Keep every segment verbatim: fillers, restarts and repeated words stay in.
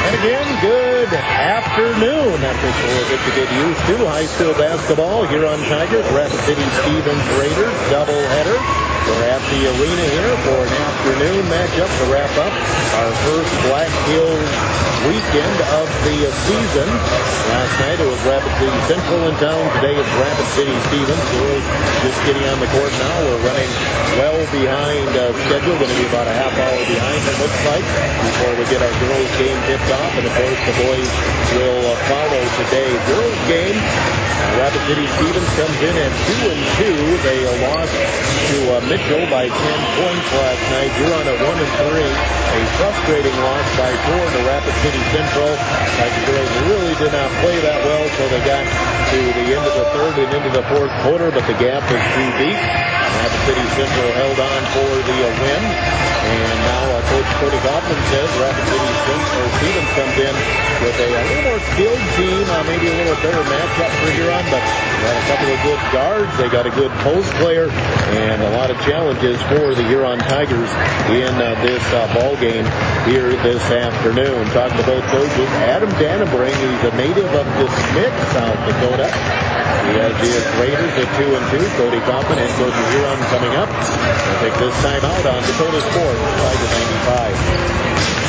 And again, good afternoon. After a bit to get used to high school basketball here on Tigers, Rapid City Stevens Raiders doubleheader. We're at the arena here for an afternoon matchup to wrap up our first Black Hills weekend of the season. Last night it was Rapid City Central in town. Today it's Rapid City Stevens. Girls just getting on the court now. We're running well behind uh, schedule. Going to be about a half hour behind, it looks like, before we get our girls game tipped off. And of course the boys will uh, follow today. Girls game, uh, Rapid City Stevens comes in at two and two. They uh, lost to uh, Mitchell by ten points last night. Huron at one and three. A frustrating loss by four to Rapid City Central. Tiger girls really did not play that well, so they got to the end of the third and into the fourth quarter, but the gap was too deep. Rapid City Central held on for the uh, win. And now uh, Coach Cody Kaufman says Rapid City Central Stevens comes in with a, a little more skilled team, uh, maybe a little better matchup for Huron, but they got a couple of good guards. They got a good post player and a lot of challenges for the Huron Tigers in uh, this uh, ball game here this afternoon. Talking to both coaches, Adam Dannenbring, he's a native of DeSmet, South Dakota. He has his Raiders at two and two. Cody Kaufman, head coach of Huron, coming up. We'll take this time out on Dakota Sports, Tiger ninety-five.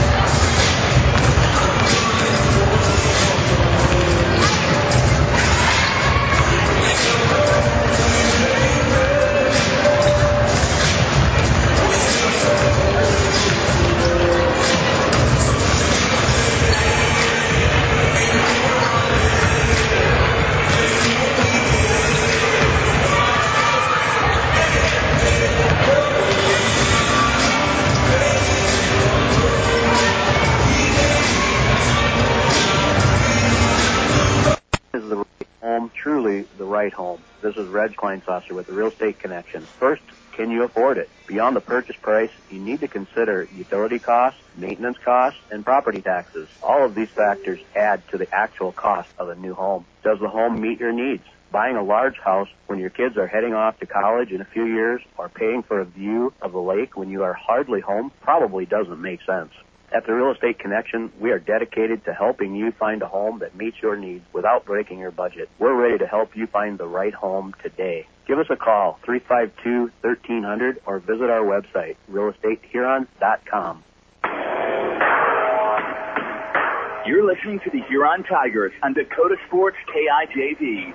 Truly the right home. This is Reg Kleinsasser with the Real Estate Connection. First, can you afford it? Beyond the purchase price, you need to consider utility costs, maintenance costs, and property taxes. All of these factors add to the actual cost of a new home. Does the home meet your needs? Buying a large house when your kids are heading off to college in a few years, or paying for a view of the lake when you are hardly home, probably doesn't make sense. At the Real Estate Connection, we are dedicated to helping you find a home that meets your needs without breaking your budget. We're ready to help you find the right home today. Give us a call, three five two, one three zero zero, or visit our website, real estate huron dot com. You're listening to the Huron Tigers on Dakota Sports K I J V.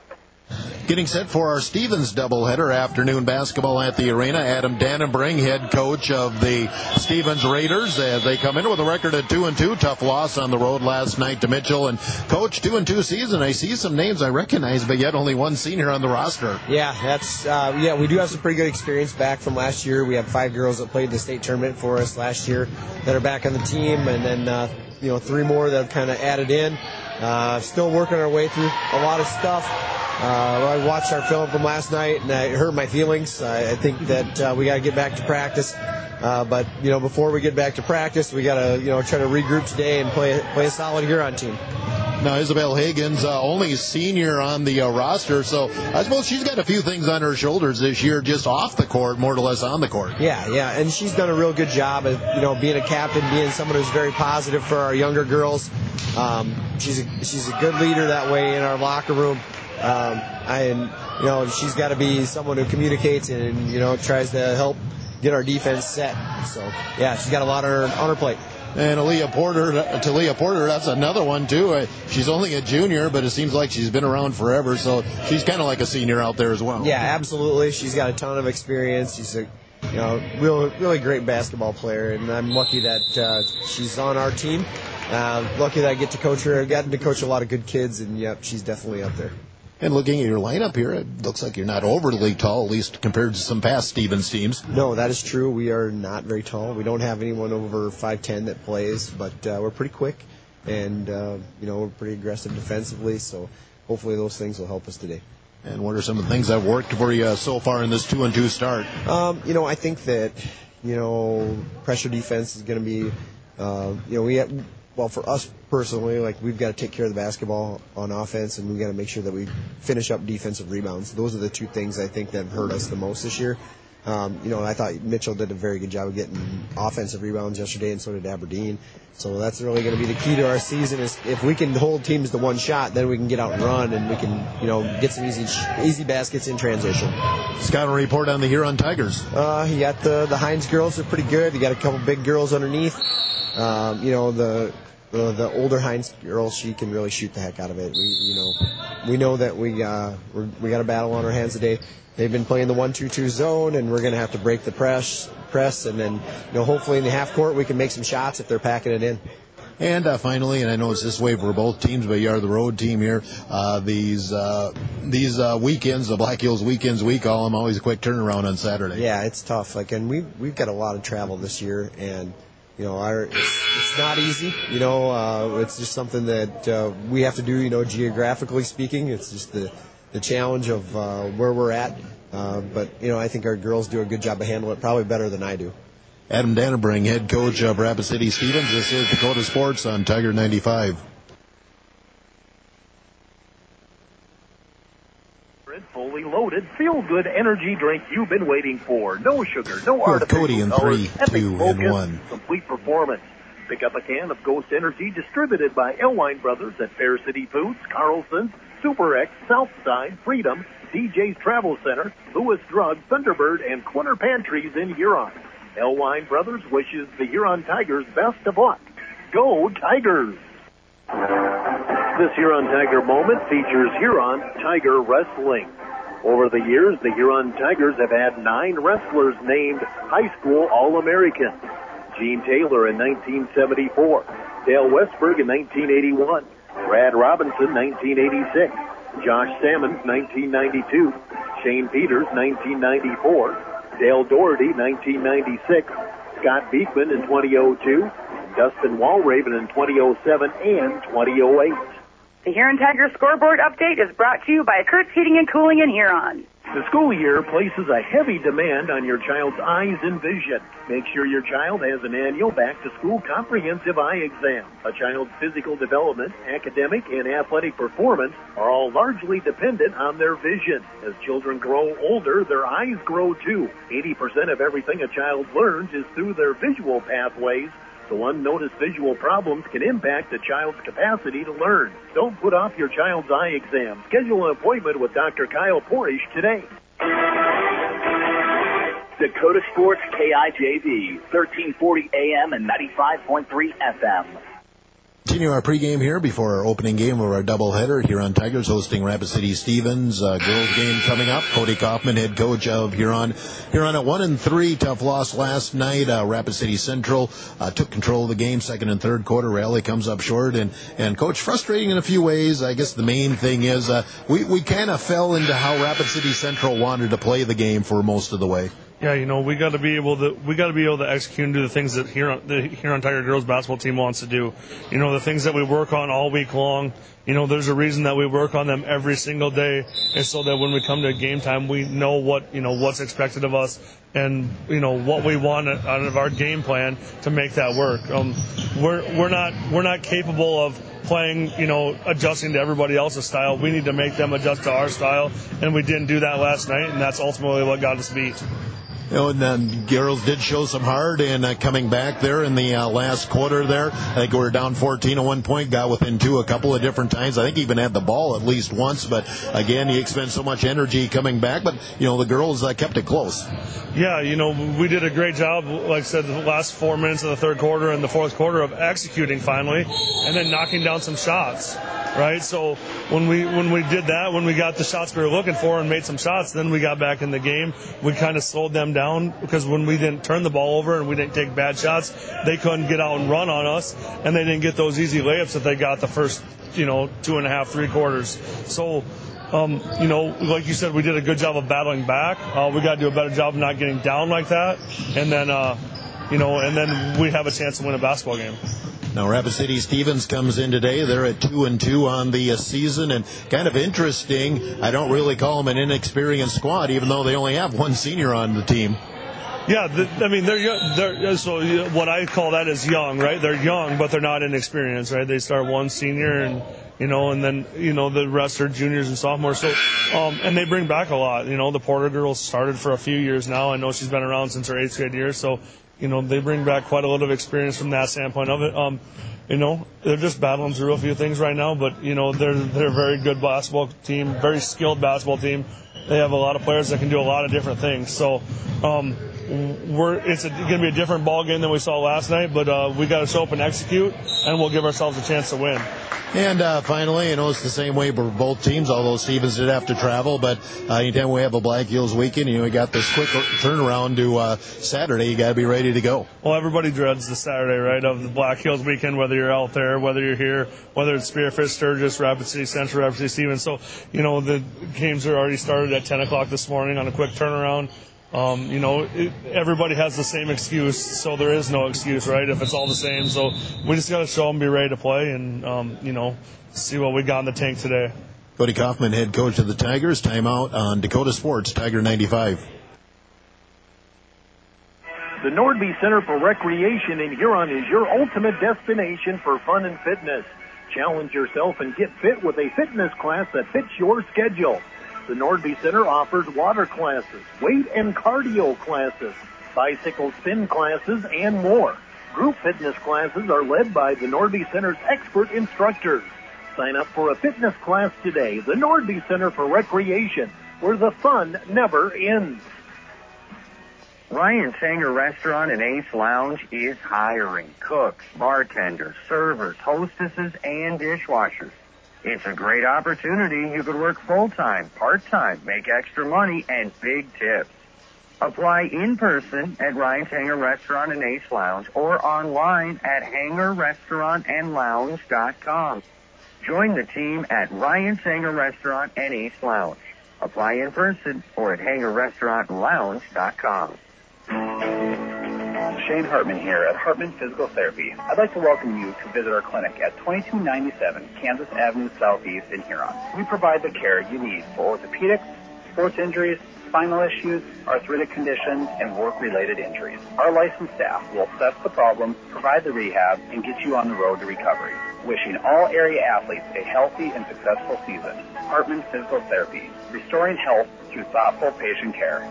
Getting set for our Stevens doubleheader, afternoon basketball at the arena. Adam Dannenbring, head coach of the Stevens Raiders, as they come in with a record of two and two. Tough loss on the road last night to Mitchell. And coach, two and two season. I see some names I recognize, but yet only one senior on the roster. Yeah, that's uh, yeah. We do have some pretty good experience back from last year. We have five girls that played the state tournament for us last year that are back on the team, and then uh, you know three more that have kind of added in. Uh, still working our way through a lot of stuff. Uh, I watched our film from last night, and it hurt my feelings. I, I think that uh, we got to get back to practice. Uh, but, you know, before we get back to practice, we got to, you know, try to regroup today and play play a solid Huron team. Now, Isabel Hagen's uh, only senior on the uh, roster, so I suppose she's got a few things on her shoulders this year just off the court, more or less on the court. Yeah, yeah, and she's done a real good job of, you know, being a captain, being someone who's very positive for our younger girls. Um, she's, a, she's a good leader that way in our locker room. Um, and, you know, she's got to be someone who communicates and, you know, tries to help get our defense set. So, yeah, she's got a lot on her, on her plate. And Aaliyah Porter, Talia Porter, that's another one, too. Uh, she's only a junior, but it seems like she's been around forever, so she's kind of like a senior out there as well. Yeah, absolutely. She's got a ton of experience. She's a, you know, real, really great basketball player, and I'm lucky that uh, she's on our team. Uh, lucky that I get to coach her. I've gotten to coach a lot of good kids, and, yep, she's definitely up there. And looking at your lineup here, it looks like you're not overly tall, at least compared to some past Stevens teams. No, that is true. We are not very tall. We don't have anyone over five ten that plays, but uh, we're pretty quick, and uh, you know we're pretty aggressive defensively. So hopefully those things will help us today. And what are some of the things that worked for you so far in this two and two start? Um, you know, I think that you know pressure defense is going to be, uh, you know, we have, well for us personally, like we've got to take care of the basketball on offense, and we've got to make sure that we finish up defensive rebounds. Those are the two things I think that have hurt us the most this year. Um, you know, I thought Mitchell did a very good job of getting offensive rebounds yesterday, and so did Aberdeen. So that's really going to be the key to our season. Is if we can hold teams to one shot, then we can get out and run, and we can, you know, get some easy easy baskets in transition. Scouting report on the Huron Tigers. Uh, you got the the Hines girls are pretty good. You got a couple big girls underneath. Um, you know, the the, the older Hines girl, she can really shoot the heck out of it. We, you know, we know that we uh, we're, we got a battle on our hands today. They've been playing the one two two zone, and we're going to have to break the press, press, and then, you know, hopefully in the half court we can make some shots if they're packing it in. And uh, finally, and I know it's this way for both teams, but you are the road team here. Uh, these uh, these uh, weekends, the Black Hills weekends, we call them, always a quick turnaround on Saturday. Yeah, it's tough. Like, and we we've got a lot of travel this year, and you know, our it's, it's not easy. You know, uh, it's just something that uh, we have to do. You know, geographically speaking, it's just the the challenge of uh, where we're at. Uh, but you know, I think our girls do a good job of handling it, probably better than I do. Adam Dannenbring, head coach of Rapid City Stevens. This is Dakota Sports on Tiger ninety-five. Fully loaded, feel-good energy drink you've been waiting for. No sugar, no Well, artificial Cody in colors, three, epic two, focus, and one. complete performance. Pick up a can of Ghost Energy distributed by Elwine Brothers at Fair City Foods, Carlson's, Super X, Southside, Freedom, D J's Travel Center, Lewis Drug, Thunderbird, and Corner Pantries in Huron. Elwine Brothers wishes the Huron Tigers best of luck. Go Tigers! This Huron Tiger moment features Huron Tiger Wrestling. Over the years, the Huron Tigers have had nine wrestlers named High School All-American. Gene Taylor in nineteen seventy-four, Dale Westberg in nineteen eighty-one, Brad Robinson nineteen eighty-six, Josh Sammons nineteen ninety-two, Shane Peters nineteen ninety-four, Dale Doherty nineteen ninety-six, Scott Beekman in twenty oh two, Dustin Walraven in twenty oh seven and twenty oh eight. The Huron Tiger scoreboard update is brought to you by Kurt's Heating and Cooling in Huron. The school year places a heavy demand on your child's eyes and vision. Make sure your child has an annual back-to-school comprehensive eye exam. A child's physical development, academic, and athletic performance are all largely dependent on their vision. As children grow older, their eyes grow too. eighty percent of everything a child learns is through their visual pathways, so unnoticed visual problems can impact a child's capacity to learn. Don't put off your child's eye exam. Schedule an appointment with Doctor Kyle Porish today. Dakota Sports K I J V, thirteen forty A M and ninety-five point three F M. Continue our pregame here before our opening game of our doubleheader. Huron Tigers hosting Rapid City Stevens. Uh, girls game coming up. Cody Kaufman, head coach of Huron. Huron at one and three. Tough loss last night. Uh, Rapid City Central uh, took control of the game. Second and third quarter, Raleigh comes up short. And and coach, frustrating in a few ways. I guess the main thing is uh, we we kind of fell into how Rapid City Central wanted to play the game for most of the way. Yeah, you know, we got to be able to we got to be able to execute and do the things that Huron, the Huron Tiger girls basketball team wants to do. You know, the things that we work on all week long. You know, there's a reason that we work on them every single day, and so that when we come to game time, we know what you know what's expected of us, and you know what we want out of our game plan to make that work. Um, we're we're not we're not capable of playing, you know, adjusting to everybody else's style. We need to make them adjust to our style, and we didn't do that last night, and that's ultimately what got us beat. You know, and then girls did show some heart and uh, coming back there in the uh, last quarter there. I think we were down fourteen at one point, got within two a couple of different times. I think even had the ball at least once, but again, you expend so much energy coming back. But, you know, the girls uh, kept it close. Yeah, you know, we did a great job, like I said, the last four minutes of the third quarter and the fourth quarter of executing finally and then knocking down some shots. Right, so when we when we did that, when we got the shots we were looking for and made some shots, then we got back in the game. We kind of slowed them down because when we didn't turn the ball over and we didn't take bad shots, they couldn't get out and run on us, and they didn't get those easy layups that they got the first, you know, two and a half, three quarters. So, um, you know, like you said, we did a good job of battling back. Uh, we got to do a better job of not getting down like that, and then, uh, you know, and then we have a chance to win a basketball game. Now, Rapid City Stevens comes in today. They're at two and two on the uh, season, and kind of interesting. I don't really call them an inexperienced squad, even though they only have one senior on the team. Yeah, the, I mean, they're young. They're, so what I call that is young, right? They're young, but they're not inexperienced, right? They start one senior and, you know, and then, you know, the rest are juniors and sophomores. So, um, and they bring back a lot. You know, the Porter girl started for a few years now. I know she's been around since her eighth grade year. So, you know, they bring back quite a lot of experience from that standpoint of it. Um, you know, they're just battling through a few things right now, but, you know, they're, they're a very good basketball team, very skilled basketball team. They have a lot of players that can do a lot of different things. So, um, we're it's going to be a different ball game than we saw last night, but uh, we got to show up and execute, and we'll give ourselves a chance to win. And uh, finally, you know, it's the same way for both teams, although Stevens did have to travel. But uh, anytime we have a Black Hills weekend, you know, we got this quick turnaround to uh, Saturday. You got to be ready to go. Well, everybody dreads the Saturday, right, of the Black Hills weekend, whether you're out there, whether you're here, whether it's Spearfish, Sturgis, Rapid City Central, Rapid City Stevens. So, you know, the games are already started at ten o'clock this morning on a quick turnaround. Um, you know, it, everybody has the same excuse, so there is no excuse, right, if it's all the same. So we just got to show them, be ready to play, and, um, you know, see what we got in the tank today. Cody Kaufman, head coach of the Tigers. Timeout on Dakota Sports, Tiger ninety-five. The Nordby Center for Recreation in Huron is your ultimate destination for fun and fitness. Challenge yourself and get fit with a fitness class that fits your schedule. The Nordby Center offers water classes, weight and cardio classes, bicycle spin classes, and more. Group fitness classes are led by the Nordby Center's expert instructors. Sign up for a fitness class today. The Nordby Center for Recreation, where the fun never ends. Ryan's Hanger Restaurant and Ace Lounge is hiring cooks, bartenders, servers, hostesses, and dishwashers. It's a great opportunity. You could work full-time, part-time, make extra money, and big tips. Apply in person at Ryan's Hanger Restaurant and Ace Lounge or online at hanger restaurant and lounge dot com. Join the team at Ryan's Hanger Restaurant and Ace Lounge. Apply in person or at hanger restaurant and lounge dot com. Shane Hartman here at Hartman Physical Therapy. I'd like to welcome you to visit our clinic at twenty-two ninety-seven Kansas Avenue Southeast in Huron. We provide the care you need for orthopedics, sports injuries, spinal issues, arthritic conditions, and work-related injuries. Our licensed staff will assess the problem, provide the rehab, and get you on the road to recovery. Wishing all area athletes a healthy and successful season. Hartman Physical Therapy, restoring health through thoughtful patient care.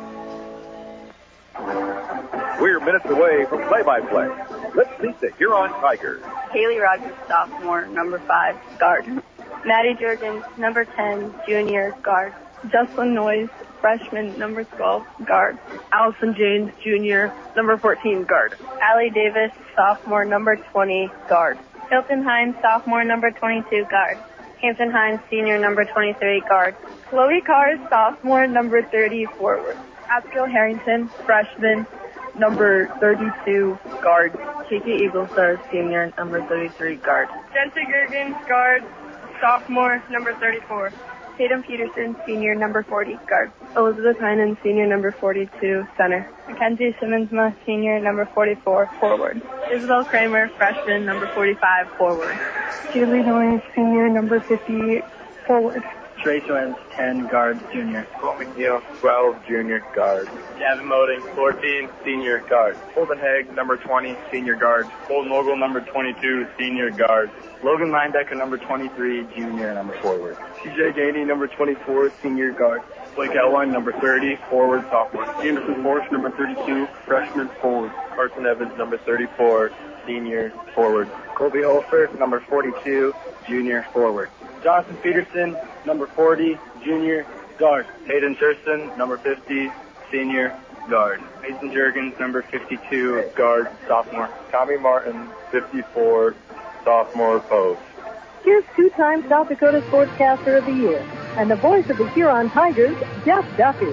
We're minutes away from play-by-play. Let's meet the Huron Tigers. Haley Rogers, sophomore, number five, guard. Maddie Jurgens, number ten, junior, guard. Jocelyn Noyes, freshman, number twelve, guard. Allison James, junior, number fourteen, guard. Allie Davis, sophomore, number twenty, guard. Hilton Hines, sophomore, number twenty-two, guard. Hampton Hines, senior, number twenty-three, guard. Chloe Carr, sophomore, number thirty, forward. Abigail Harrington, freshman, number thirty-two, guard. K K Eaglestar, senior, number thirty-three, guard. Jensen Gergen, guard, sophomore, number thirty-four. Tatum Peterson, senior, number forty, guard. Elizabeth Heinen, senior, number forty-two, center. Mackenzie Simmonsma, senior, number forty-four, forward. Isabel Kramer, freshman, number forty-five, forward. Julie Noyes, senior, number fifty-eight, forward. Trey Swens, ten, guard, junior. Cole McNeil, twelve, junior, guard. Gavin Moding, fourteen, senior, guard. Holden Haig, number twenty, senior, guard. Holden Mogul, number twenty-two, senior, guard. Logan Linebacker, number twenty-three, junior, number forward. C J Ganey, number twenty-four, senior, guard. Blake Elwine, number thirty, forward, sophomore. Anderson Morse, number thirty-two, freshman, forward. Carson Evans, number thirty-four, senior, forward. Colby Holford, number forty-two, junior, forward. Jonathan Peterson, number forty, junior, guard. Hayden Thurston, number fifty, senior, guard. Mason Jurgens, number fifty-two, guard, sophomore. Tommy Martin, fifty-four, sophomore, post. Here's two-time South Dakota Sportscaster of the Year and the voice of the Huron Tigers, Jeff Duffy.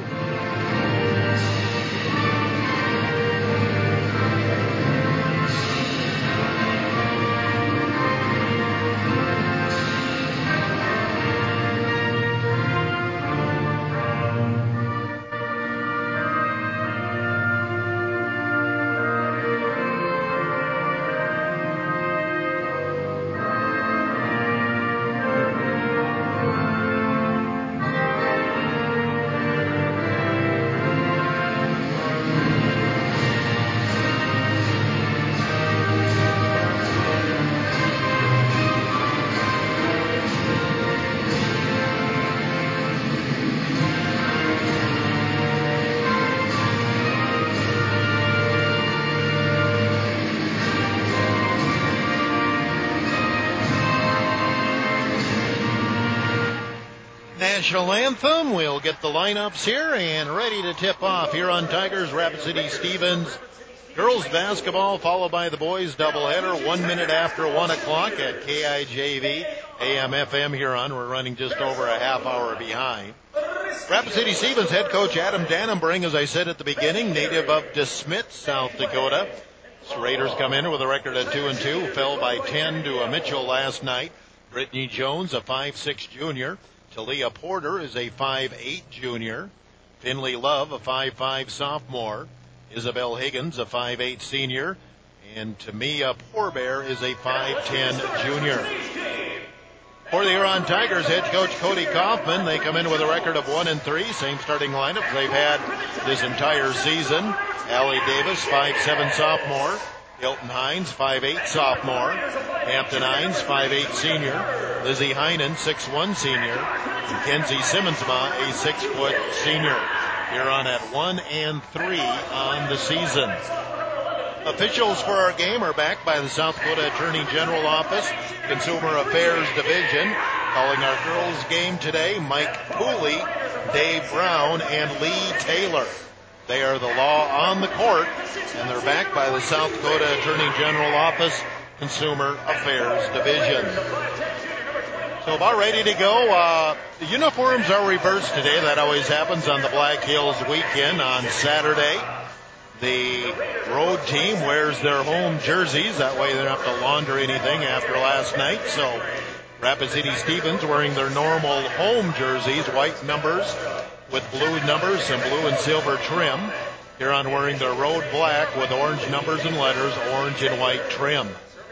National anthem. We'll get the lineups here and ready to tip off here on Tigers, Rapid City Stevens. Girls basketball followed by the boys doubleheader one minute after one o'clock at K I J V, A M F M Huron. We're running just over a half hour behind. Rapid City Stevens head coach Adam Dannenbring, as I said at the beginning, native of DeSmet, South Dakota. So Raiders come in with a record of two and two, fell by ten to a Mitchell last night. Brittany Jones, a five six junior. Talia Porter is a five eight junior. Finley Love, a five five sophomore. Isabel Higgins, a five eight senior. And Tamia Porbear is a five ten junior. For the Huron Tigers, head coach Cody Kaufman, they come in with a record of one and three, same starting lineup they've had this entire season. Allie Davis, five seven sophomore. Hilton Hines, five eight sophomore. Hampton Hines, five eight senior. Lizzie Heinen, six one senior. Kenzie Simmonsma, a six foot senior. Huron at one and three on the season. Officials for our game are backed by the South Dakota Attorney General Office, Consumer Affairs Division. Calling our girls' game today, Mike Pooley, Dave Brown, and Lee Taylor. They are the law on the court, and they're backed by the South Dakota Attorney General Office, Consumer Affairs Division. So about ready to go. Uh, the uniforms are reversed today. That always happens on the Black Hills weekend on Saturday. The road team wears their home jerseys. That way they don't have to launder anything after last night. So Rapid City Stevens wearing their normal home jerseys, white numbers with blue numbers and blue and silver trim. Huron wearing their road black with orange numbers and letters, orange and white trim.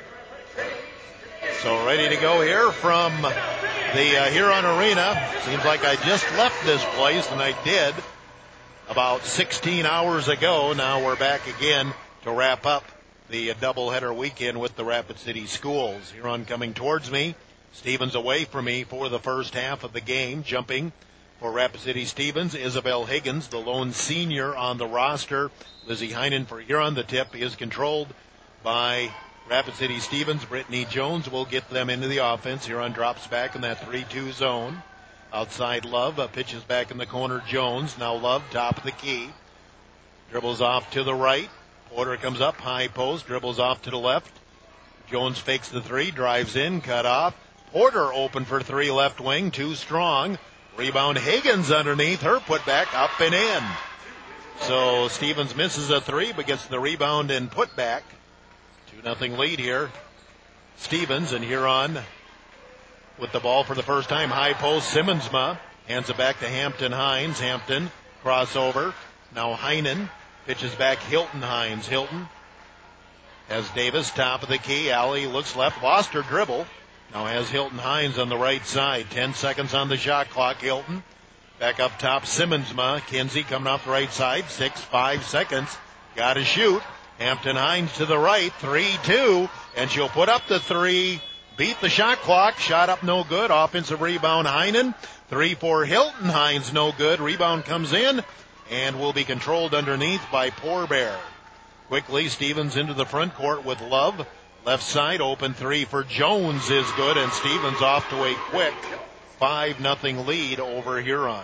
So ready to go here from the uh, Huron Arena. Seems like I just left this place, and I did about sixteen hours ago. Now we're back again to wrap up the uh, doubleheader weekend with the Rapid City Schools. Huron coming towards me. Stevens away from me for the first half of the game. Jumping for Rapid City Stevens, Isabel Higgins, the lone senior on the roster. Lizzie Heinen for Huron. The tip is controlled by Rapid City Stevens. Brittany Jones will get them into the offense. Huron drops back in that three two zone. Outside Love, uh, pitches back in the corner. Jones, now Love, top of the key. Dribbles off to the right. Porter comes up, high post, dribbles off to the left. Jones fakes the three, drives in, cut off. Porter open for three, left wing, too strong. Rebound Higgins underneath her, put back, up and in. So Stevens misses a three, but gets the rebound and put back. two nothing lead here. Stevens and Huron with the ball for the first time. High post, Simmonsma hands it back to Hampton Hines. Hampton crossover. Now Heinen pitches back Hilton Hines. Hilton has Davis top of the key. Allie looks left, lost her dribble. Now has Hilton Hines on the right side. Ten seconds on the shot clock. Hilton back up top. Simmonsma. Kinsey coming off the right side. Six, five seconds. Got to shoot. Hampton Hines to the right. Three, two. And she'll put up the three. Beat the shot clock. Shot up no good. Offensive rebound Heinen. Three for Hilton Hines no good. Rebound comes in and will be controlled underneath by Porbear. Quickly Stevens into the front court with Love. Left side open three for Jones is good, and Stevens off to a quick five nothing lead over Huron.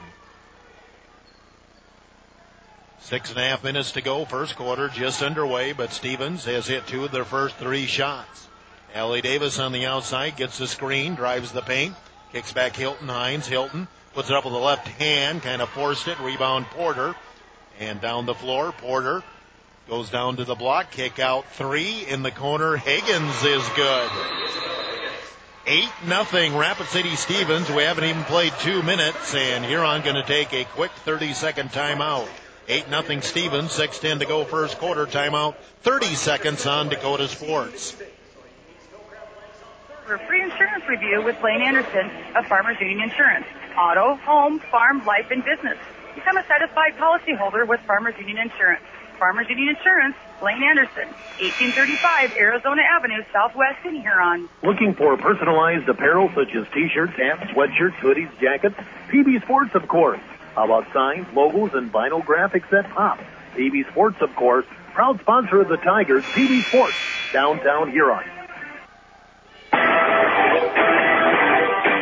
Six and a half minutes to go. First quarter just underway, but Stevens has hit two of their first three shots. Allie Davis on the outside gets the screen, drives the paint, kicks back Hilton Hines. Hilton puts it up with the left hand, kind of forced it. Rebound Porter, and down the floor, Porter goes down to the block, kick out three in the corner. Higgins is good. Eight nothing Rapid City Stevens. We haven't even played two minutes, and Huron going to take a quick thirty second timeout. Eight nothing Stevens. Six ten to go first quarter. Timeout. Thirty seconds on Dakota Sports. For a free insurance review with Lane Anderson of Farmers Union Insurance. Auto, home, farm, life, and business. Become a satisfied policyholder with Farmers Union Insurance. Farmers Union Insurance, Lane Anderson, eighteen thirty-five Arizona Avenue, Southwest in Huron. Looking for personalized apparel such as t-shirts, hats, sweatshirts, hoodies, jackets? P B Sports, of course. How about signs, logos, and vinyl graphics that pop? P B Sports, of course. Proud sponsor of the Tigers, P B Sports, downtown Huron.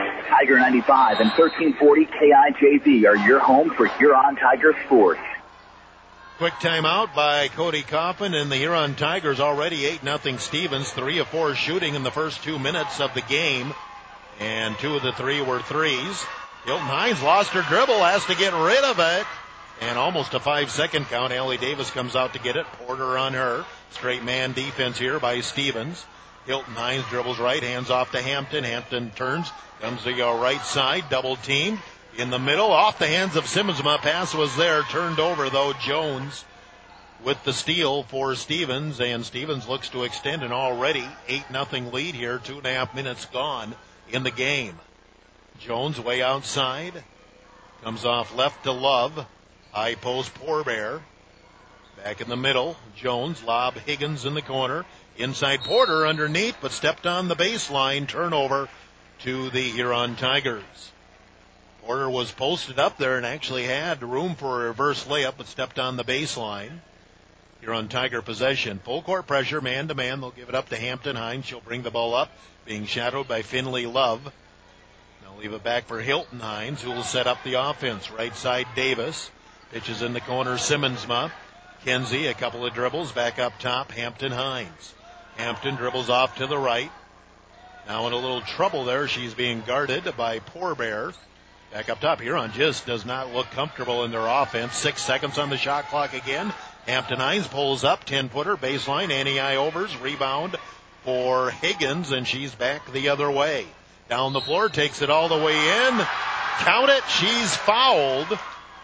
Tiger ninety-five and thirteen forty K I J V are your home for Huron Tiger sports. Quick timeout by Cody Coffin, and the Huron Tigers already eight nothing Stevens, three of four shooting in the first two minutes of the game, and two of the three were threes. Hilton Hines lost her dribble, has to get rid of it, and almost a five-second count. Allie Davis comes out to get it. Porter on her. Straight man defense here by Stevens. Hilton Hines dribbles right, hands off to Hampton. Hampton turns, comes to the right side, double teamed. In the middle, off the hands of Simmonsma. Pass was there, turned over though. Jones with the steal for Stevens, and Stevens looks to extend an already eight nothing lead here. Two and a half minutes gone in the game. Jones way outside. Comes off left to Love. High post Porbear. Back in the middle. Jones, lob Higgins in the corner. Inside Porter underneath, but stepped on the baseline. Turnover to the Huron Tigers. Porter was posted up there and actually had room for a reverse layup, but stepped on the baseline. Huron Tiger possession. Full court pressure, man to man. They'll give it up to Hampton. Hines, she'll bring the ball up, being shadowed by Finley Love. They'll leave it back for Hilton Hines, who will set up the offense. Right side Davis. Pitches in the corner, Simmonsma. Kenzie, a couple of dribbles, back up top, Hampton Hines. Hampton dribbles off to the right. Now in a little trouble there. She's being guarded by Porbear. Back up top, Huron just does not look comfortable in their offense. Six seconds on the shot clock again. Hampton Hines pulls up, ten-footer, baseline. Annie Iovers, rebound for Higgins, and she's back the other way. Down the floor, takes it all the way in. Count it, she's fouled.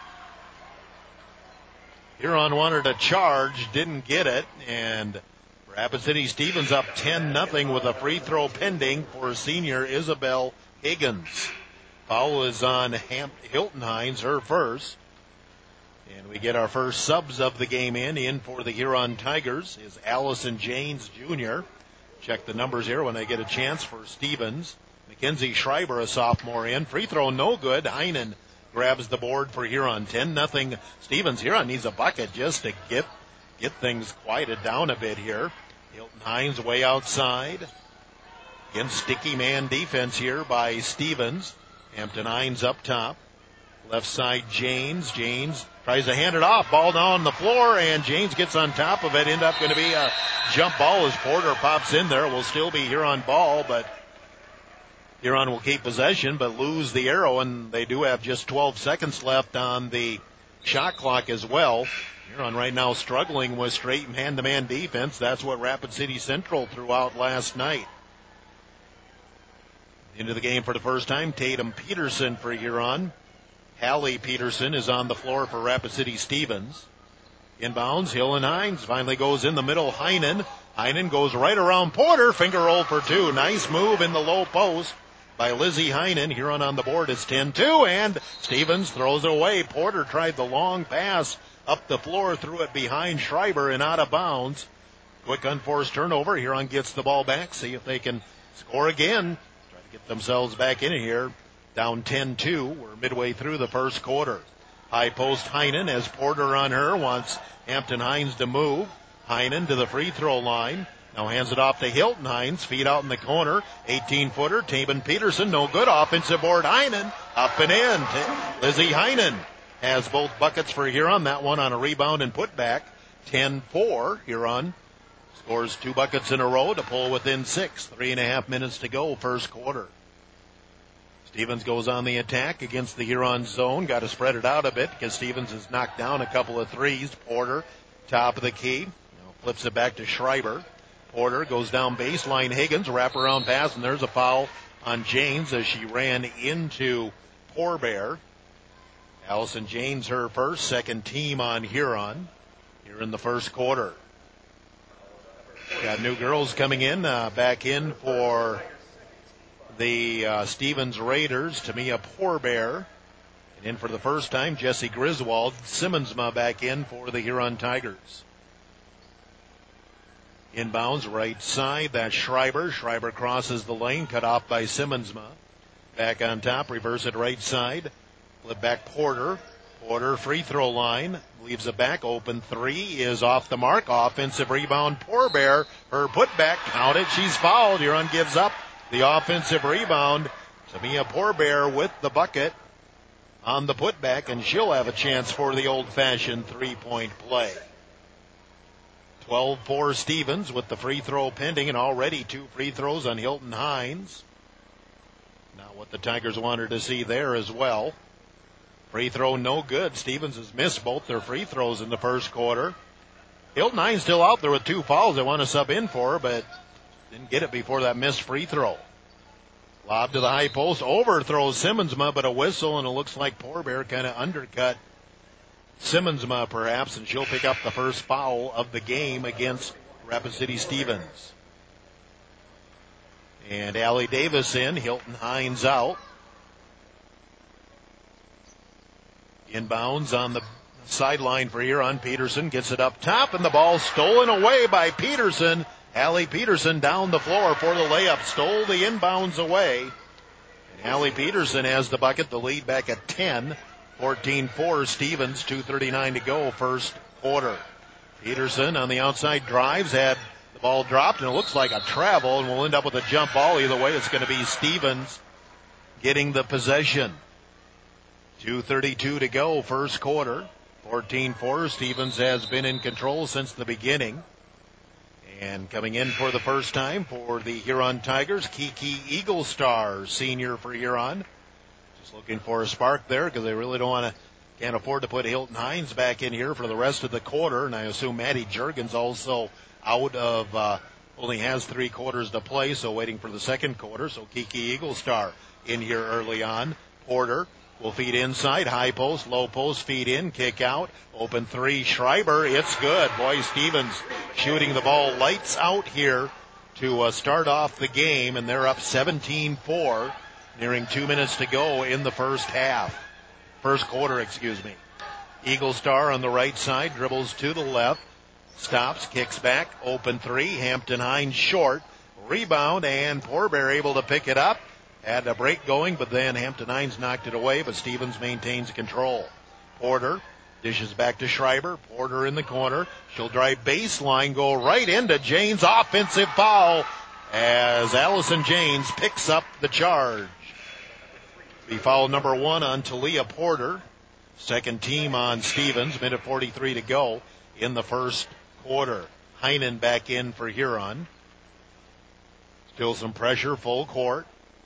Huron wanted a charge, didn't get it, and Rapid City Stevens up ten nothing with a free throw pending for senior Isabel Higgins. Foul is on Ham- Hilton Hines, her first. And we get our first subs of the game in. In for the Huron Tigers is Allison Janes Junior Check the numbers here when I get a chance for Stevens. Mackenzie Schreiber, a sophomore, in. Free throw no good. Heinen grabs the board for Huron. ten nothing Stevens. Huron needs a bucket just to get, get things quieted down a bit here. Hilton Hines way outside. Again, sticky man defense here by Stevens. Hampton Hines up top. Left side, Janes. Janes tries to hand it off. Ball down the floor, and Janes gets on top of it. End up going to be a jump ball as Porter pops in there. Will still be Huron ball, but Huron will keep possession, but lose the arrow, and they do have just twelve seconds left on the shot clock as well. Huron right now struggling with straight man-to-man defense. That's what Rapid City Central threw out last night. Into the game for the first time, Tatum Peterson for Huron. Hallie Peterson is on the floor for Rapid City Stevens. Inbounds, Hill and Hines finally goes in the middle. Heinen. Heinen goes right around Porter. Finger roll for two. Nice move in the low post by Lizzie Heinen. Huron on the board is ten two, and Stevens throws it away. Porter tried the long pass up the floor, threw it behind Schreiber and out of bounds. Quick unforced turnover. Huron gets the ball back. See if they can score again. Get themselves back in here. Down ten two. We're midway through the first quarter. High post Heinen as Porter on her. Wants Hampton Hines to move. Heinen to the free throw line. Now hands it off to Hilton Hines. Feet out in the corner. eighteen-footer. Tatum Peterson. No good. Offensive board. Heinen. Up and in. Lizzie Heinen has both buckets for Huron. That one on a rebound and putback. ten four. Huron scores two buckets in a row to pull within six. Three and a half minutes to go, first quarter. Stevens goes on the attack against the Huron zone. Got to spread it out a bit because Stevens has knocked down a couple of threes. Porter, top of the key. Now flips it back to Schreiber. Porter goes down baseline. Higgins, wraparound pass, and there's a foul on Janes as she ran into Porbear. Allison Janes, her first, second team on Huron here in the first quarter. Got new girls coming in, uh, back in for the uh, Stevens Raiders, Tamia Porbear. And in for the first time, Jesse Griswold. Simmonsma back in for the Huron Tigers. Inbounds, right side, that's Schreiber. Schreiber crosses the lane, cut off by Simmonsma. Back on top, reverse it right side. Flip back Porter. Porter, free throw line, leaves it back open. Three is off the mark. Offensive rebound, Porbear. Her putback, count it. She's fouled. Huron gives up the offensive rebound Tamia Porbear with the bucket on the putback, and she'll have a chance for the old-fashioned three-point play. twelve four Stevens with the free throw pending, and already two free throws on Hilton Hines. Now what the Tigers wanted to see there as well. Free throw no good. Stevens has missed both their free throws in the first quarter. Hilton Hines still out there with two fouls. They want to sub in for her, but didn't get it before that missed free throw. Lob to the high post. Overthrows Simmonsma, but a whistle, and it looks like Porbear kind of undercut Simmonsma perhaps, and she'll pick up the first foul of the game against Rapid City Stevens. And Allie Davis in, Hilton Hines out. Inbounds on the sideline for Huron. Peterson gets it up top, and the ball stolen away by Peterson. Allie Peterson down the floor for the layup. Stole the inbounds away. And Allie Peterson has the bucket, the lead back at ten. fourteen four Stevens, two thirty-nine to go, first quarter. Peterson on the outside drives, had the ball dropped, and it looks like a travel, and we'll end up with a jump ball. Either way, it's going to be Stevens getting the possession. two thirty-two to go, first quarter. fourteen four, Stevens has been in control since the beginning. And coming in for the first time for the Huron Tigers, Kiki Eaglestar, senior for Huron. Just looking for a spark there because they really don't want to, can't afford to put Hilton Hines back in here for the rest of the quarter. And I assume Maddie Juergens also out of, uh, only has three quarters to play, so waiting for the second quarter. So Kiki Eaglestar in here early on. Porter will feed inside, high post, low post, feed in, kick out, open three, Schreiber, it's good. Boy, Stevens shooting the ball lights out here to uh, start off the game, and they're up seventeen four, nearing two minutes to go in the first half. First quarter, excuse me. Eaglestar on the right side, dribbles to the left, stops, kicks back, open three, Hampton Hines short, rebound, and Porbear able to pick it up. Had a break going, but then Hampton Hines knocked it away, but Stevens maintains control. Porter dishes back to Schreiber. Porter in the corner. She'll drive baseline, go right into Janes. Offensive foul as Allison Janes picks up the charge. Be foul number one on Talia Porter. Second team on Stevens. Minute forty-three to go in the first quarter. Heinen back in for Huron. Still some pressure, full court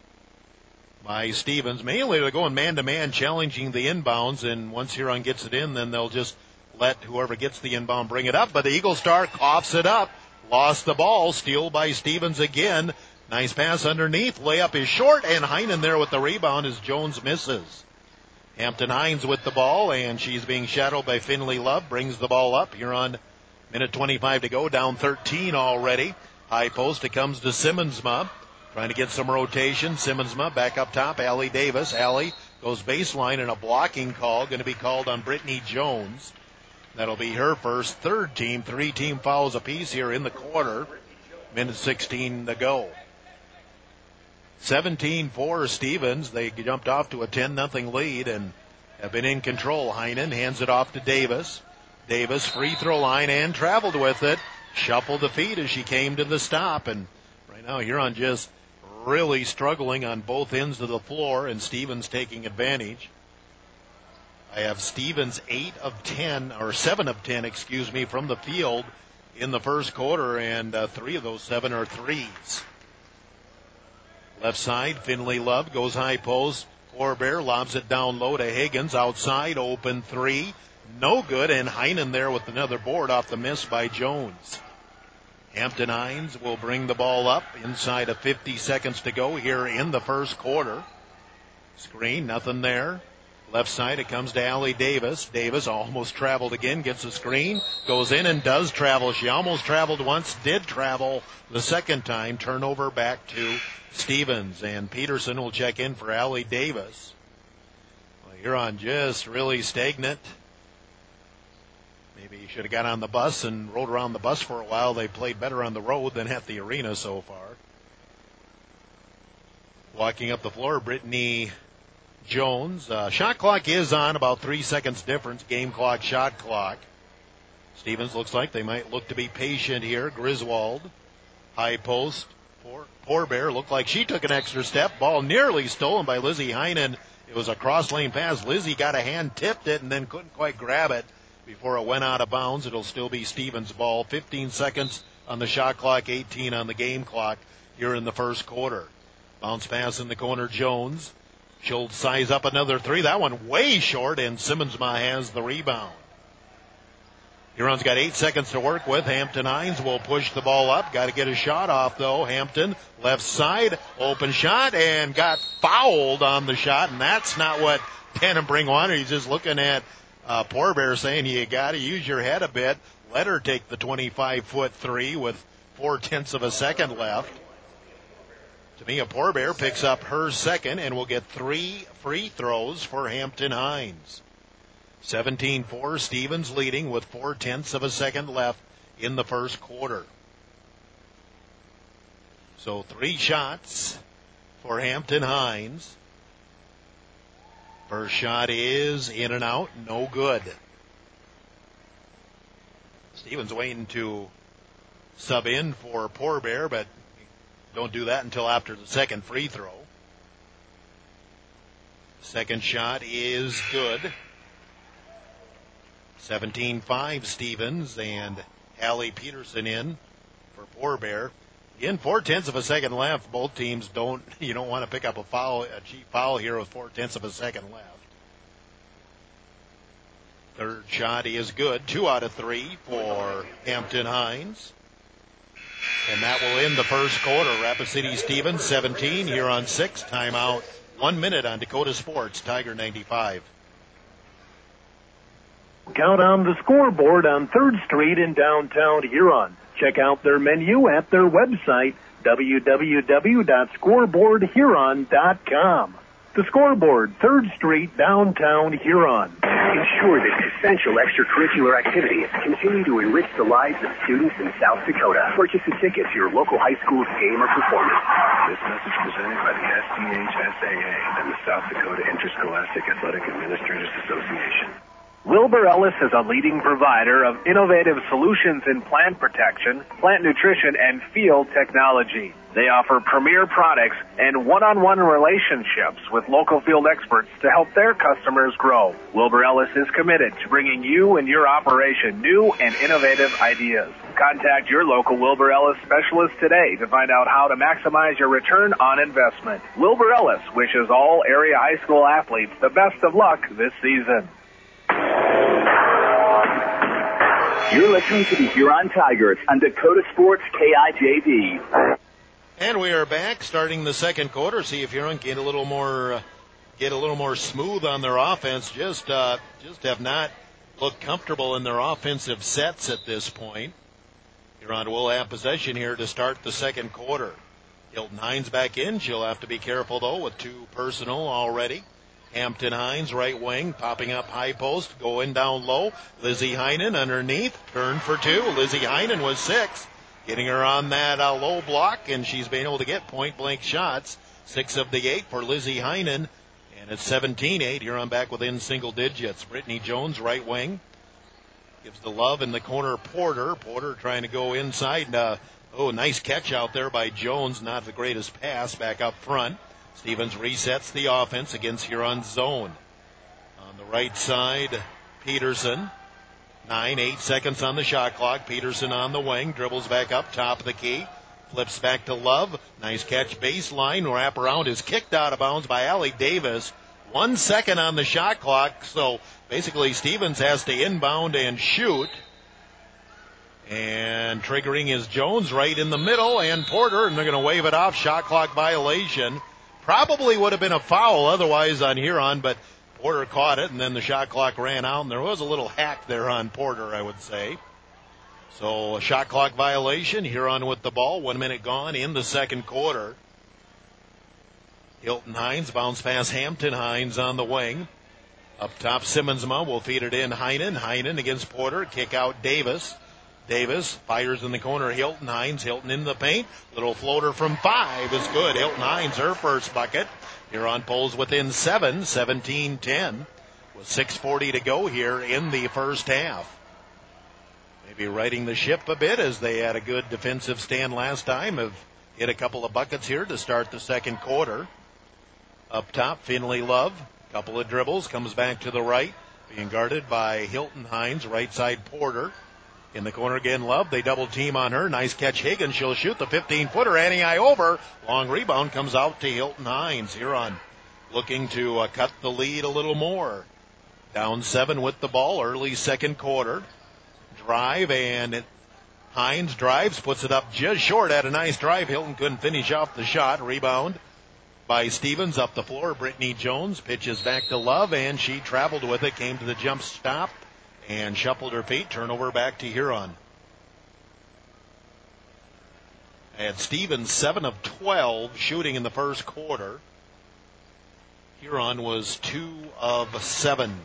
by Stevens. Mainly they're going man-to-man, challenging the inbounds, and once Huron gets it in, then they'll just let whoever gets the inbound bring it up. But the Eagle Star coughs it up. Lost the ball. Steal by Stevens again. Nice pass underneath. Layup is short, and Heinen there with the rebound as Jones misses. Hampton Hines with the ball, and she's being shadowed by Finley Love. Brings the ball up. Huron, minute twenty-five to go, down thirteen already. High post, it comes to Simmonsma. Trying to get some rotation. Simmonsma back up top. Allie Davis. Allie goes baseline, and a blocking call going to be called on Brittany Jones. That'll be her first, third team. Three team fouls apiece here in the quarter. Minute sixteen to go. seventeen four Stevens. They jumped off to a ten nothing lead and have been in control. Heinen hands it off to Davis. Davis free throw line and traveled with it. Shuffled the feet as she came to the stop. And right now Huron just really struggling on both ends of the floor, and Stevens taking advantage. I have Stevens eight of ten, or seven of ten, excuse me, from the field in the first quarter, and uh, three of those seven are threes. Left side, Finley Love goes high post. Porbear lobs it down low to Higgins. Outside, open three. No good, and Heinen there with another board off the miss by Jones. Hampton Hines will bring the ball up inside of fifty seconds to go here in the first quarter. Screen, nothing there. Left side, it comes to Allie Davis. Davis almost traveled again, gets a screen, goes in and does travel. She almost traveled once, did travel the second time. Turnover back to Stevens, and Peterson will check in for Allie Davis. Well, Huron just really stagnant. Maybe you should have got on the bus and rode around the bus for a while. They played better on the road than at the arena so far. Walking up the floor, Brittany Jones. Uh, shot clock is on, about three seconds difference. Game clock, shot clock. Stevens looks like they might look to be patient here. Griswold, high post. Poor, poor Bear looked like she took an extra step. Ball nearly stolen by Lizzie Heinen. It was a cross lane pass. Lizzie got a hand, tipped it, and then couldn't quite grab it before it went out of bounds. It'll still be Stevens' ball. fifteen seconds on the shot clock, eighteen on the game clock here in the first quarter. Bounce pass in the corner, Jones. She'll size up another three. That one way short, and Simmonsma has the rebound. Huron's got eight seconds to work with. Hampton Hines will push the ball up. Got to get a shot off, though. Hampton, left side, open shot, and got fouled on the shot, and that's not what Tannenbring wanted. He's just looking at uh, Poor Bear saying, you got to use your head a bit. Let her take the twenty-five foot three with four-tenths of a second left. Tamia Poor Bear picks up her second and will get three free throws for Hampton Hines. seventeen four, Stevens leading with four-tenths of a second left in the first quarter. So three shots for Hampton Hines. First shot is in and out, no good. Stevens waiting to sub in for Poor Bear, but don't do that until after the second free throw. Second shot is good. seventeen five Stevens, and Allie Peterson in for Poor Bear. In four-tenths of a second left, both teams don't, you don't want to pick up a foul, a cheap foul here with four-tenths of a second left. Third shot is good. Two out of three for Hampton Hines. And that will end the first quarter. Rapid City Stevens seventeen, here on six. Timeout. One minute on Dakota Sports, Tiger ninety-five. Count on the scoreboard on third Street in downtown Huron. Check out their menu at their website, w w w dot scoreboard huron dot com. The Scoreboard, third Street, downtown Huron. Ensure that essential extracurricular activities continue to enrich the lives of students in South Dakota. Purchase a ticket to your local high school's game or performance. This message presented by the S D H S A A and the South Dakota Interscholastic Athletic Administrators Association. Wilbur Ellis is a leading provider of innovative solutions in plant protection, plant nutrition, and field technology. They offer premier products and one-on-one relationships with local field experts to help their customers grow. Wilbur Ellis is committed to bringing you and your operation new and innovative ideas. Contact your local Wilbur Ellis specialist today to find out how to maximize your return on investment. Wilbur Ellis wishes all area high school athletes the best of luck this season. You're listening to the Huron Tigers on Dakota Sports K I J V. And we are back, starting the second quarter. See if Huron get a little more, uh, get a little more smooth on their offense. Just, uh, just have not looked comfortable in their offensive sets at this point. Huron will have possession here to start the second quarter. Hilton Hines back in. She'll have to be careful though with two personal already. Hampton Hines, right wing, popping up high post, going down low. Lizzie Heinen underneath, turn for two. Lizzie Heinen was six, getting her on that uh, low block, and she's been able to get point-blank shots. Six of the eight for Lizzie Heinen, and it's seventeen eight. Here on back within single digits. Brittany Jones, right wing, gives the love in the corner. Porter, Porter trying to go inside. Uh, oh, nice catch out there by Jones. Not the greatest pass back up front. Stevens resets the offense against Huron's zone. On the right side, Peterson. Nine, eight seconds on the shot clock. Peterson on the wing, dribbles back up, top of the key. Flips back to Love. Nice catch baseline. Wrap around is kicked out of bounds by Allie Davis. One second on the shot clock, so basically Stevens has to inbound and shoot. And triggering is Jones right in the middle, and Porter, and they're going to wave it off. Shot clock violation. Probably would have been a foul otherwise on Huron, but Porter caught it, and then the shot clock ran out, and there was a little hack there on Porter, I would say. So a shot clock violation. Huron with the ball. One minute gone in the second quarter. Hilton Hines bounce pass Hampton Hines on the wing. Up top, Simmonsma will feed it in. Heinen. Heinen against Porter. Kick out Davis. Davis fires in the corner. Hilton Hines. Hilton in the paint. Little floater from five is good. Hilton Hines, her first bucket. Huron pulls within seven, seventeen ten. With six forty to go here in the first half. Maybe righting the ship a bit as they had a good defensive stand last time. Have hit a couple of buckets here to start the second quarter. Up top, Finley Love, couple of dribbles, comes back to the right, being guarded by Hilton Hines, right side Porter. In the corner again, Love. They double team on her. Nice catch, Higgins. She'll shoot the fifteen-footer. Annie I over. Long rebound comes out to Hilton Hines. Huron looking to uh, cut the lead a little more. Down seven with the ball, early second quarter. Drive, and it, Hines drives, puts it up just short. Had a nice drive. Hilton couldn't finish off the shot. Rebound by Stevens up the floor. Brittany Jones pitches back to Love, and she traveled with it. Came to the jump stop and shuffled her feet. Turnover back to Huron. Had Stevens seven of twelve shooting in the first quarter. Huron was two of seven.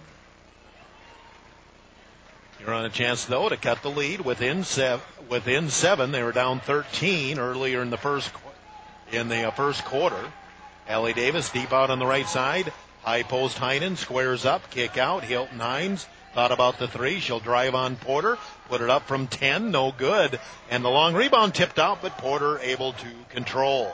Huron a chance, though, to cut the lead within seven. Within seven, they were down thirteen earlier in the first in the uh, first quarter. Allie Davis deep out on the right side. High post Heinen squares up, kick out. Hilton Hines thought about the three. She'll drive on Porter. Put it up from ten. No good. And the long rebound tipped out, but Porter able to control.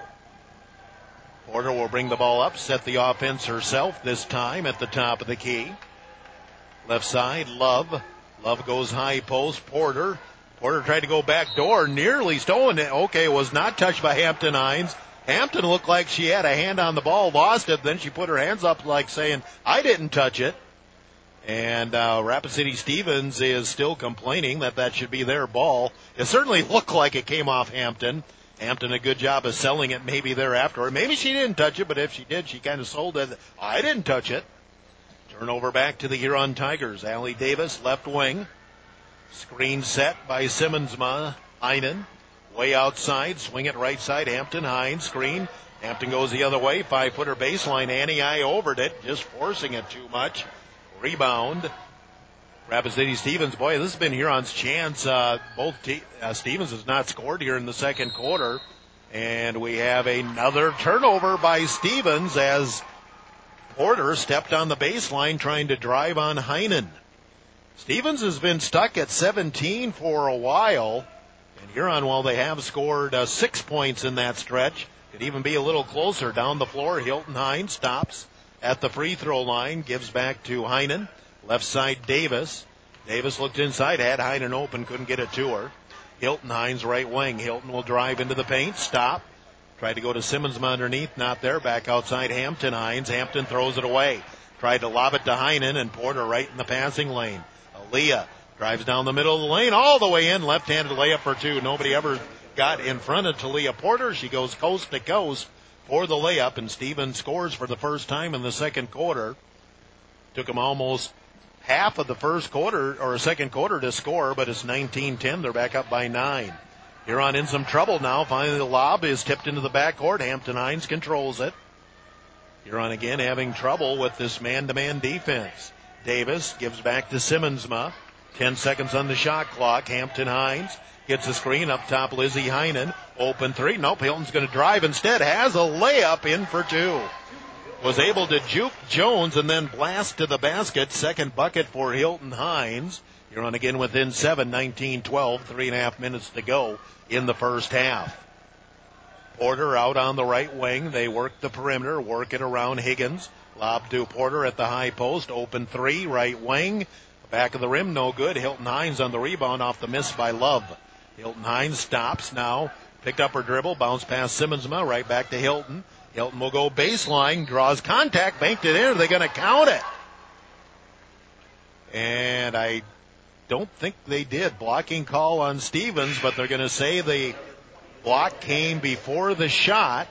Porter will bring the ball up, set the offense herself this time at the top of the key. Left side, Love. Love goes high post. Porter. Porter tried to go back door. Nearly stolen it. Okay, was not touched by Hampton Hines. Hampton looked like she had a hand on the ball, lost it. Then she put her hands up like saying, I didn't touch it. And uh, Rapid City Stevens is still complaining that that should be their ball. It certainly looked like it came off Hampton. Hampton a good job of selling it maybe thereafter. Maybe she didn't touch it, but if she did, she kind of sold it. I didn't touch it. Turnover back to the Huron Tigers. Allie Davis, left wing. Screen set by Simmonsma. Heinen. Way outside. Swing it right side. Hampton Hines. Screen. Hampton goes the other way. Five-footer baseline. Annie I overed it. Just forcing it too much. Rebound. Rapid City Stevens. Boy, this has been Huron's chance. Uh, both te- uh, Stevens has not scored here in the second quarter. And we have another turnover by Stevens as Porter stepped on the baseline trying to drive on Heinen. Stevens has been stuck at seventeen for a while. And Huron, while they have scored uh, six points in that stretch, could even be a little closer. Down the floor, Hilton Hines stops at the free throw line, gives back to Heinen. Left side, Davis. Davis looked inside, had Heinen open, couldn't get it to her. Hilton Hines, right wing. Hilton will drive into the paint, stop. Tried to go to Simmonsma underneath, not there. Back outside, Hampton Hines. Hampton throws it away. Tried to lob it to Heinen, and Porter right in the passing lane. Aaliyah drives down the middle of the lane, all the way in. Left-handed layup for two. Nobody ever got in front of Talia Porter. She goes coast to coast for the layup, and Stevens scores for the first time in the second quarter. Took them almost half of the first quarter, or second quarter to score, but it's nineteen ten. They're back up by nine. Huron in some trouble now. Finally, the lob is tipped into the backcourt. Hampton Hines controls it. Huron again having trouble with this man-to-man defense. Davis gives back to Simmonsma. Ten seconds on the shot clock. Hampton Hines gets a screen up top. Lizzie Heinen. Open three. Nope, Hilton's going to drive instead. Has a layup in for two. Was able to juke Jones and then blast to the basket. Second bucket for Hilton Hines. Huron again within seven, nineteen twelve. Three and a half minutes to go in the first half. Porter out on the right wing. They work the perimeter, work it around Higgins. Lob to Porter at the high post. Open three, right wing. Back of the rim, no good. Hilton Hines on the rebound off the miss by Love. Hilton Hines stops now. Picked up her dribble, bounced past Simmonsma, right back to Hilton. Hilton will go baseline, draws contact, banked it in. Are they going to count it? And I don't think they did. Blocking call on Stevens, but they're going to say the block came before the shot.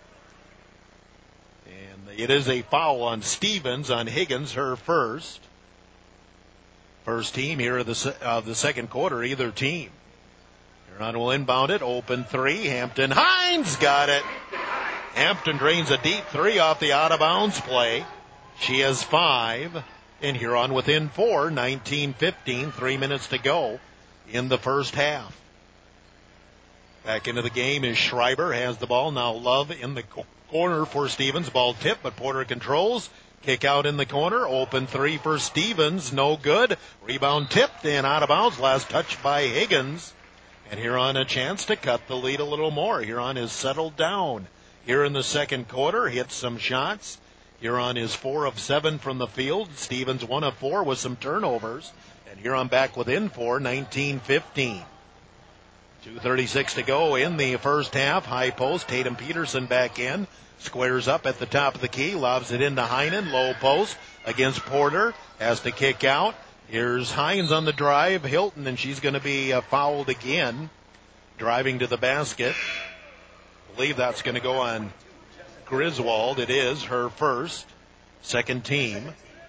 And it is a foul on Stevens, on Higgins, her first. First team here of the, of the second quarter, either team. Huron will inbound it. Open three. Hampton Hines got it. Hampton drains a deep three off the out-of-bounds play. She has five. And Huron within four. nineteen fifteen. Three minutes to go in the first half. Back into the game is Schreiber. Has the ball. Now Love in the corner for Stevens. Ball tipped, but Porter controls. Kick out in the corner. Open three for Stevens. No good. Rebound tipped and out of bounds. Last touch by Higgins. And Huron a chance to cut the lead a little more. Huron is settled down here in the second quarter, hits some shots. Huron is four of seven from the field. Stevens one of four with some turnovers. And Huron back within four, nineteen fifteen. two thirty-six to go in the first half. High post, Tatum Peterson back in. Squares up at the top of the key, lobs it into Heinen. Low post against Porter. Has to kick out. Here's Hines on the drive. Hilton, and she's going to be uh, fouled again. Driving to the basket. I believe that's going to go on Griswold. It is her first. Second team.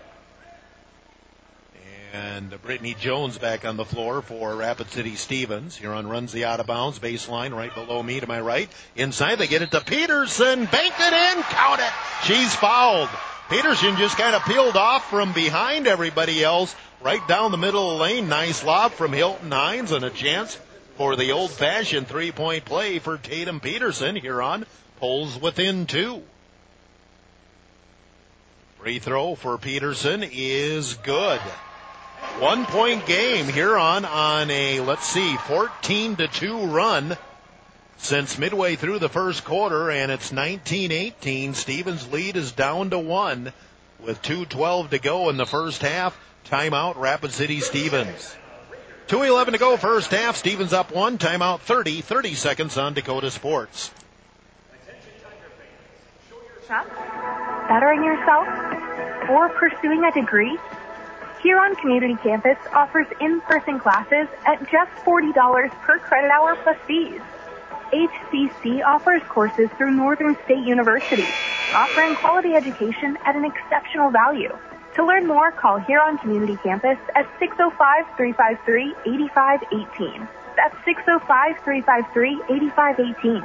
And Brittany Jones back on the floor for Rapid City Stevens. Huron runs the out of bounds baseline right below me to my right. Inside they get it to Peterson. Banked it in. Count it. She's fouled. Peterson just kind of peeled off from behind everybody else right down the middle of the lane. Nice lob from Hilton Hines and a chance for the old-fashioned three-point play for Tatum Peterson. Huron pulls within two. Free throw for Peterson is good. One-point game here on on a, let's see, fourteen to two run since midway through the first quarter, and it's nineteen eighteen. Stevens' lead is down to one with two twelve to go in the first half. Timeout, Rapid City Stevens. two eleven to go first half. Stevens up one. Timeout thirty. thirty seconds on Dakota Sports. Bettering yourself or pursuing a degree? Huron Community Campus offers in-person classes at just forty dollars per credit hour plus fees. H C C offers courses through Northern State University, offering quality education at an exceptional value. To learn more, call Huron Community Campus at six oh five, three five three, eight five one eight. That's six oh five, three five three, eight five one eight.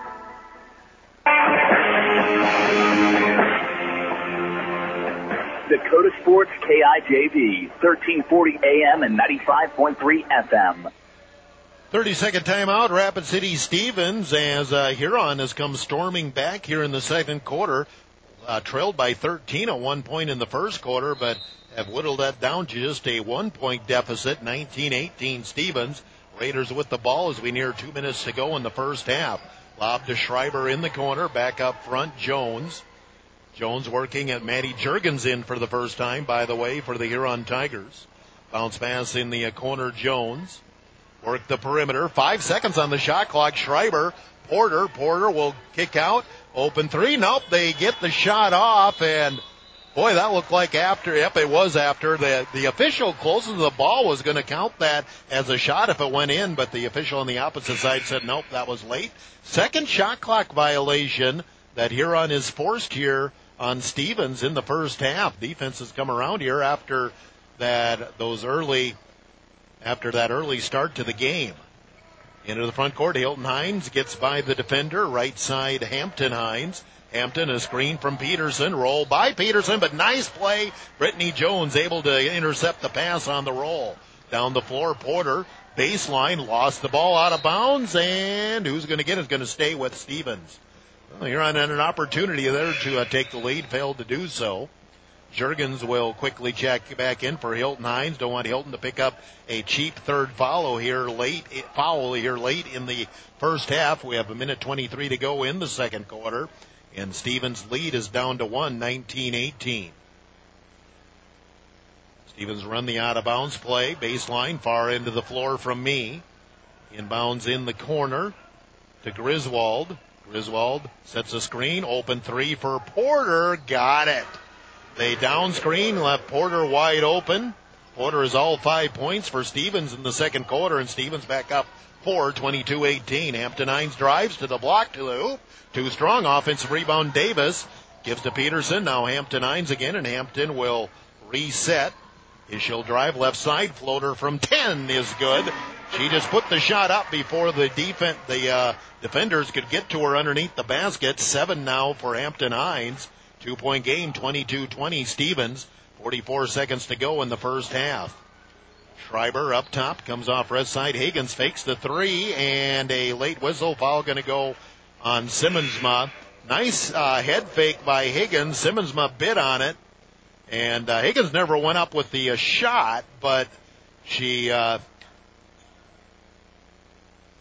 Dakota Sports K I J V, thirteen forty A M and ninety-five point three F M. thirty-second timeout, Rapid City Stevens, as uh, Huron has come storming back here in the second quarter, uh, trailed by thirteen at one point in the first quarter, but have whittled that down to just a one-point deficit, nineteen eighteen Stevens. Raiders with the ball as we near two minutes to go in the first half. Lob to Schreiber in the corner, back up front, Jones. Jones working at Maddie Juergens in for the first time, by the way, for the Huron Tigers. Bounce pass in the corner, Jones. Work the perimeter. Five seconds on the shot clock. Schreiber, Porter. Porter will kick out. Open three. Nope, they get the shot off, and boy, that looked like after. Yep, it was after. The, the official closest to the ball was going to count that as a shot if it went in, but the official on the opposite side said nope, that was late. Second shot clock violation that Huron is forced here on Stevens in the first half. Defense has come around here after that those early after that early start to the game. Into the front court, Hilton Hines gets by the defender, right side Hampton Hines. Hampton, a screen from Peterson, roll by Peterson, but nice play. Brittany Jones able to intercept the pass on the roll. Down the floor, Porter, baseline, lost the ball out of bounds, and who's going to get it is going to stay with Stevens. Well, Huron had an opportunity there to uh, take the lead, failed to do so. Juergens will quickly check back in for Hilton Hines. Don't want Hilton to pick up a cheap third foul here late, foul here late in the first half. We have a minute twenty-three to go in the second quarter, and Stevens' lead is down to one, nineteen eighteen. Stevens run the out-of-bounds play, baseline, far end of the floor from me. Inbounds in the corner to Griswold. Griswold sets a screen, open three for Porter, got it. They down screen, left Porter wide open. Porter is all five points for Stevens in the second quarter, and Stevens back up four, twenty-two eighteen. Hampton Hines drives to the block, to the hoop. Too strong, offensive rebound, Davis gives to Peterson. Now Hampton Hines again, and Hampton will reset. She'll drive left side, floater from ten is good. She just put the shot up before the defense, the uh, defenders could get to her underneath the basket. Seven now for Hampton Hines. Two-point game, twenty-two twenty Stevens. forty-four seconds to go in the first half. Schreiber up top, comes off right side. Higgins fakes the three, and a late whistle. Foul going to go on Simmonsma. Nice uh, head fake by Higgins. Simmonsma bit on it. And uh, Higgins never went up with the uh, shot, but she... Uh,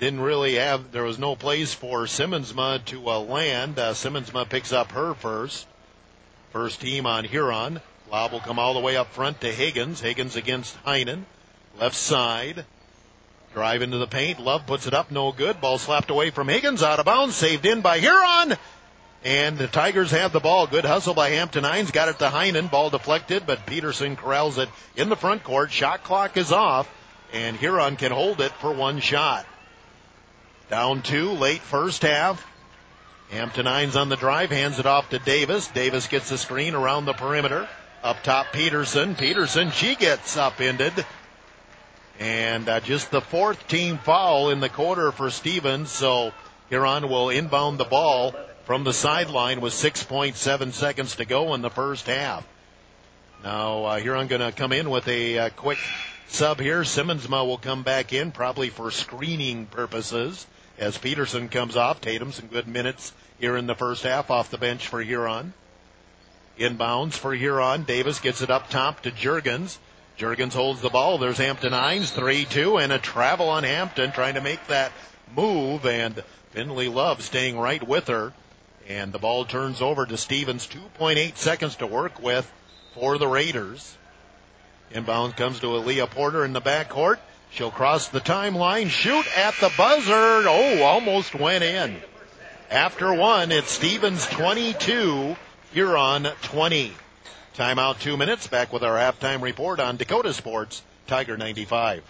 didn't really have, there was no place for Simmonsma to uh, land. Uh, Simmonsma picks up her first. First team on Huron. Lob will come all the way up front to Higgins. Higgins against Heinen. Left side. Drive into the paint. Love puts it up. No good. Ball slapped away from Higgins. Out of bounds. Saved in by Huron. And the Tigers have the ball. Good hustle by Hampton Hines. Got it to Heinen. Ball deflected, but Peterson corrals it in the front court. Shot clock is off, and Huron can hold it for one shot. Down two, late first half. Hampton Hines on the drive. Hands it off to Davis. Davis gets the screen around the perimeter. Up top, Peterson. Peterson, she gets upended. And uh, just the fourth team foul in the quarter for Stevens, so Huron will inbound the ball from the sideline with six point seven seconds to go in the first half. Now, uh, Huron going to come in with a uh, quick sub here. Simmonsma will come back in, probably for screening purposes, as Peterson comes off. Tatum, some good minutes here in the first half off the bench for Huron. Inbounds for Huron. Davis gets it up top to Juergens. Juergens holds the ball. There's Hampton Hines, three two, and a travel on Hampton trying to make that move, and Finley Love staying right with her. And the ball turns over to Stevens. two point eight seconds to work with for the Raiders. Inbound comes to Aaliyah Porter in the backcourt. She'll cross the timeline, shoot at the buzzer. Oh, almost went in. After one, it's Stevens twenty-two, Huron twenty. Timeout two minutes. Back with our halftime report on Dakota Sports, Tiger ninety-five.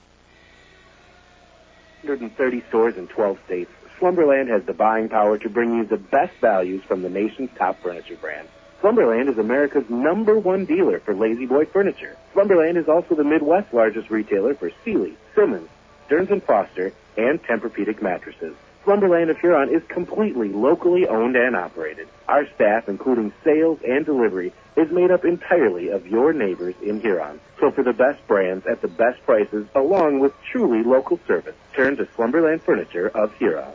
one hundred thirty stores in twelve states. Slumberland has the buying power to bring you the best values from the nation's top furniture brands. Slumberland is America's number one dealer for Lazy Boy furniture. Slumberland is also the Midwest's largest retailer for Sealy, Simmons, Stearns and Foster, and Tempur-Pedic mattresses. Slumberland of Huron is completely locally owned and operated. Our staff, including sales and delivery, is made up entirely of your neighbors in Huron. So for the best brands at the best prices, along with truly local service, turn to Slumberland Furniture of Huron.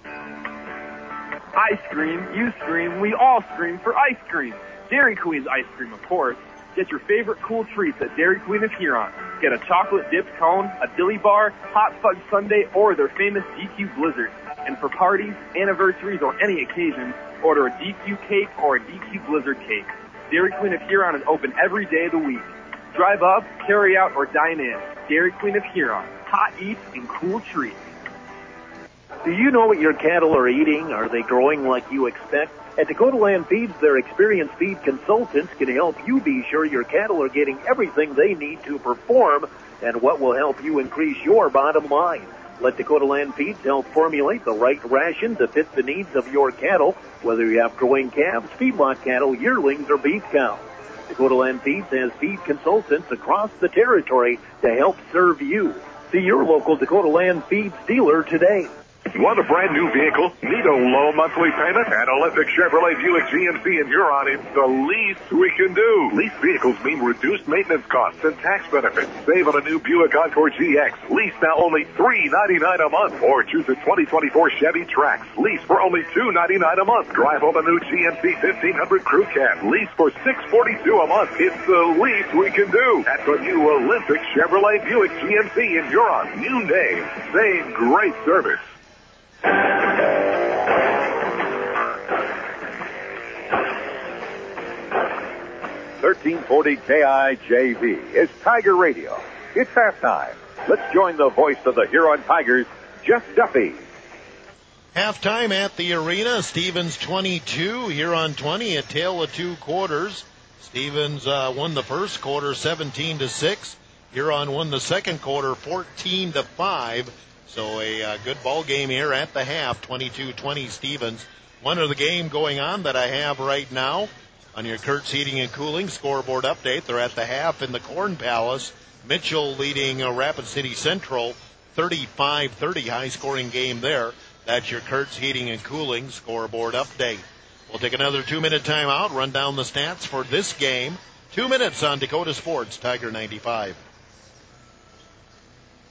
I scream, you scream, we all scream for ice cream. Dairy Queen's ice cream, of course. Get your favorite cool treats at Dairy Queen of Huron. Get a chocolate dipped cone, a dilly bar, hot fudge sundae, or their famous D Q Blizzard. And for parties, anniversaries, or any occasion, order a D Q cake or a D Q Blizzard cake. Dairy Queen of Huron is open every day of the week. Drive up, carry out, or dine in. Dairy Queen of Huron. Hot eats and cool treats. Do you know what your cattle are eating? Are they growing like you expect? At Dakota Land Feeds, their experienced feed consultants can help you be sure your cattle are getting everything they need to perform and what will help you increase your bottom line. Let Dakota Land Feeds help formulate the right ration to fit the needs of your cattle, whether you have growing calves, feedlot cattle, yearlings, or beef cows. Dakota Land Feeds has feed consultants across the territory to help serve you. See your local Dakota Land Feeds dealer today. Want a brand new vehicle? Need a low monthly payment? At Olympic Chevrolet Buick G M C in Huron, it's the least we can do. Leased vehicles mean reduced maintenance costs and tax benefits. Save on a new Buick Encore G X. Lease now only three ninety-nine a month. Or choose a twenty twenty-four Chevy Trax. Lease for only two ninety-nine a month. Drive home a new G M C fifteen hundred Crew Cab. Lease for six forty-two a month. It's the least we can do. At the new Olympic Chevrolet Buick G M C in Huron. New name, same great service. thirteen forty K I J V is Tiger Radio. It's halftime. Let's join the voice of the Huron Tigers, Jeff Duffy. Halftime at the arena. Stevens twenty-two, Huron twenty, a tale of two quarters. Stevens uh, won the first quarter seventeen to six. Huron won the second quarter fourteen to five. So a uh, good ball game here at the half, twenty-two twenty Stevens. One of the game going on that I have right now on your Kurtz Heating and Cooling scoreboard update. They're at the half in the Corn Palace. Mitchell leading uh, Rapid City Central thirty-five thirty, high-scoring game there. That's your Kurtz Heating and Cooling scoreboard update. We'll take another two-minute timeout, run down the stats for this game. Two minutes on Dakota Sports, Tiger ninety-five.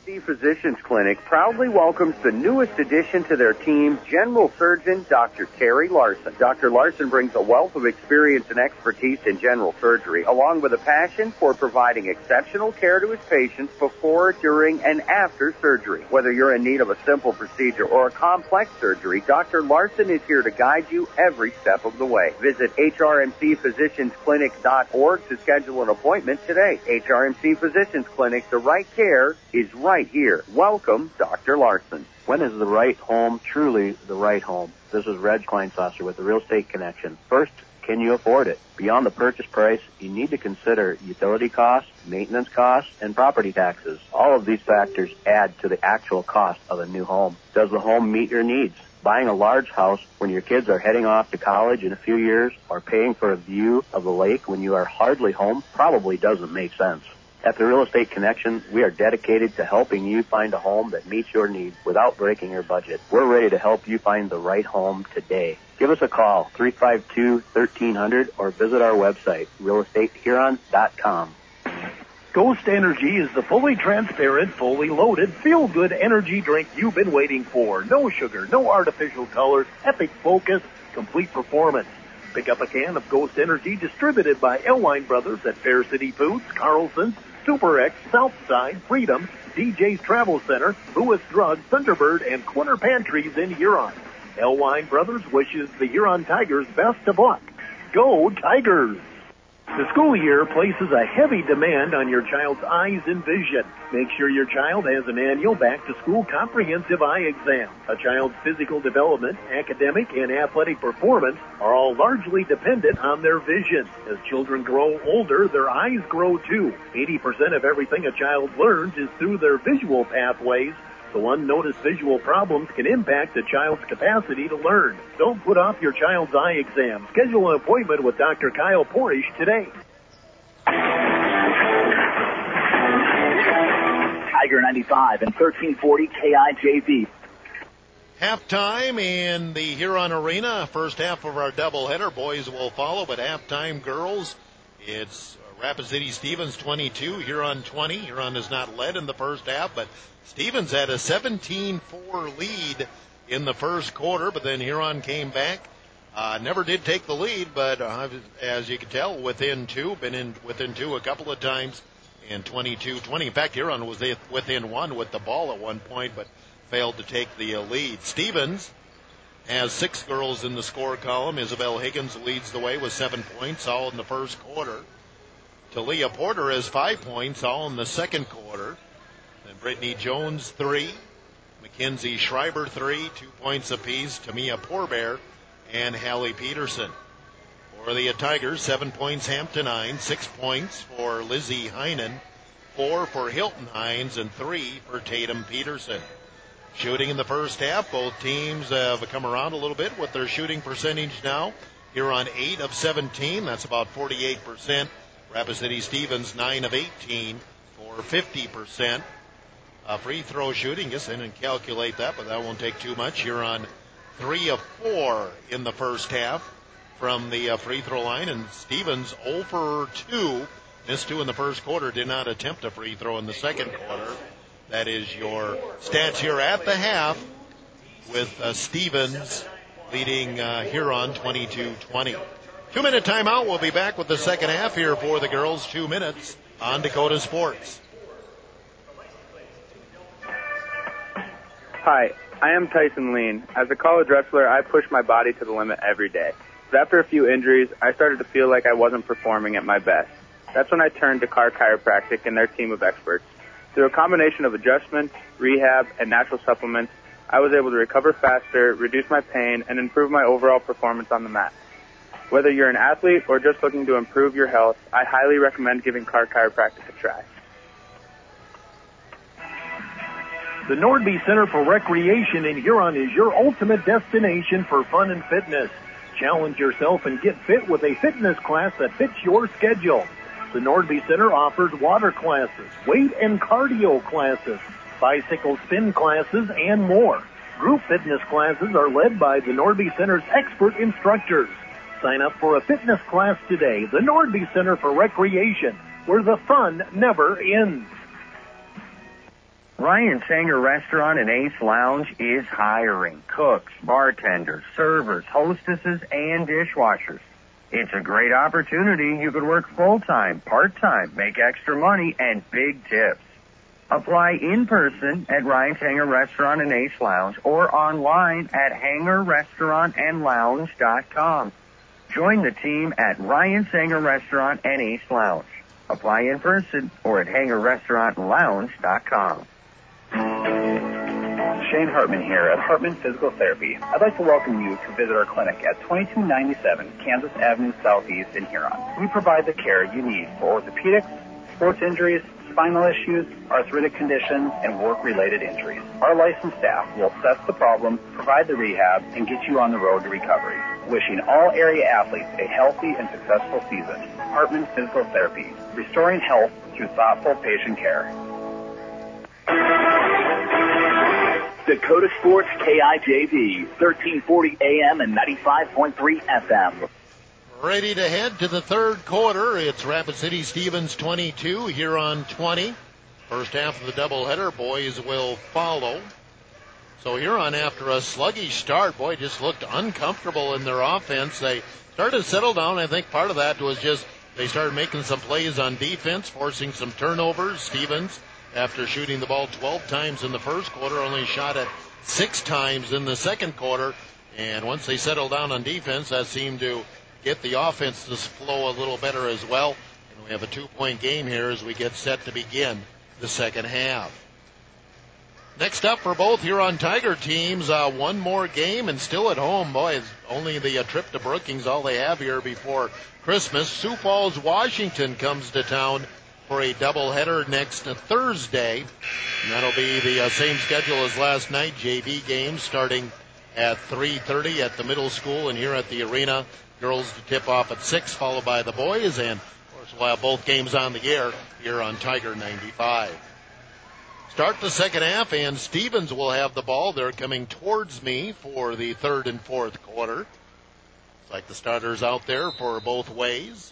C Physicians Clinic proudly welcomes the newest addition to their team, General Surgeon Doctor Terry Larson. Doctor Larson brings a wealth of experience and expertise in general surgery, along with a passion for providing exceptional care to his patients before, during, and after surgery. Whether you're in need of a simple procedure or a complex surgery, Doctor Larson is here to guide you every step of the way. Visit H R M C physicians clinic dot org to schedule an appointment today. H R M C Physicians Clinic, the right care is right here. Welcome, Doctor Larson. When is the right home truly the right home? This is Reg Kleinsasser with the Real Estate Connection. First, can you afford it? Beyond the purchase price, you need to consider utility costs, maintenance costs, and property taxes. All of these factors add to the actual cost of a new home. Does the home meet your needs? Buying a large house when your kids are heading off to college in a few years or paying for a view of the lake when you are hardly home probably doesn't make sense. At the Real Estate Connection, we are dedicated to helping you find a home that meets your needs without breaking your budget. We're ready to help you find the right home today. Give us a call, three five two, one three zero zero, or visit our website, real estate huron dot com. Ghost Energy is the fully transparent, fully loaded, feel-good energy drink you've been waiting for. No sugar, no artificial colors, epic focus, complete performance. Pick up a can of Ghost Energy distributed by Elwine Brothers at Fair City Foods, Carlson's, Super X, Southside, Freedom, D J's Travel Center, Lewis Drug, Thunderbird, and Corner Pantries in Huron. Elwine Brothers wishes the Huron Tigers best of luck. Go Tigers! The school year places a heavy demand on your child's eyes and vision. Make sure your child has an annual back-to-school comprehensive eye exam. A child's physical development, academic, and athletic performance are all largely dependent on their vision. As children grow older, their eyes grow too. eighty percent of everything a child learns is through their visual pathways, so unnoticed visual problems can impact a child's capacity to learn. Don't put off your child's eye exam. Schedule an appointment with Doctor Kyle Porish today. Tiger ninety-five and thirteen forty K I J V. Halftime in the Huron Arena. First half of our doubleheader. Boys will follow, but halftime, girls, it's Rapid City Stevens twenty-two, Huron twenty. Huron has not led in the first half, but Stevens had a seventeen four lead in the first quarter, but then Huron came back. Uh, never did take the lead, but uh, as you can tell, within two, been in within two a couple of times, and twenty-two twenty. In fact, Huron was within one with the ball at one point, but failed to take the uh, lead. Stevens has six girls in the score column. Isabel Higgins leads the way with seven points, all in the first quarter. Talia Porter has five points, all in the second quarter. Then Brittany Jones, three. Mackenzie Schreiber, three. Two points apiece. Tamia Porbear and Hallie Peterson. For the Tigers, seven points Hampton Hines, six points for Lizzie Heinen, four for Hilton Hines, and three for Tatum Peterson. Shooting in the first half, both teams have come around a little bit with their shooting percentage now. Here on eight of seventeen, that's about forty-eight percent. Rapid City Stevens, nine of eighteen for fifty percent. Uh, free throw shooting, guess I didn't calculate that, but that won't take too much. Here on three of four in the first half from the uh, free throw line, and Stevens zero for two. Missed two in the first quarter, did not attempt a free throw in the second quarter. That is your stats here at the half with uh, Stevens leading uh, Huron twenty-two twenty. Two-minute timeout. We'll be back with the second half here for the girls. Two minutes on Dakota Sports. Hi, I am Tyson Lean. As a college wrestler, I push my body to the limit every day. But after a few injuries, I started to feel like I wasn't performing at my best. That's when I turned to Carr Chiropractic and their team of experts. Through a combination of adjustments, rehab, and natural supplements, I was able to recover faster, reduce my pain, and improve my overall performance on the mat. Whether you're an athlete or just looking to improve your health, I highly recommend giving Carr Chiropractic a try. The Nordby Center for Recreation in Huron is your ultimate destination for fun and fitness. Challenge yourself and get fit with a fitness class that fits your schedule. The Nordby Center offers water classes, weight and cardio classes, bicycle spin classes, and more. Group fitness classes are led by the Nordby Center's expert instructors. Sign up for a fitness class today. The Nordby Center for Recreation, where the fun never ends. Ryan Sanger Restaurant and Ace Lounge is hiring cooks, bartenders, servers, hostesses, and dishwashers. It's a great opportunity. You could work full-time, part-time, make extra money, and big tips. Apply in person at Ryan Sanger Restaurant and Ace Lounge or online at hanger restaurant and lounge dot com. Join the team at Ryan Sanger Restaurant and Ace Lounge. Apply in person or at hanger restaurant and lounge dot com. Shane Hartman here at Hartman Physical Therapy. I'd like to welcome you to visit our clinic at twenty-two ninety-seven Kansas Avenue Southeast in Huron. We provide the care you need for orthopedics, sports injuries, spinal issues, arthritic conditions, and work-related injuries. Our licensed staff will assess the problem, provide the rehab, and get you on the road to recovery. Wishing all area athletes a healthy and successful season. Hartman Physical Therapy, restoring health through thoughtful patient care. Dakota Sports K I J V, thirteen forty A M and ninety-five point three F M. Ready to head to the third quarter. It's Rapid City Stevens twenty-two, Huron twenty. First half of the doubleheader, boys will follow. So Huron, after a sluggish start, boy, just looked uncomfortable in their offense. They started to settle down. I think part of that was just they started making some plays on defense, forcing some turnovers. Stevens, after shooting the ball twelve times in the first quarter, only shot it six times in the second quarter. And once they settled down on defense, that seemed to get the offense to flow a little better as well. And we have a two-point game here as we get set to begin the second half. Next up for both Huron Tiger teams, uh, one more game and still at home. Boy, it's only the uh, trip to Brookings, all they have here before Christmas. Sioux Falls, Washington comes to town for a doubleheader next Thursday. And that'll be the uh, same schedule as last night. J V games starting at three thirty at the middle school, and here at the arena, girls to tip off at six, followed by the boys. And, of course, we'll have both games on the air here on Tiger ninety-five. Start the second half, and Stevens will have the ball. They're coming towards me for the third and fourth quarter. It's like the starters out there for both ways.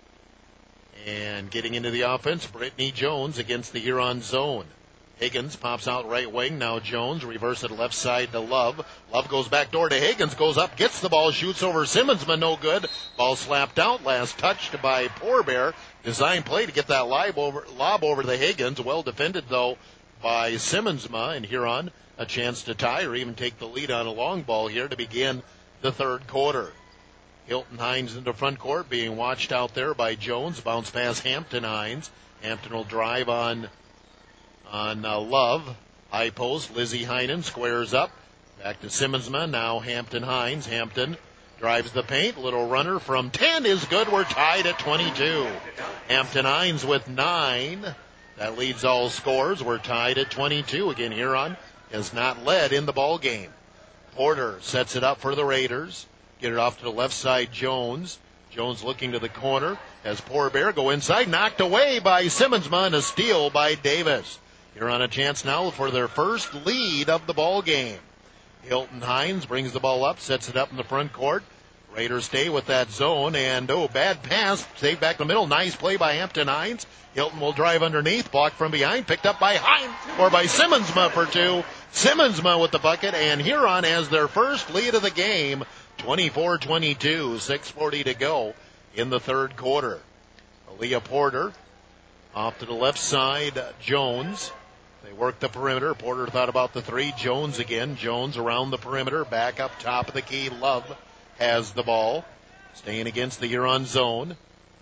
And getting into the offense, Brittany Jones against the Huron zone. Higgins pops out right wing. Now Jones reverse it left side to Love. Love goes back door to Higgins, goes up, gets the ball, shoots over Simmonsman, no good. Ball slapped out, last touched by Poorbear. Design play to get that lob over, lob over to Higgins. Well defended, though, by Simmonsma, and Huron a chance to tie or even take the lead on a long ball here to begin the third quarter. Hilton Hines into front court, being watched out there by Jones. Bounce pass Hampton Hines. Hampton will drive on on uh, Love. High post, Lizzie Heinen squares up. Back to Simmonsma, now Hampton Hines. Hampton drives the paint. Little runner from ten is good. We're tied at twenty-two. Hampton Hines with nine. That leads all scores. We're tied at twenty-two. Again, Huron has not led in the ball game. Porter sets it up for the Raiders. Get it off to the left side, Jones. Jones looking to the corner. Has Poorbear go inside. Knocked away by Simmonsma, and a steal by Davis. Huron a chance now for their first lead of the ball game. Hilton Hines brings the ball up, sets it up in the front court. Raiders stay with that zone, and oh, bad pass. Saved back the middle. Nice play by Hampton Hines. Hilton will drive underneath, blocked from behind, picked up by Hines, or by Simmonsma for two. Simmonsma with the bucket, and Huron has their first lead of the game, twenty-four twenty-two, six forty to go in the third quarter. Aaliyah Porter off to the left side, Jones. They work the perimeter. Porter thought about the three. Jones again. Jones around the perimeter, back up top of the key. Love has the ball, staying against the Huron zone.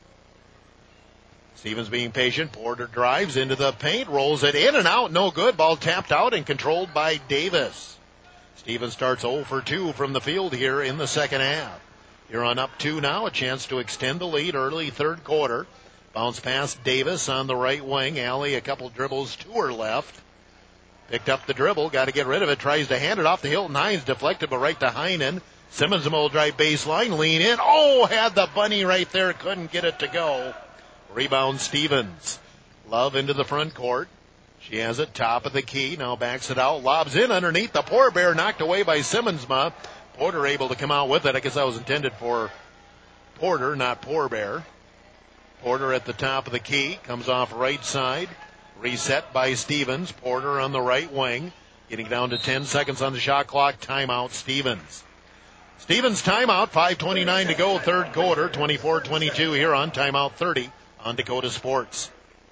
Stevens being patient. Porter drives into the paint, rolls it in and out, no good. Ball tapped out and controlled by Davis. Stevens starts zero for two from the field here in the second half. Huron up two now, a chance to extend the lead early third quarter. Bounce pass Davis on the right wing. Alley, a couple dribbles to her left. Picked up the dribble, got to get rid of it, tries to hand it off to Hilton Hines, deflected, but right to Heinen. Simmons will drive baseline, lean in. Oh, had the bunny right there, couldn't get it to go. Rebound Stevens. Love into the front court. She has it, top of the key, now backs it out, lobs in underneath. The Poorbear knocked away by Simmonsma. Porter able to come out with it. I guess that was intended for Porter, not Poorbear. Porter at the top of the key, comes off right side. Reset by Stevens. Porter on the right wing. Getting down to ten seconds on the shot clock. Timeout, Stevens. Stevens timeout. five twenty-nine to go, third quarter. twenty-four twenty-two here on Timeout thirty on Dakota Sports.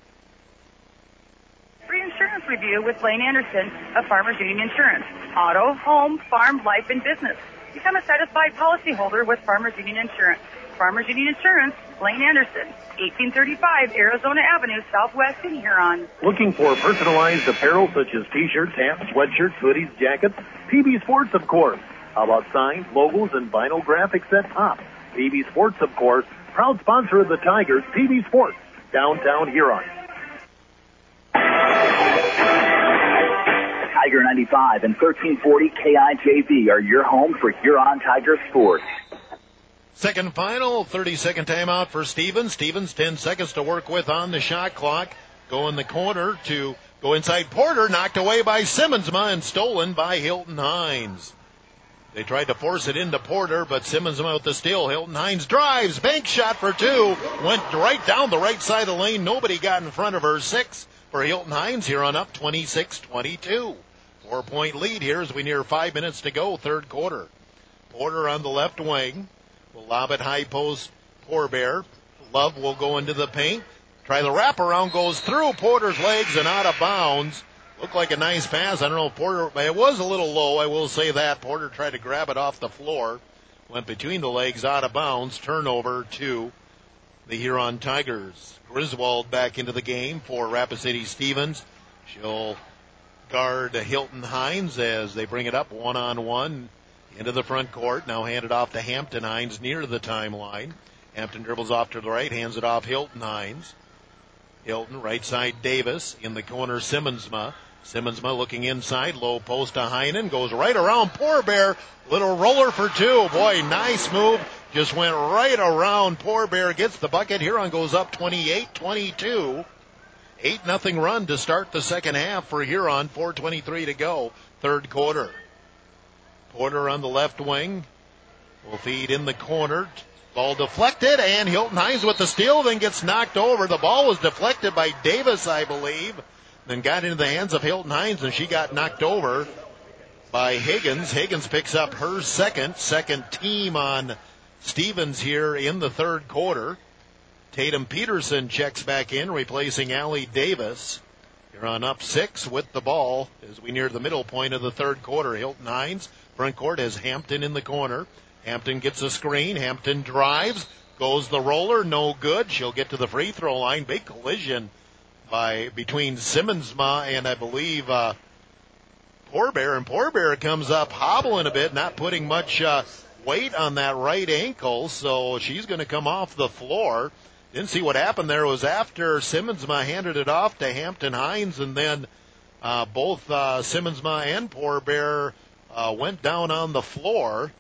Free insurance review with Lane Anderson of Farmers Union Insurance. Auto, home, farm, life, and business. Become a satisfied policyholder with Farmers Union Insurance. Farmers Union Insurance, Lane Anderson, eighteen thirty-five Arizona Avenue, Southwest in Huron. Looking for personalized apparel such as t-shirts, hats, sweatshirts, hoodies, jackets? P B Sports, of course. How about signs, logos, and vinyl graphics at top? P B Sports, of course. Proud sponsor of the Tigers, P B Sports, downtown Huron. Tiger ninety-five and thirteen forty K I J V are your home for Huron Tiger sports. Second final, thirty-second timeout for Stevens. Stevens, ten seconds to work with on the shot clock. Go in the corner to go inside Porter, knocked away by Simmonsma and stolen by Hilton Hines. They tried to force it into Porter, but Simmonsma with the steal. Hilton Hines drives, bank shot for two, went right down the right side of the lane. Nobody got in front of her. Six for Hilton Hines here on up, twenty-six twenty-two. Four-point lead here as we near five minutes to go, third quarter. Porter on the left wing. Will lob it high post, Porbear. Love will go into the paint. Try the wraparound, goes through Porter's legs and out of bounds. Looked like a nice pass. I don't know if Porter, it was a little low, I will say that. Porter tried to grab it off the floor. Went between the legs, out of bounds. Turnover to the Huron Tigers. Griswold back into the game for Rapid City Stevens. She'll guard Hilton Hines as they bring it up one-on-one. Into the front court, now handed off to Hampton Hines near the timeline. Hampton dribbles off to the right, hands it off Hilton Hines. Hilton, right side Davis, in the corner Simmonsma. Simmonsma looking inside, low post to Heinen, goes right around Porbear, little roller for two. Boy, nice move, just went right around Porbear, gets the bucket. Huron goes up twenty-eight twenty-two. eight nothing run to start the second half for Huron, four twenty-three to go, third quarter. Porter on the left wing will feed in the corner. Ball deflected, and Hilton Hines with the steal, then gets knocked over. The ball was deflected by Davis, I believe, then got into the hands of Hilton Hines, and she got knocked over by Higgins. Higgins picks up her second, second team on Stevens here in the third quarter. Tatum Peterson checks back in, replacing Allie Davis. You're on up six with the ball as we near the middle point of the third quarter. Hilton Hines, front court, has Hampton in the corner. Hampton gets a screen. Hampton drives, goes the roller, no good. She'll get to the free throw line. Big collision by between Simmonsma and I believe uh, Porbear. And Porbear comes up hobbling a bit, not putting much uh, weight on that right ankle, so she's going to come off the floor. Didn't see what happened there. It was after Simmonsma handed it off to Hampton Hines, and then uh, both uh, Simmonsma and Porbear uh, went down on the floor.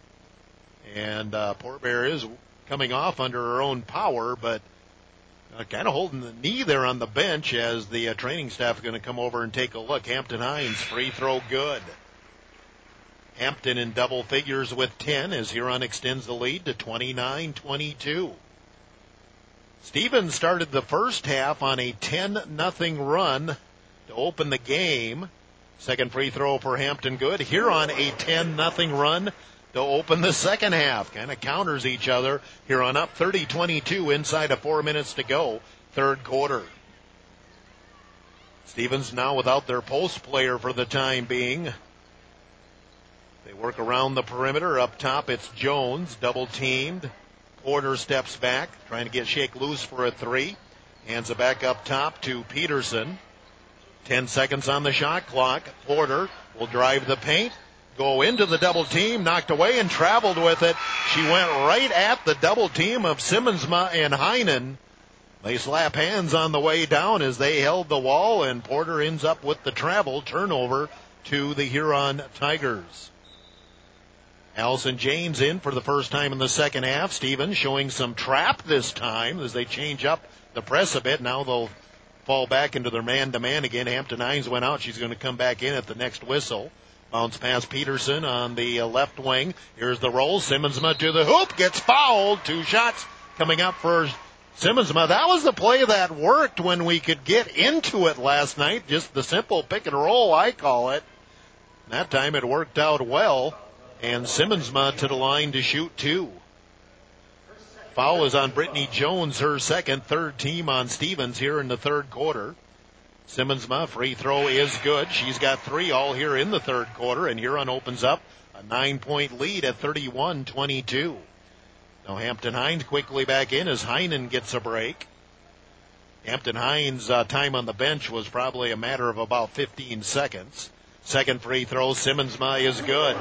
And uh, Porbear is coming off under her own power, but uh, kind of holding the knee there on the bench as the uh, training staff are going to come over and take a look. Hampton Hines, free throw good. Hampton in double figures with ten as Huron extends the lead to twenty-nine twenty-two. Stevens started the first half on a ten nothing run to open the game. Second free throw for Hampton good. Huron a ten nothing run to open the second half. Kind of counters each other. Huron up thirty twenty-two inside of four minutes to go. Third quarter. Stevens now without their post player for the time being. They work around the perimeter. Up top it's Jones, double teamed. Porter steps back, trying to get Shake loose for a three. Hands it back up top to Peterson. Ten seconds on the shot clock. Porter will drive the paint, go into the double team, knocked away and traveled with it. She went right at the double team of Simmonsma and Heinen. They slap hands on the way down as they held the wall, and Porter ends up with the travel. Turnover to the Huron Tigers. Allison James in for the first time in the second half. Stevens showing some trap this time as they change up the press a bit. Now they'll fall back into their man-to-man again. Hampton Hines went out. She's going to come back in at the next whistle. Bounce past Peterson on the left wing. Here's the roll. Simmonsma to the hoop. Gets fouled. Two shots coming up for Simmonsma, that was the play that worked when we could get into it last night. Just the simple pick and roll, I call it. That time it worked out well. And Simmonsma to the line to shoot two. Foul is on Brittany Jones, her second, third team on Stevens here in the third quarter. Simmonsma, free throw is good. She's got three all here in the third quarter, and Huron opens up a nine-point lead at thirty-one twenty-two. Now Hampton Hines quickly back in as Heinen gets a break. Hampton Hines' uh, time on the bench was probably a matter of about fifteen seconds. Second free throw, Simmonsma is good.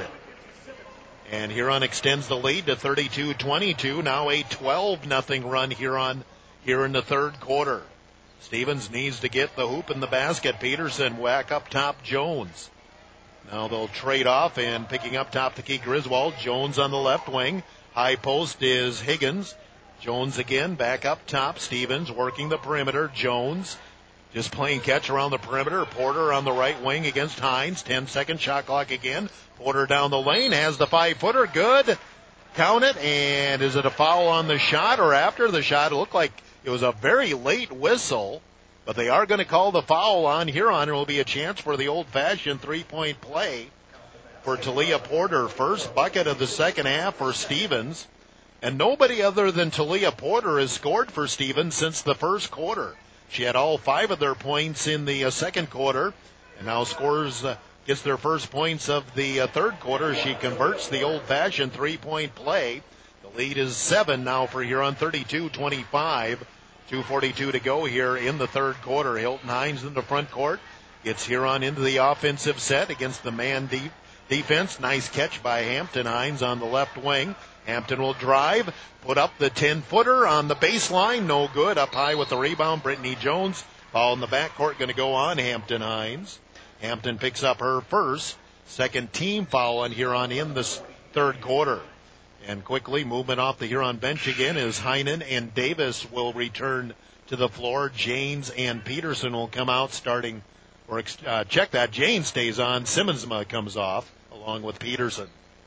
And Huron extends the lead to thirty-two twenty-two. Now a twelve nothing run Huron here in the third quarter. Stevens needs to get the hoop in the basket. Peterson whack up top Jones. Now they'll trade off, and picking up top the key Griswold. Jones on the left wing. High post is Higgins. Jones again back up top. Stevens working the perimeter. Jones just playing catch around the perimeter. Porter on the right wing against Hines. ten second shot clock again. Porter down the lane has the five footer. Good. Count it. And is it a foul on the shot or after the shot? It looked like it was a very late whistle, but they are going to call the foul on Huron. There will be a chance for the old-fashioned three-point play for Talia Porter. First bucket of the second half for Stevens. And nobody other than Talia Porter has scored for Stevens since the first quarter. She had all five of their points in the uh, second quarter, and now scores, uh, gets their first points of the uh, third quarter. She converts the old-fashioned three-point play. The lead is seven now for Huron, thirty-two twenty-five. two forty-two to go here in the third quarter. Hilton Hines in the front court. Gets Huron into the offensive set against the man deep defense. Nice catch by Hampton Hines on the left wing. Hampton will drive, put up the ten-footer on the baseline. No good. Up high with the rebound, Brittany Jones. Ball in the backcourt going to go on Hampton Hines. Hampton picks up her first. Second team foul on Huron in this third quarter. And quickly, movement off the Huron bench again is Heinen and Davis will return to the floor. Janes and Peterson will come out starting, or uh, check that. Janes stays on. Simmonsma comes off along with Peterson.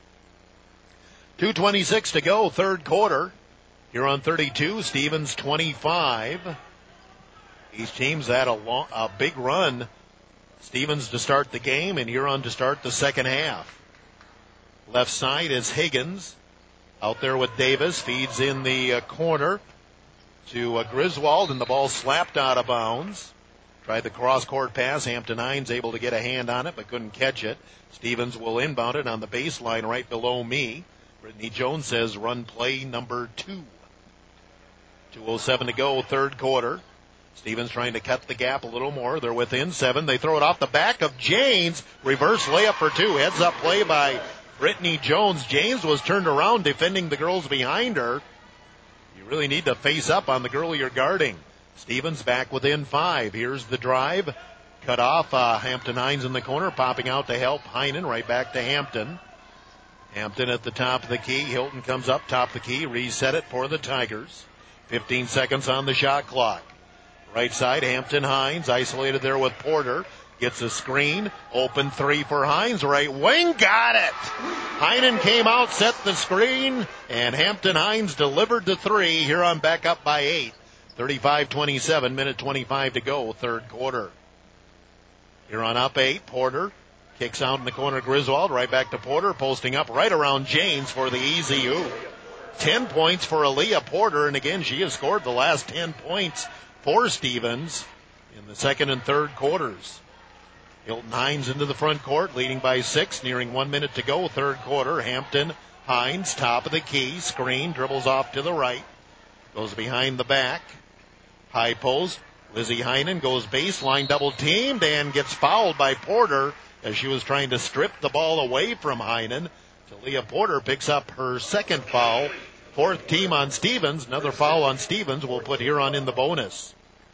two twenty-six to go, third quarter. Huron thirty-two, Stevens twenty-five. Each team's had a, long, a big run. Stevens to start the game and Huron to start the second half. Left side is Higgins. Out there with Davis, feeds in the uh, corner to uh, Griswold, and the ball slapped out of bounds. Tried the cross-court pass. Hampton Hines able to get a hand on it, but couldn't catch it. Stevens will inbound it on the baseline right below me. Brittany Jones says run play number two. two oh seven to go, third quarter. Stevens trying to cut the gap a little more. They're within seven. They throw it off the back of Janes. Reverse layup for two. Heads up play by Brittany Jones. James was turned around defending the girls behind her. You really need to face up on the girl you're guarding. Stevens back within five. Here's the drive. Cut off. Uh, Hampton Hines in the corner, popping out to help Heinen. Right back to Hampton. Hampton at the top of the key. Hilton comes up top of the key. Reset it for the Tigers. fifteen seconds on the shot clock. Right side, Hampton Hines isolated there with Porter. Gets a screen. Open three for Hines. Right wing. Got it. Heinen came out, set the screen, and Hampton Hines delivered the three. Huron back up by eight. thirty-five twenty-seven, minute twenty-five to go, third quarter. Huron up eight. Porter kicks out in the corner. Griswold right back to Porter, posting up right around James for the easy hoop. Ten points for Aaliyah Porter, and again, she has scored the last ten points for Stevens in the second and third quarters. Hilton Hines into the front court, leading by six, nearing one minute to go, third quarter. Hampton Hines, top of the key, screen, dribbles off to the right, goes behind the back, high post. Lizzie Heinen goes baseline, double teamed, and gets fouled by Porter as she was trying to strip the ball away from Heinen. Talia Porter picks up her second foul. Fourth team on Stevens. Another foul on Stevens will put Huron in the bonus.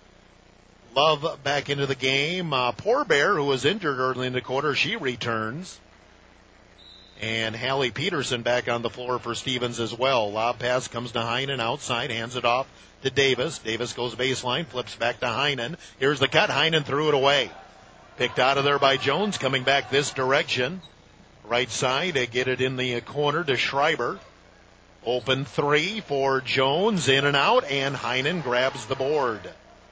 Love back into the game. Uh, Poor Bear, who was injured early in the quarter, she returns. And Hallie Peterson back on the floor for Stevens as well. Lob pass comes to Heinen outside, hands it off to Davis. Davis goes baseline, flips back to Heinen. Here's the cut. Heinen threw it away. Picked out of there by Jones, coming back this direction. Right side, they get it in the corner to Schreiber. Open three for Jones, in and out, and Heinen grabs the board.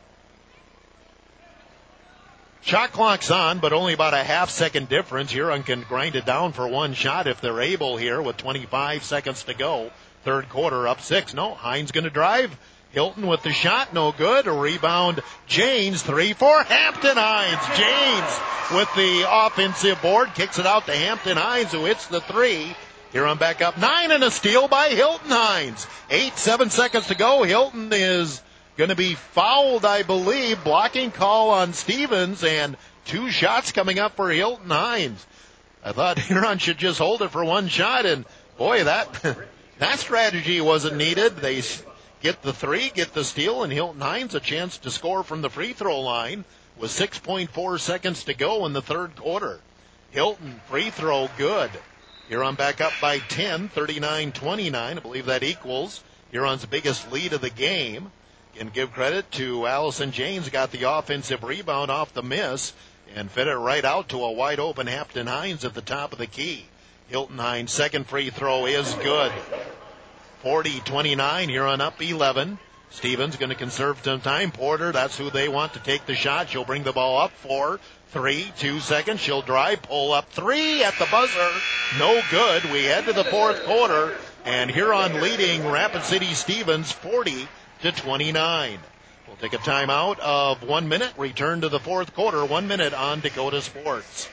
Shot clock's on, but only about a half second difference. Huron can grind it down for one shot if they're able here with twenty-five seconds to go. Third quarter up six. No, Hines going to drive. Hilton with the shot, no good. A rebound, James, three for Hampton Hines. James with the offensive board, kicks it out to Hampton Hines, who hits the three. Huron back up nine, and a steal by Hilton Hines. Eight, seven seconds to go. Hilton is going to be fouled, I believe. Blocking call on Stevens, and two shots coming up for Hilton Hines. I thought Huron should just hold it for one shot, and boy, that that strategy wasn't needed. They get the three, get the steal, and Hilton Hines a chance to score from the free throw line with six point four seconds to go in the third quarter. Hilton free throw good. Huron back up by ten, thirty-nine twenty-nine. I believe that equals Huron's biggest lead of the game. Can give credit to Allison James, got the offensive rebound off the miss and fed it right out to a wide open Hampton Hines at the top of the key. Hilton Hines' second free throw is good. forty twenty-nine, Huron up eleven. Stevens going to conserve some time. Porter, that's who they want to take the shot. She'll bring the ball up for three, two seconds. She'll drive, pull up three at the buzzer. No good. We head to the fourth quarter, and Huron leading Rapid City Stevens forty to twenty-nine. We'll take a timeout of one minute. Return to the fourth quarter. One minute on Dakota Sports.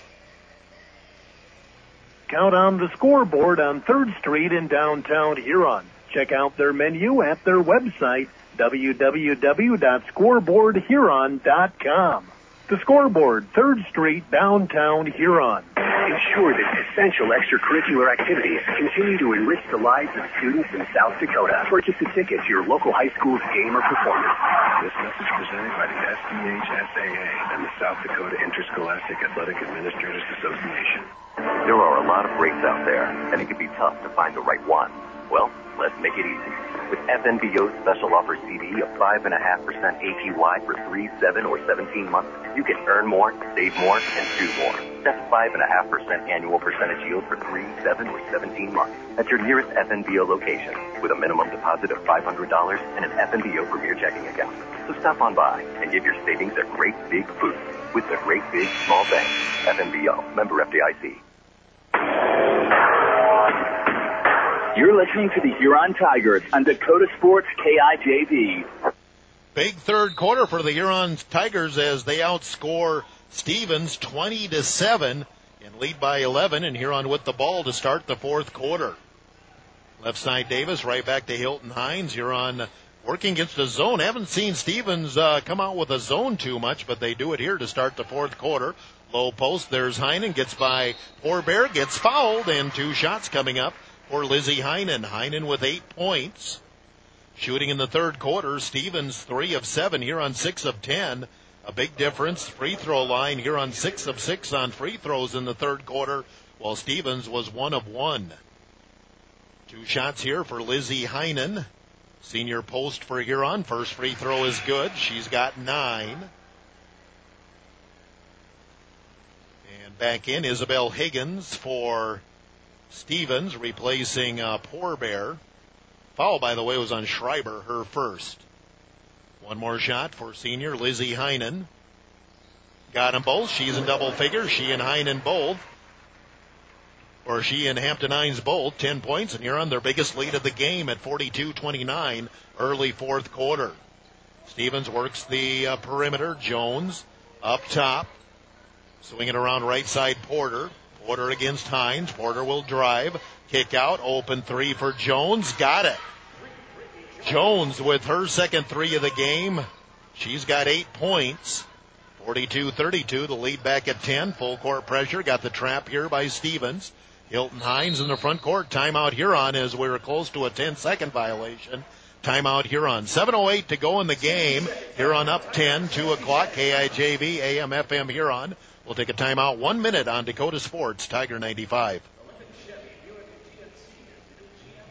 Count on the scoreboard on third Street in downtown Huron. Check out their menu at their website, w w w dot scoreboard huron dot com. The Scoreboard, third Street, downtown Huron. Ensure that essential extracurricular activities continue to enrich the lives of students in South Dakota. Purchase a ticket to your local high school's game or performance. This message presented by the S D H S A A and the South Dakota Interscholastic Athletic Administrators Association. There are a lot of rates out there, and it can be tough to find the right one. Well, let's make it easy. With F N B O's special offer C D of five point five percent A P Y for three, seven, or seventeen months, you can earn more, save more, and do more. That's five point five percent annual percentage yield for three, seven, or seventeen months at your nearest F N B O location with a minimum deposit of five hundred dollars and an F N B O Premier checking account. So stop on by and give your savings a great big boost with the Great Big Small Bank. F N B O, member F D I C. You're listening to the Huron Tigers on Dakota Sports K I J V. Big third quarter for the Huron Tigers as they outscore Stevens twenty to seven and lead by eleven, and Huron with the ball to start the fourth quarter. Left side Davis, right back to Hilton Hines. Huron working against the zone. Haven't seen Stevens uh, come out with a zone too much, but they do it here to start the fourth quarter. Low post, there's Heinen, gets by Porbear, gets fouled, and two shots coming up for Lizzie Heinen. Heinen with eight points. Shooting in the third quarter, Stevens three of seven, here on six of ten. A big difference. Free throw line here on six of six on free throws in the third quarter, while Stevens was one of one. Two shots here for Lizzie Heinen. Senior post for Huron. First free throw is good. She's got nine. And back in Isabel Higgins for Stevens, replacing uh, Porbear. Foul, by the way, was on Schreiber, her first. One more shot for senior Lizzie Heinen. Got them both. She's in double figures. She and Heinen both. Or she and Hampton Hines both. Ten points, and Huron their biggest lead of the game at forty-two twenty-nine, early fourth quarter. Stevens works the uh, perimeter. Jones up top. Swinging around right side Porter. Porter against Hines. Porter will drive. Kick out. Open three for Jones. Got it. Jones with her second three of the game. She's got eight points. forty-two thirty-two. The lead back at ten. Full court pressure. Got the trap here by Stevens. Hilton Hines in the front court. Timeout Huron as we were close to a ten-second violation. Timeout Huron. seven oh eight to go in the game. Huron up ten. two o'clock. K I J V, A M F M Huron. We'll take a timeout. One minute on Dakota Sports, Tiger ninety-five.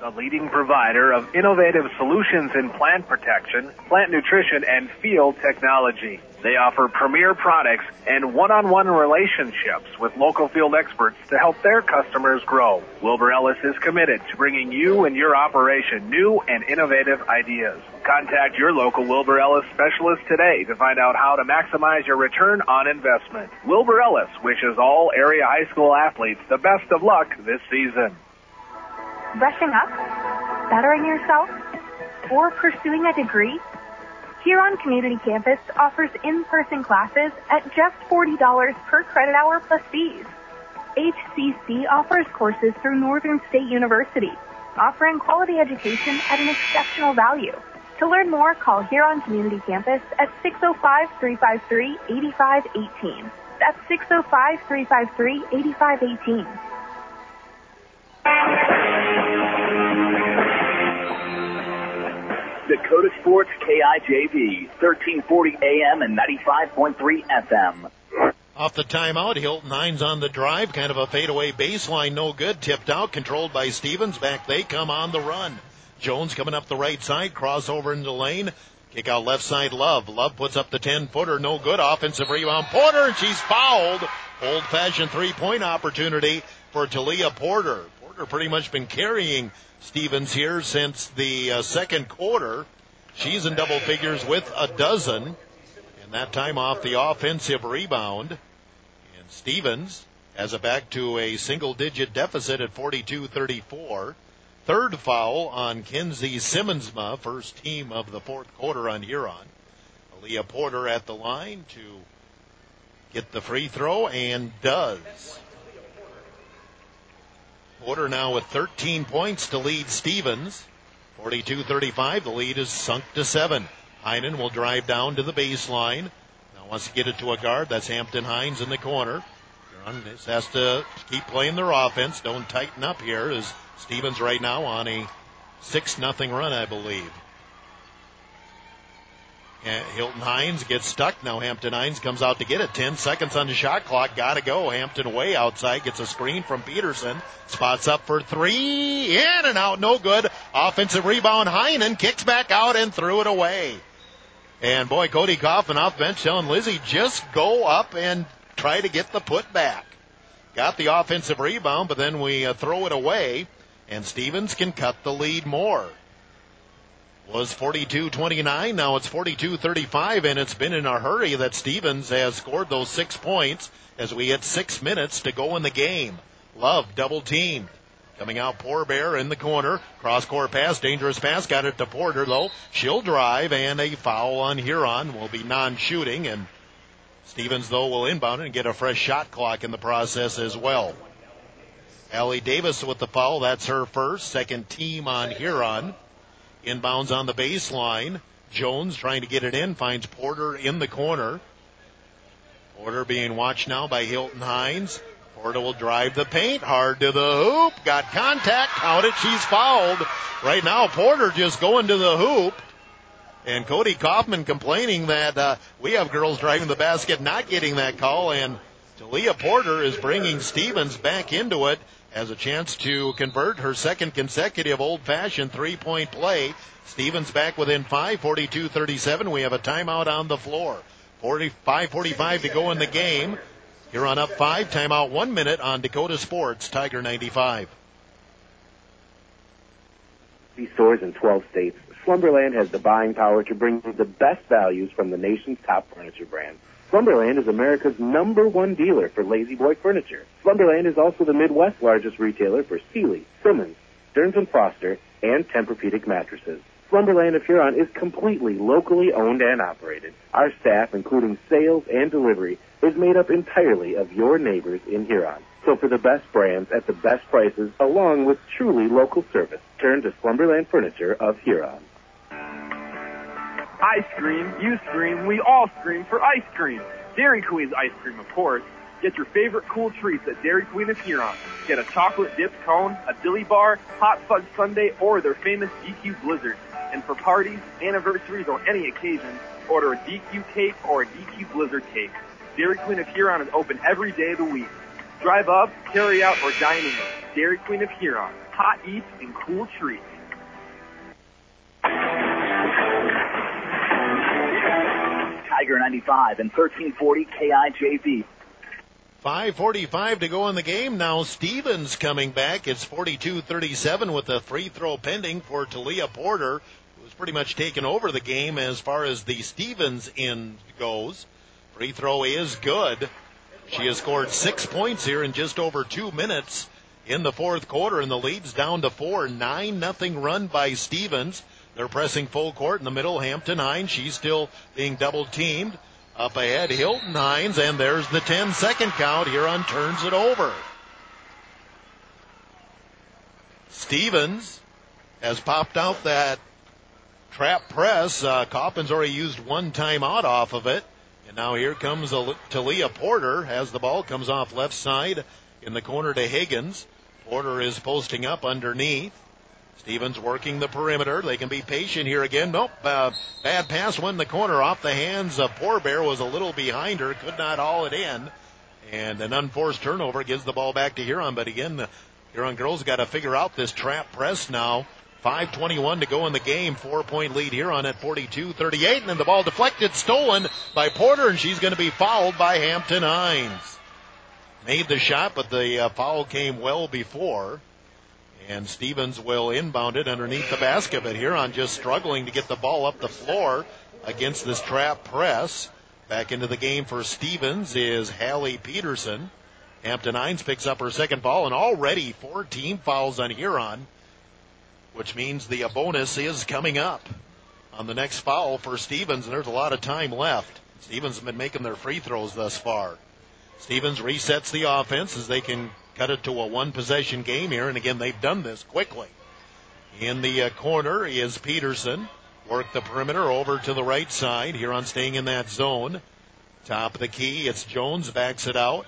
a leading provider of innovative solutions in plant protection, plant nutrition, and field technology. They offer premier products and one-on-one relationships with local field experts to help their customers grow. Wilbur Ellis is committed to bringing you and your operation new and innovative ideas. Contact your local Wilbur Ellis specialist today to find out how to maximize your return on investment. Wilbur Ellis wishes all area high school athletes the best of luck this season. Brushing up? Bettering yourself? Or pursuing a degree? Huron Community Campus offers in-person classes at just forty dollars per credit hour plus fees. H C C offers courses through Northern State University, offering quality education at an exceptional value. To learn more, call Huron Community Campus at six oh five, three five three, eight five one eight. That's six oh five, three five three, eight five one eight. Dakota Sports K I J V, thirteen forty A M and ninety-five point three F M. Off the timeout, Hilton Hines on the drive, kind of a fadeaway baseline, no good, tipped out, controlled by Stevens. Back they come on the run. Jones coming up the right side, crossover into the lane, kick out left side, Love. Love puts up the ten-footer, no good, offensive rebound, Porter, and she's fouled. Old-fashioned three-point opportunity for Talia Porter. Porter pretty much been carrying Stevens here since the uh, second quarter. She's in double figures with a dozen, and that time off the offensive rebound. And Stevens has it back to a single-digit deficit at forty-two thirty-four. Third foul on Kenzie Simmonsma, first team of the fourth quarter on Huron. Aaliyah Porter at the line to get the free throw, and does. Porter now with thirteen points to lead Stevens. forty-two thirty-five, the lead is sunk to seven. Heinen will drive down to the baseline. Now wants to get it to a guard. That's Hampton Hines in the corner. Huron has to keep playing their offense. Don't tighten up here, as Stevens right now on a six nothing run, I believe. And Hilton Hines gets stuck. Now Hampton Hines comes out to get it. Ten seconds on the shot clock. Got to go. Hampton way outside. Gets a screen from Peterson. Spots up for three. In and out. No good. Offensive rebound. Heinen kicks back out and threw it away. And boy, Cody Kaufman off bench telling Lizzie, just go up and try to get the putback. Got the offensive rebound, but then we uh, throw it away. And Stevens can cut the lead more. Was forty-two twenty-nine, now it's forty-two thirty-five, and it's been in a hurry that Stevens has scored those six points as we hit six minutes to go in the game. Love double teamed. Coming out, Poorbear in the corner. Cross-court pass, dangerous pass, got it to Porter, though. She'll drive, and a foul on Huron will be non-shooting, and Stevens, though, will inbound it and get a fresh shot clock in the process as well. Allie Davis with the foul, that's her first, second team on Huron. Inbounds on the baseline. Jones trying to get it in, finds Porter in the corner. Porter being watched now by Hilton Hines. Porter will drive the paint, hard to the hoop, got contact, counted, she's fouled. Right now, Porter just going to the hoop. And Cody Kaufman complaining that uh, we have girls driving the basket, not getting that call, and Talia Porter is bringing Stevens back into it. Has a chance to convert her second consecutive old-fashioned three-point play. Stevens back within five, forty-two thirty-seven. We have a timeout on the floor. forty-five forty-five to go in the game. Huron up five, timeout one minute on Dakota Sports, Tiger ninety-five. These stores in twelve states, Slumberland has the buying power to bring you the best values from the nation's top furniture brands. Slumberland is America's number one dealer for Lazy Boy furniture. Slumberland is also the Midwest's largest retailer for Sealy, Simmons, Stearns and Foster, and Tempur-Pedic mattresses. Slumberland of Huron is completely locally owned and operated. Our staff, including sales and delivery, is made up entirely of your neighbors in Huron. So for the best brands at the best prices, along with truly local service, turn to Slumberland Furniture of Huron. I scream, you scream, we all scream for ice cream. Dairy Queen's ice cream, of course. Get your favorite cool treats at Dairy Queen of Huron. Get a chocolate dipped cone, a dilly bar, hot fudge sundae, or their famous D Q Blizzard. And for parties, anniversaries, or any occasion, order a D Q cake or a D Q Blizzard cake. Dairy Queen of Huron is open every day of the week. Drive up, carry out, or dine in. Dairy Queen of Huron. hot eats, and cool treats. Tiger ninety-five and thirteen forty K I J V. five forty-five to go in the game. Now Stevens coming back. It's forty-two thirty-seven with a free throw pending for Talia Porter, who's pretty much taken over the game as far as the Stevens end goes. Free throw is good. She has scored six points here in just over two minutes in the fourth quarter, and the lead's down to four. nine nothing run by Stevens. They're pressing full court in the middle. Hampton Hines, she's still being double-teamed. Up ahead, Hilton Hines, and there's the ten-second count. Huron turns it over. Stevens has popped out that trap press. Uh, Coffman's already used one timeout off of it. And now here comes Talia Porter. Has the ball, comes off left side in the corner to Higgins. Porter is posting up underneath. Stevens working the perimeter. They can be patient here again. Nope. Uh, bad pass went in the corner off the hands of Porbear. Was a little behind her. Could not haul it in. And an unforced turnover gives the ball back to Huron. But again, the Huron girls got to figure out this trap press now. five twenty-one to go in the game. Four-point lead Huron at forty-two thirty-eight. And then the ball deflected, stolen by Porter. And she's going to be fouled by Hampton Hines. Made the shot, but the uh, foul came well before. And Stevens will inbound it underneath the basket. But Huron just struggling to get the ball up the floor against this trap press. Back into the game for Stevens is Hallie Peterson. Hampton Hines picks up her second foul, and already four team fouls on Huron, which means the bonus is coming up on the next foul for Stevens, and there's a lot of time left. Stevens have been making their free throws thus far. Stevens resets the offense as they can cut it to a one-possession game here, and again, they've done this quickly. In the uh, corner is Peterson. Work the perimeter over to the right side. Huron staying in that zone. Top of the key, it's Jones, backs it out.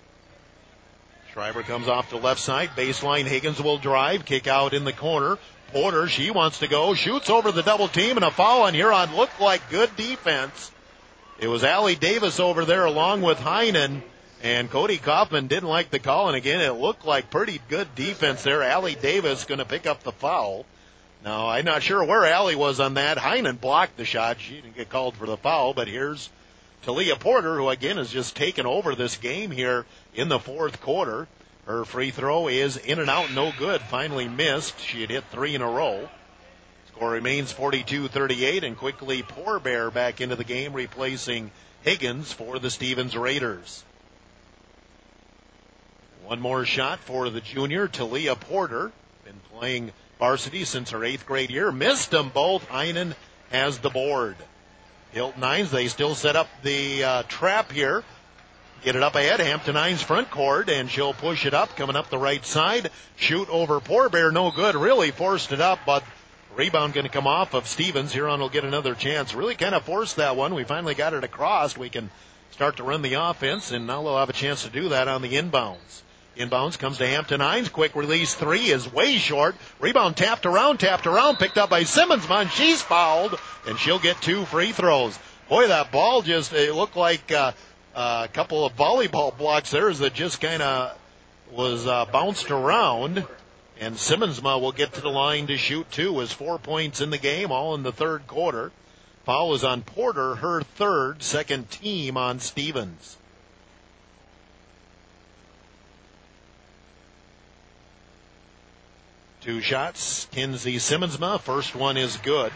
Schreiber comes off the left side. Baseline, Higgins will drive. Kick out in the corner. Porter, she wants to go. Shoots over the double team, and a foul on Huron. Looked like good defense. It was Allie Davis over there along with Heinen. And Cody Coffman didn't like the call, and again, it looked like pretty good defense there. Allie Davis going to pick up the foul. Now, I'm not sure where Allie was on that. Heinen blocked the shot. She didn't get called for the foul, but here's Talia Porter, who again has just taken over this game here in the fourth quarter. Her free throw is in and out, no good. Finally missed. She had hit three in a row. Score remains forty-two thirty-eight, and quickly Porbear back into the game, replacing Higgins for the Stevens Raiders. One more shot for the junior, Talia Porter. Been playing varsity since her eighth grade year. Missed them both. Heinen has the board. Hilton Hines, they still set up the uh, trap here. Get it up ahead. Hampton Hines front court, and she'll push it up, coming up the right side. Shoot over Porbear, no good. Really forced it up, but rebound going to come off of Stevens. Huron will get another chance. Really kind of forced that one. We finally got it across. We can start to run the offense, and now they'll have a chance to do that on the inbounds. Inbounds comes to Hampton Hines. Quick release three is way short. Rebound tapped around, tapped around, picked up by Simmonsman. She's fouled, and she'll get two free throws. Boy, that ball just, it looked like uh, a couple of volleyball blocks there as it just kind of was uh, bounced around. And Simmonsma will get to the line to shoot two. With four points in the game, all in the third quarter. Foul is on Porter, her third, second team on Stevens. Two shots, Kinsey Simmonsma. First one is good.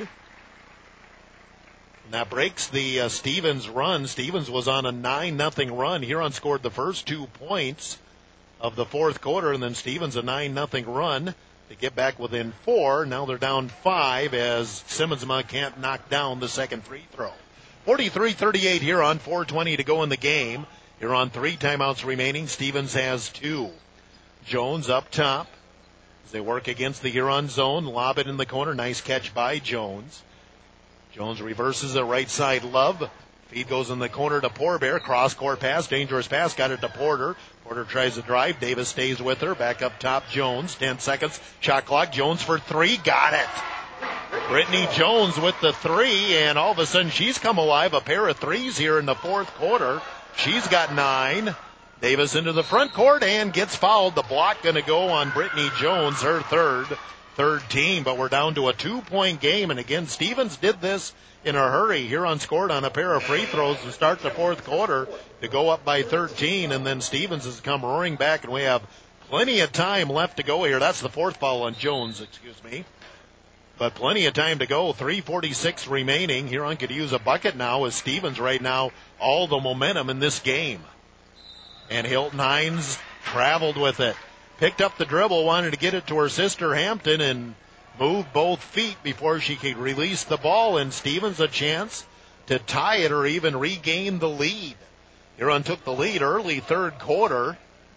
And that breaks the uh, Stevens run. Stevens was on a nine nothing run. Huron scored the first two points of the fourth quarter, and then Stevens a nine nothing run to get back within four. Now they're down five as Simmonsma can't knock down the second free throw. forty-three thirty-eight Huron, four twenty to go in the game. Huron three timeouts remaining. Stevens has two. Jones up top. They work against the Huron zone. Lob it in the corner. Nice catch by Jones. Jones reverses the right side. Love. Feed goes in the corner to Porbear. Cross-court pass. Dangerous pass. Got it to Porter. Porter tries to drive. Davis stays with her. Back up top, Jones. Ten seconds. Shot clock. Jones for three. Got it. Brittany Jones with the three. And all of a sudden she's come alive. A pair of threes here in the fourth quarter. She's got nine. Davis into the front court and gets fouled. The block going to go on Brittany Jones, her third, third team. But we're down to a two-point game. And again, Stevens did this in a hurry. Huron scored on a pair of free throws to start the fourth quarter to go up by thirteen. And then Stevens has come roaring back, and we have plenty of time left to go here. That's the fourth foul on Jones, excuse me. But plenty of time to go. three forty-six remaining. Huron could use a bucket now as Stevens right now all the momentum in this game. And Hilton Hines traveled with it. Picked up the dribble, wanted to get it to her sister Hampton, and moved both feet before she could release the ball. And Stevens a chance to tie it or even regain the lead. Huron took the lead early third quarter.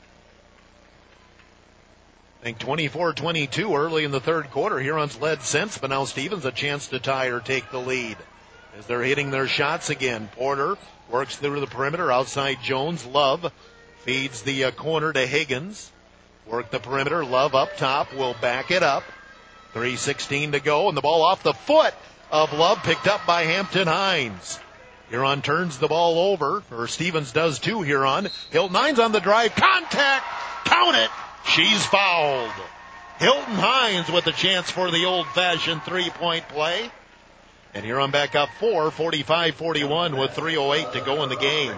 I think twenty-four twenty-two early in the third quarter. Huron's led since, but now Stevens a chance to tie or take the lead as they're hitting their shots again. Porter works through the perimeter outside Jones. Love feeds the uh, corner to Higgins. Work the perimeter. Love up top will back it up. three sixteen to go, and the ball off the foot of Love, picked up by Hampton Hines. Huron turns the ball over, or Stevens does too, Huron. Hilton Hines on the drive. Contact! Count it! She's fouled. Hilton Hines with a chance for the old-fashioned three-point play. And Huron back up four, forty-five forty-one with three oh eight to go in the game.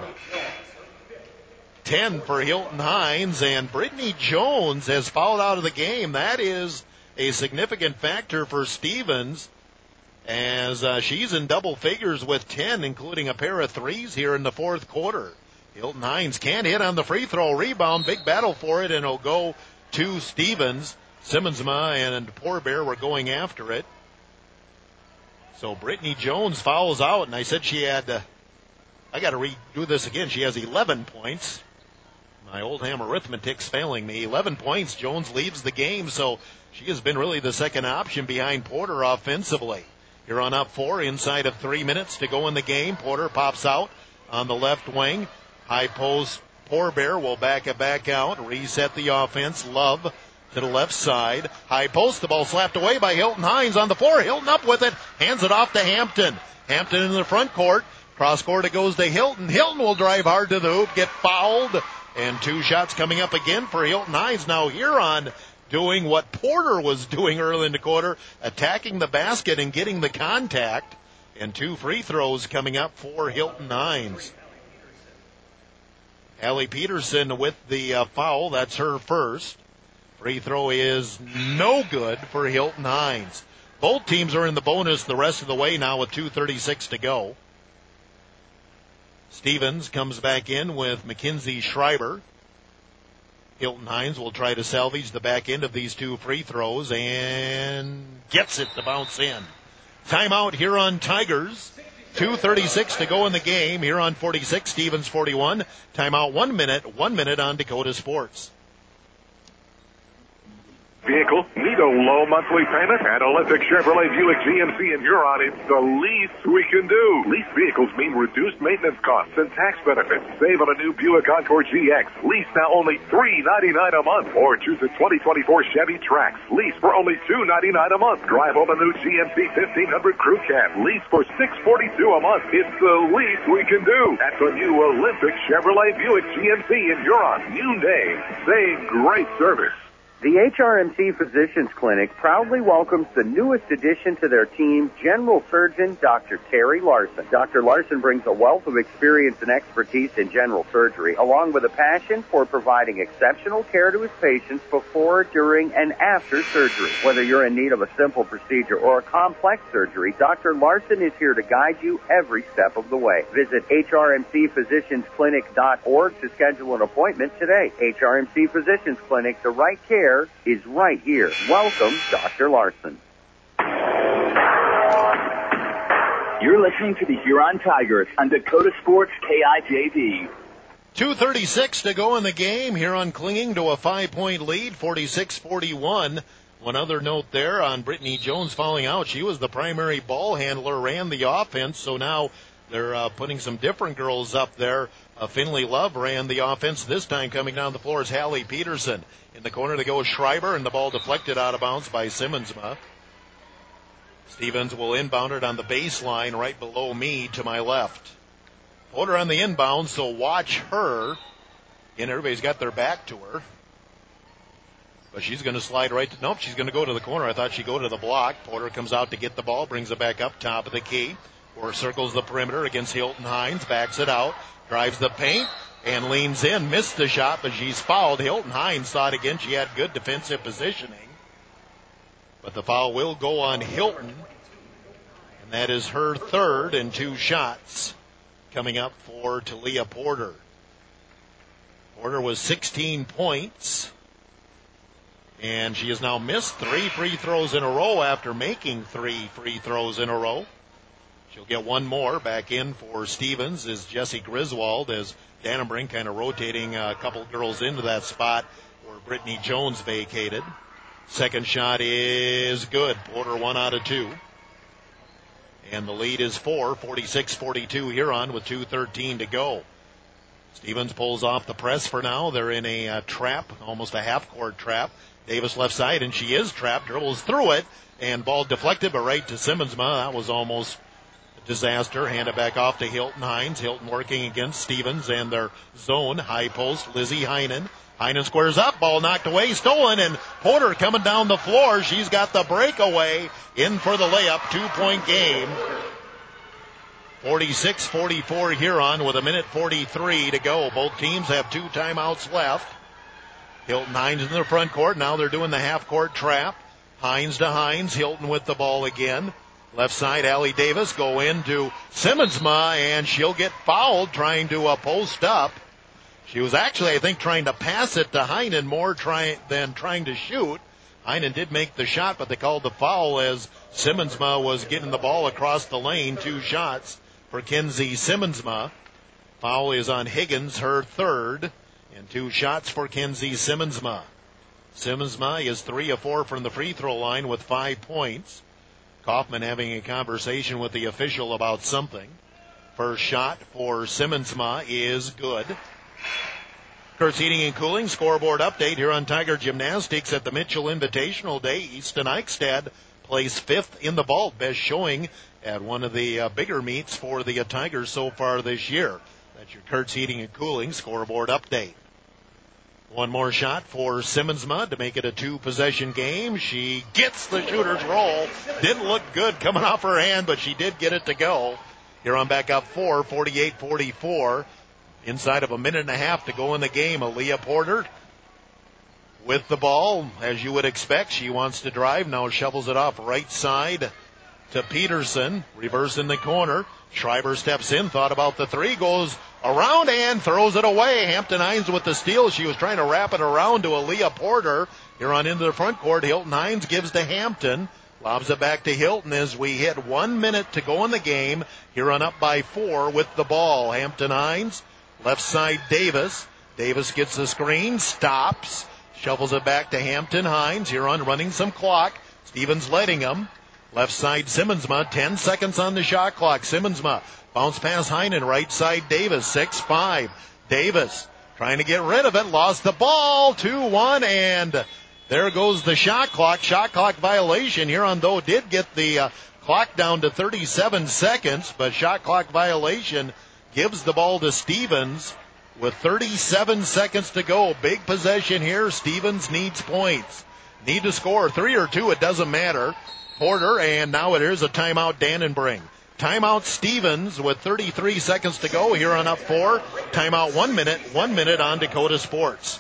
ten for Hilton Hines, and Brittany Jones has fouled out of the game. That is a significant factor for Stevens, as uh, she's in double figures with ten, including a pair of threes here in the fourth quarter. Hilton Hines can't hit on the free throw rebound. Big battle for it, and it'll go to Stevens. Simmonsma and Poorbear were going after it. So Brittany Jones fouls out, and I said she had, uh, I got to redo this again. She has eleven points. My Oldham arithmetic's failing me. eleven points. Jones leaves the game, so she has been really the second option behind Porter offensively. Huron up four, inside of three minutes to go in the game. Porter pops out on the left wing. High post, Poorbear will back it back out, reset the offense. Love to the left side. High post, the ball slapped away by Hilton Hines on the floor. Hilton up with it, hands it off to Hampton. Hampton in the front court. Cross court, it goes to Hilton. Hilton will drive hard to the hoop, get fouled. And two shots coming up again for Hilton Hines. Now Huron doing what Porter was doing early in the quarter, attacking the basket and getting the contact. And two free throws coming up for Hilton Hines. Allie Peterson with the uh, foul. That's her first. Free throw is no good for Hilton Hines. Both teams are in the bonus the rest of the way now with two thirty-six to go. Stevens comes back in with Mackenzie Schreiber. Hilton Hines will try to salvage the back end of these two free throws and gets it to bounce in. Timeout here on Tigers. two thirty-six to go in the game. Here on forty-six, Stevens forty-one. Timeout one minute, one minute on Dakota Sports. Vehicle, need a low monthly payment? At Olympic Chevrolet Buick G M C in Huron, it's the least we can do. Lease vehicles mean reduced maintenance costs and tax benefits. Save on a new Buick Encore G X. Lease now only three ninety-nine a month. Or choose a twenty twenty-four Chevy Trax. Lease for only two ninety-nine a month. Drive home a new G M C fifteen hundred Crew Cab. Lease for six forty-two a month. It's the least we can do. At the new Olympic Chevrolet Buick G M C in Huron. New name, same great service. The H R M C Physicians Clinic proudly welcomes the newest addition to their team, General Surgeon Doctor Terry Larson. Doctor Larson brings a wealth of experience and expertise in general surgery, along with a passion for providing exceptional care to his patients before, during, and after surgery. Whether you're in need of a simple procedure or a complex surgery, Doctor Larson is here to guide you every step of the way. Visit H R M C physicians clinic dot org to schedule an appointment today. H R M C Physicians Clinic, the right care is right here. Welcome, Doctor Larson. You're listening to the Huron Tigers on Dakota Sports K I J V. two thirty-six to go in the game. Huron clinging to a five-point lead, forty-six forty-one. One other note there on Brittany Jones falling out. She was the primary ball handler, ran the offense, so now they're uh, putting some different girls up there. Uh, Finley Love ran the offense. This time coming down the floor is Hallie Peterson. In the corner to go Schreiber, and the ball deflected out of bounds by Simmonsma. Stevens will inbound it on the baseline right below me to my left. Porter on the inbound, so watch her. Again, everybody's got their back to her. But she's going to slide right to, nope, she's going to go to the corner. I thought she'd go to the block. Porter comes out to get the ball, brings it back up top of the key. Or circles the perimeter against Hilton Hines, backs it out, drives the paint, and leans in. Missed the shot, but she's fouled. Hilton Hines thought again she had good defensive positioning. But the foul will go on Hilton. And that is her third and two shots coming up for Talia Porter. Porter was sixteen points. And she has now missed three free throws in a row after making three free throws in a row. She'll get one more. Back in for Stevens is Jesse Griswold, as Dannenbrink kind of rotating a couple girls into that spot where Brittany Jones vacated. Second shot is good. Porter one out of two. And the lead is four, forty-six forty-two Huron with two thirteen to go. Stevens pulls off the press for now. They're in a uh, trap, almost a half-court trap. Davis left side, and she is trapped, dribbles through it, and ball deflected, but right to Simmonsma. That was almost a disaster. Handed back off to Hilton Hines. Hilton working against Stevens and their zone. High post, Lizzie Heinen. Heinen squares up, ball knocked away, stolen, and Porter coming down the floor. She's got the breakaway in for the layup. Two-point game. forty-six forty-four Huron with a minute forty-three to go. Both teams have two timeouts left. Hilton Hines in the front court. Now they're doing the half-court trap. Hines to Hines. Hilton with the ball again. Left side, Allie Davis go into Simmonsma, and she'll get fouled trying to uh, post up. She was actually, I think, trying to pass it to Heinen more try, than trying to shoot. Heinen did make the shot, but they called the foul as Simmonsma was getting the ball across the lane. Two shots for Kenzie Simmonsma. Foul is on Higgins, her third. And two shots for Kenzie Simmonsma. Simmonsma is three of four from the free throw line with five points. Kaufman having a conversation with the official about something. First shot for Simmonsma is good. Kurtz Heating and Cooling scoreboard update here on Tiger Gymnastics at the Mitchell Invitational Day. Easton Eichstätt plays fifth in the vault. Best showing at one of the uh, bigger meets for the uh, Tigers so far this year. That's your Kurtz Heating and Cooling scoreboard update. One more shot for Simmonsma to make it a two-possession game. She gets the shooter's roll. Didn't look good coming off her hand, but she did get it to go. Here on back up four, forty-eight forty-four. Inside of a minute and a half to go in the game. Aaliyah Porter with the ball. As you would expect, she wants to drive. Now shovels it off right side to Peterson. Reverse in the corner. Schreiber steps in, thought about the three, goes around and throws it away. Hampton Hines with the steal. She was trying to wrap it around to Aaliyah Porter. Here on into the front court, Hilton Hines gives to Hampton. Lobs it back to Hilton as we hit one minute to go in the game. Here on up by four with the ball. Hampton Hines, left side Davis. Davis gets the screen, stops, shovels it back to Hampton Hines. Here on running some clock. Stevens letting him. Left side Simmonsma, ten seconds on the shot clock. Simmonsma, bounce pass Heinen, right side Davis, six five. Davis trying to get rid of it, lost the ball, two one, and there goes the shot clock. Shot clock violation. Huron, though, did get the uh, clock down to thirty-seven seconds, but shot clock violation gives the ball to Stevens with thirty-seven seconds to go. Big possession here. Stevens needs points. Need to score three or two, it doesn't matter. Porter, and now it is a timeout, Dannenbrink. Timeout Stevens with thirty-three seconds to go here on up four. Timeout one minute, one minute on Dakota Sports.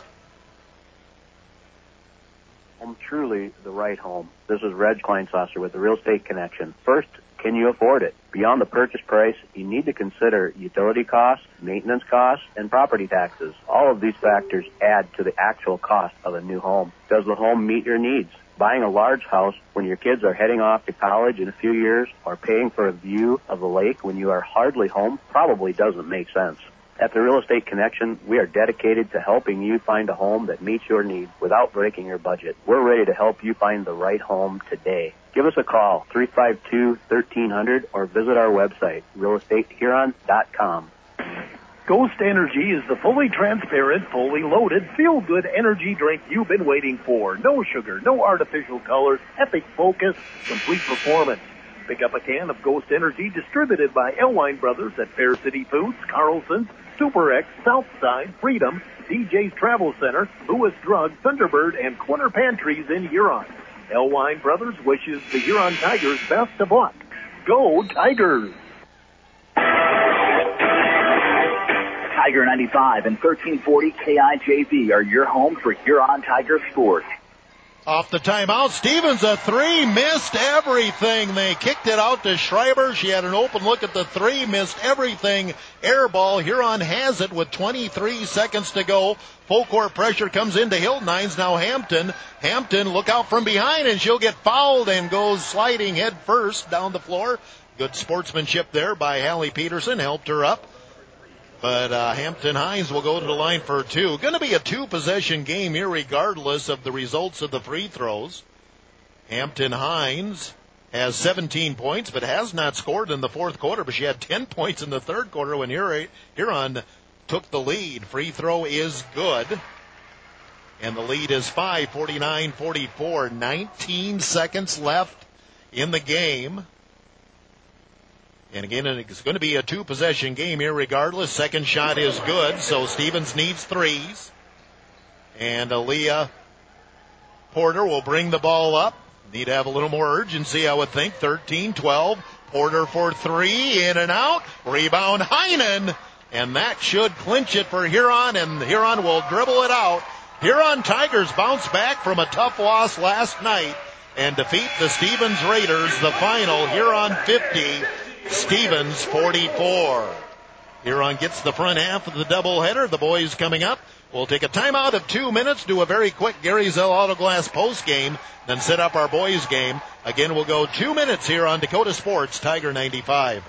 Home, truly the right home. This is Reg Kleinsasser with the Real Estate Connection. First, can you afford it? Beyond the purchase price, you need to consider utility costs, maintenance costs, and property taxes. All of these factors add to the actual cost of a new home. Does the home meet your needs? Buying a large house when your kids are heading off to college in a few years or paying for a view of the lake when you are hardly home probably doesn't make sense. At the Real Estate Connection, we are dedicated to helping you find a home that meets your needs without breaking your budget. We're ready to help you find the right home today. Give us a call, three five two, one three zero zero, or visit our website, real estate huron dot com. Ghost Energy is the fully transparent, fully loaded, feel-good energy drink you've been waiting for. No sugar, no artificial colors, epic focus, complete performance. Pick up a can of Ghost Energy distributed by Elwine Brothers at Fair City Foods, Carlson's, Super X, Southside, Freedom, D J's Travel Center, Lewis Drug, Thunderbird, and Corner Pantries in Huron. Elwine Brothers wishes the Huron Tigers best of luck. Go Tigers! Tiger ninety-five and thirteen forty K I J V are your home for Huron Tiger sports. Off the timeout, Stevens a three, missed everything. They kicked it out to Schreiber. She had an open look at the three, missed everything. Air ball. Huron has it with twenty-three seconds to go. Full court pressure comes into Hilton Hines. Now Hampton. Hampton, look out from behind, and she'll get fouled and goes sliding head first down the floor. Good sportsmanship there by Hallie Peterson. Helped her up. But uh, Hampton Hines will go to the line for two. Going to be a two-possession game here regardless of the results of the free throws. Hampton Hines has seventeen points but has not scored in the fourth quarter, but she had ten points in the third quarter when Huron took the lead. Free throw is good. And the lead is five, forty-nine forty-four. nineteen seconds left in the game. And again, it's going to be a two-possession game here regardless. Second shot is good, so Stevens needs threes. And Aaliyah Porter will bring the ball up. Need to have a little more urgency, I would think. thirteen twelve. Porter for three, in and out. Rebound, Heinen. And that should clinch it for Huron, and Huron will dribble it out. Huron Tigers bounce back from a tough loss last night and defeat the Stevens Raiders. The final, Huron fifty. Stevens forty-four. Huron gets the front half of the doubleheader. The boys coming up. We'll take a timeout of two minutes, do a very quick Gary Zell Auto Glass post game, then set up our boys game. Again, we'll go two minutes here on Dakota Sports, Tiger ninety-five.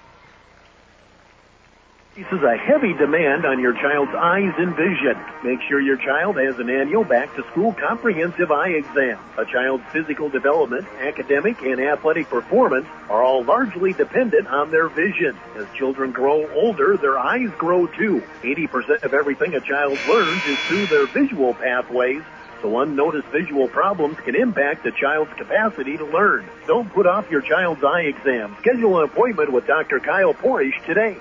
This is a heavy demand on your child's eyes and vision. Make sure your child has an annual back-to-school comprehensive eye exam. A child's physical development, academic, and athletic performance are all largely dependent on their vision. As children grow older, their eyes grow too. eighty percent of everything a child learns is through their visual pathways, so unnoticed visual problems can impact a child's capacity to learn. Don't put off your child's eye exam. Schedule an appointment with Doctor Kyle Porish today.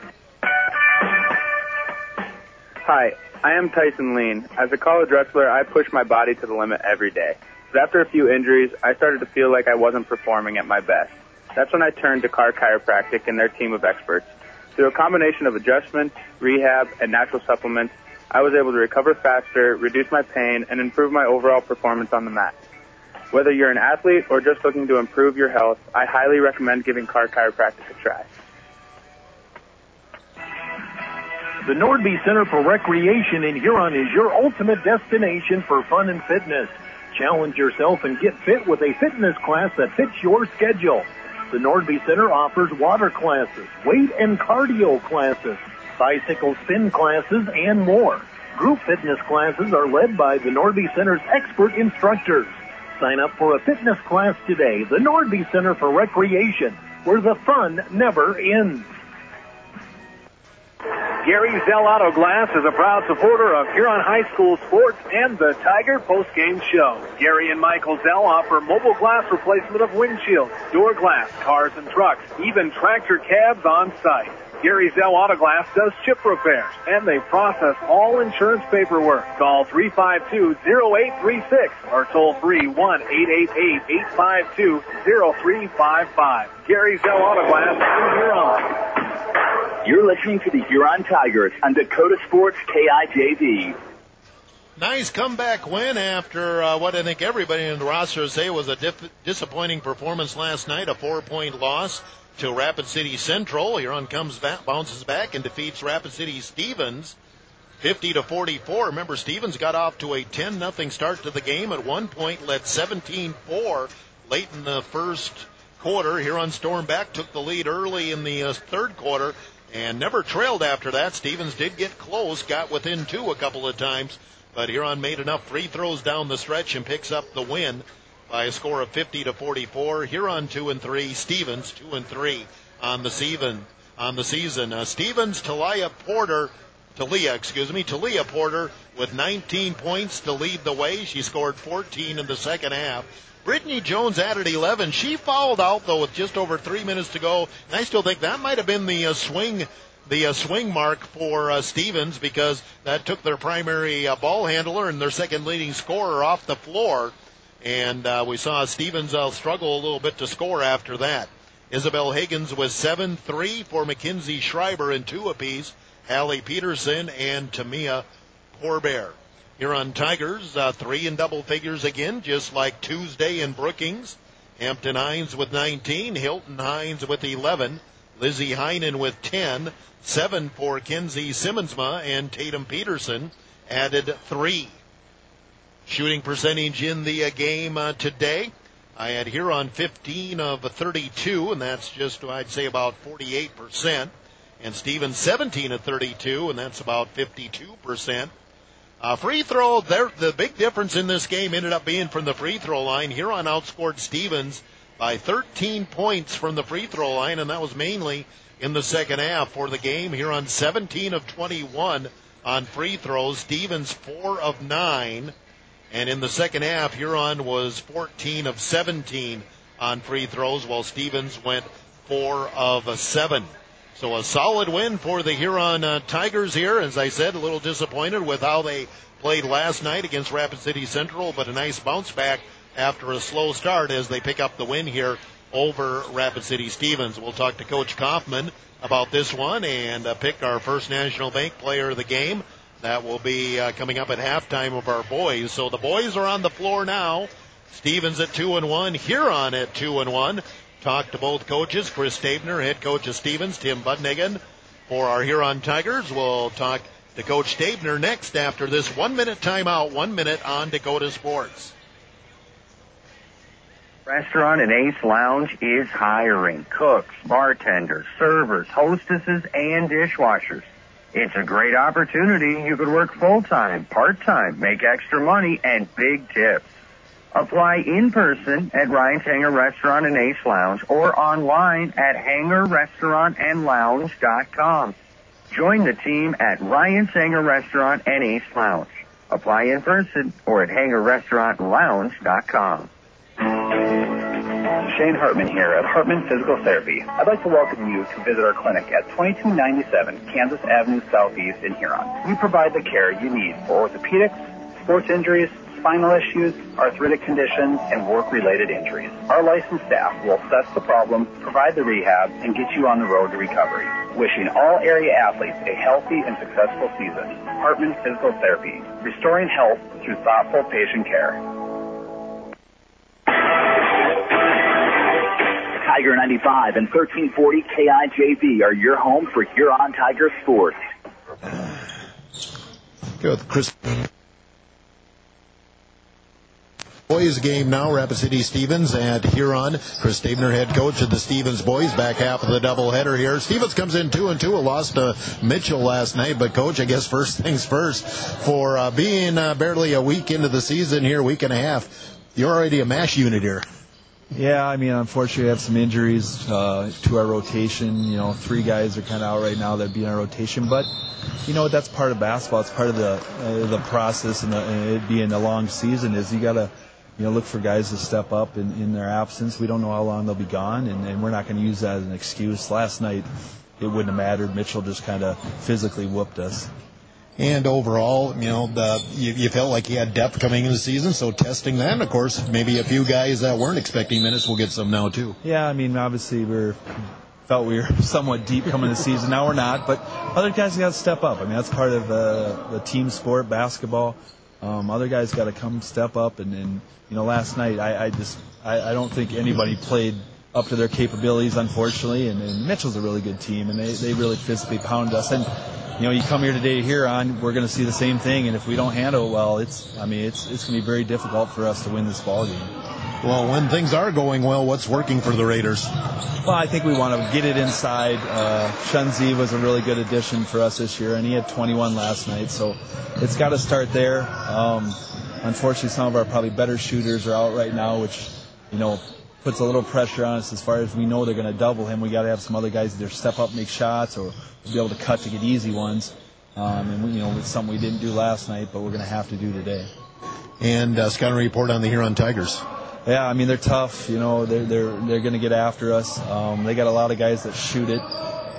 Hi, I am Tyson Lean. As a college wrestler, I push my body to the limit every day. But after a few injuries, I started to feel like I wasn't performing at my best. That's when I turned to Carr Chiropractic and their team of experts. Through a combination of adjustments, rehab, and natural supplements, I was able to recover faster, reduce my pain, and improve my overall performance on the mat. Whether you're an athlete or just looking to improve your health, I highly recommend giving Carr Chiropractic a try. The Nordby Center for Recreation in Huron is your ultimate destination for fun and fitness. Challenge yourself and get fit with a fitness class that fits your schedule. The Nordby Center offers water classes, weight and cardio classes, bicycle spin classes, and more. Group fitness classes are led by the Nordby Center's expert instructors. Sign up for a fitness class today. The Nordby Center for Recreation, where the fun never ends. Gary Zell Auto Glass is a proud supporter of Huron High School sports and the Tiger postgame show. Gary and Michael Zell offer mobile glass replacement of windshields, door glass, cars and trucks, even tractor cabs on site. Gary Zell Auto Glass does chip repairs, and they process all insurance paperwork. Call three five two, zero eight three six or toll free one eight eight eight, eight five two, zero three five five. Gary Zell Auto Glass in Huron. You're listening to the Huron Tigers on Dakota Sports K I J V. Nice comeback win after uh, what I think everybody in the roster would say was a dif- disappointing performance last night, a four-point loss to Rapid City Central. Huron comes back, bounces back and defeats Rapid City Stevens fifty to forty-four. Remember, Stevens got off to a ten nothing start to the game. At one point led seventeen four late in the first quarter. Huron stormed back, took the lead early in the uh, third quarter, and never trailed after that. Stevens did get close, got within two a couple of times, but Huron made enough free throws down the stretch and picks up the win by a score of fifty to forty-four. Huron two and three, Stevens two and three on the season. On the season, uh, Stevens, Talia Porter, Talia, excuse me, Talia Porter with nineteen points to lead the way. She scored fourteen in the second half. Brittany Jones added eleven. She fouled out, though, with just over three minutes to go. And I still think that might have been the uh, swing the uh, swing mark for uh, Stevens, because that took their primary uh, ball handler and their second leading scorer off the floor. And uh, we saw Stevens uh, struggle a little bit to score after that. Isabel Higgins was seven three for Mackenzie Schreiber and two apiece, Hallie Peterson and Tamia Porbear. Huron Tigers, uh, three in double figures again, just like Tuesday in Brookings. Hampton Hines with nineteen, Hilton Hines with eleven, Lizzie Heinen with ten, seven for Kenzie Simmonsma, and Tatum Peterson added three. Shooting percentage in the uh, game uh, today, I had Huron fifteen of thirty-two, and that's just, I'd say, about forty-eight percent. And Stevens seventeen of thirty-two, and that's about fifty-two percent. Uh, free throw, the big difference in this game ended up being from the free throw line. Huron outscored Stevens by thirteen points from the free throw line, and that was mainly in the second half. For the game, Huron seventeen of twenty-one on free throws, Stevens four of nine. And in the second half, Huron was fourteen of seventeen on free throws, while Stevens went four of seven. So a solid win for the Huron uh, Tigers here. As I said, a little disappointed with how they played last night against Rapid City Central, but a nice bounce back after a slow start as they pick up the win here over Rapid City Stevens. We'll talk to Coach Kaufman about this one and uh, pick our first National Bank player of the game. That will be uh, coming up at halftime of our boys. So the boys are on the floor now. Stevens at two and one, Huron at two and one. Talk to both coaches, Chris Stabner, head coach of Stevens, Tim Budnigan for our Huron Tigers. We'll talk to Coach Stabner next after this one-minute timeout, one minute on Dakota Sports. Restaurant and Ace Lounge is hiring cooks, bartenders, servers, hostesses, and dishwashers. It's a great opportunity. You could work full-time, part-time, make extra money, and big tips. Apply in person at Ryan's Hangar Restaurant and Ace Lounge or online at hangar restaurant and lounge dot com. Join the team at Ryan's Hangar Restaurant and Ace Lounge. Apply in person or at hangar restaurant and lounge dot com. Shane Hartman here at Hartman Physical Therapy. I'd like to welcome you to visit our clinic at twenty-two ninety-seven Kansas Avenue Southeast in Huron. We provide the care you need for orthopedics, sports injuries, spinal issues, arthritic conditions, and work-related injuries. Our licensed staff will assess the problem, provide the rehab, and get you on the road to recovery. Wishing all area athletes a healthy and successful season. Hartman Physical Therapy, restoring health through thoughtful patient care. Tiger ninety-five and thirteen forty K I J V are your home for Huron Tiger sports. Go with Chris. Boys game now, Rapid City Stevens at Huron. Chris Stabner, head coach of the Stevens boys, back half of the doubleheader here. Stevens comes in two and two, lost to Mitchell last night, but coach, I guess first things first, for uh, being uh, barely a week into the season here, week and a half, you're already a MASH unit here. Yeah, I mean, unfortunately, we have some injuries uh, to our rotation. You know, three guys are kind of out right now that'd be in our rotation, but you know, that's part of basketball. It's part of the uh, the process, and, the, and it being a long season is you gotta, you know, look for guys to step up in, in their absence. We don't know how long they'll be gone, and, and we're not going to use that as an excuse. Last night, it wouldn't have mattered. Mitchell just kind of physically whooped us. And overall, you know, the, you, you felt like you had depth coming into the season, so testing that. And, of course, maybe a few guys that weren't expecting minutes will get some now, too. Yeah, I mean, obviously we felt we were somewhat deep coming into the season. Now we're not, but other guys got to step up. I mean, that's part of uh, the team sport, basketball. Um, other guys got to come step up. And, and, you know, last night I, I just I, I don't think anybody played up to their capabilities, unfortunately. And, and Mitchell's a really good team, and they, they really physically pounded us. And you know, you come here today to Huron, we're going to see the same thing, and if we don't handle it well, it's I mean, it's it's going to be very difficult for us to win this ball game. Well, when things are going well, what's working for the Raiders? Well, I think we want to get it inside. Uh, Shunzi was a really good addition for us this year, and he had twenty-one last night, so it's got to start there. Um, unfortunately, some of our probably better shooters are out right now, which, you know, puts a little pressure on us as far as we know they're going to double him. We got to have some other guys either step up, make shots, or be able to cut to get easy ones. Um, and, we, you know, it's something we didn't do last night, but we're going to have to do today. And uh, scouting report on the Huron Tigers. Yeah, I mean, they're tough. You know, they're they're they're going to get after us. Um, they got a lot of guys that shoot it.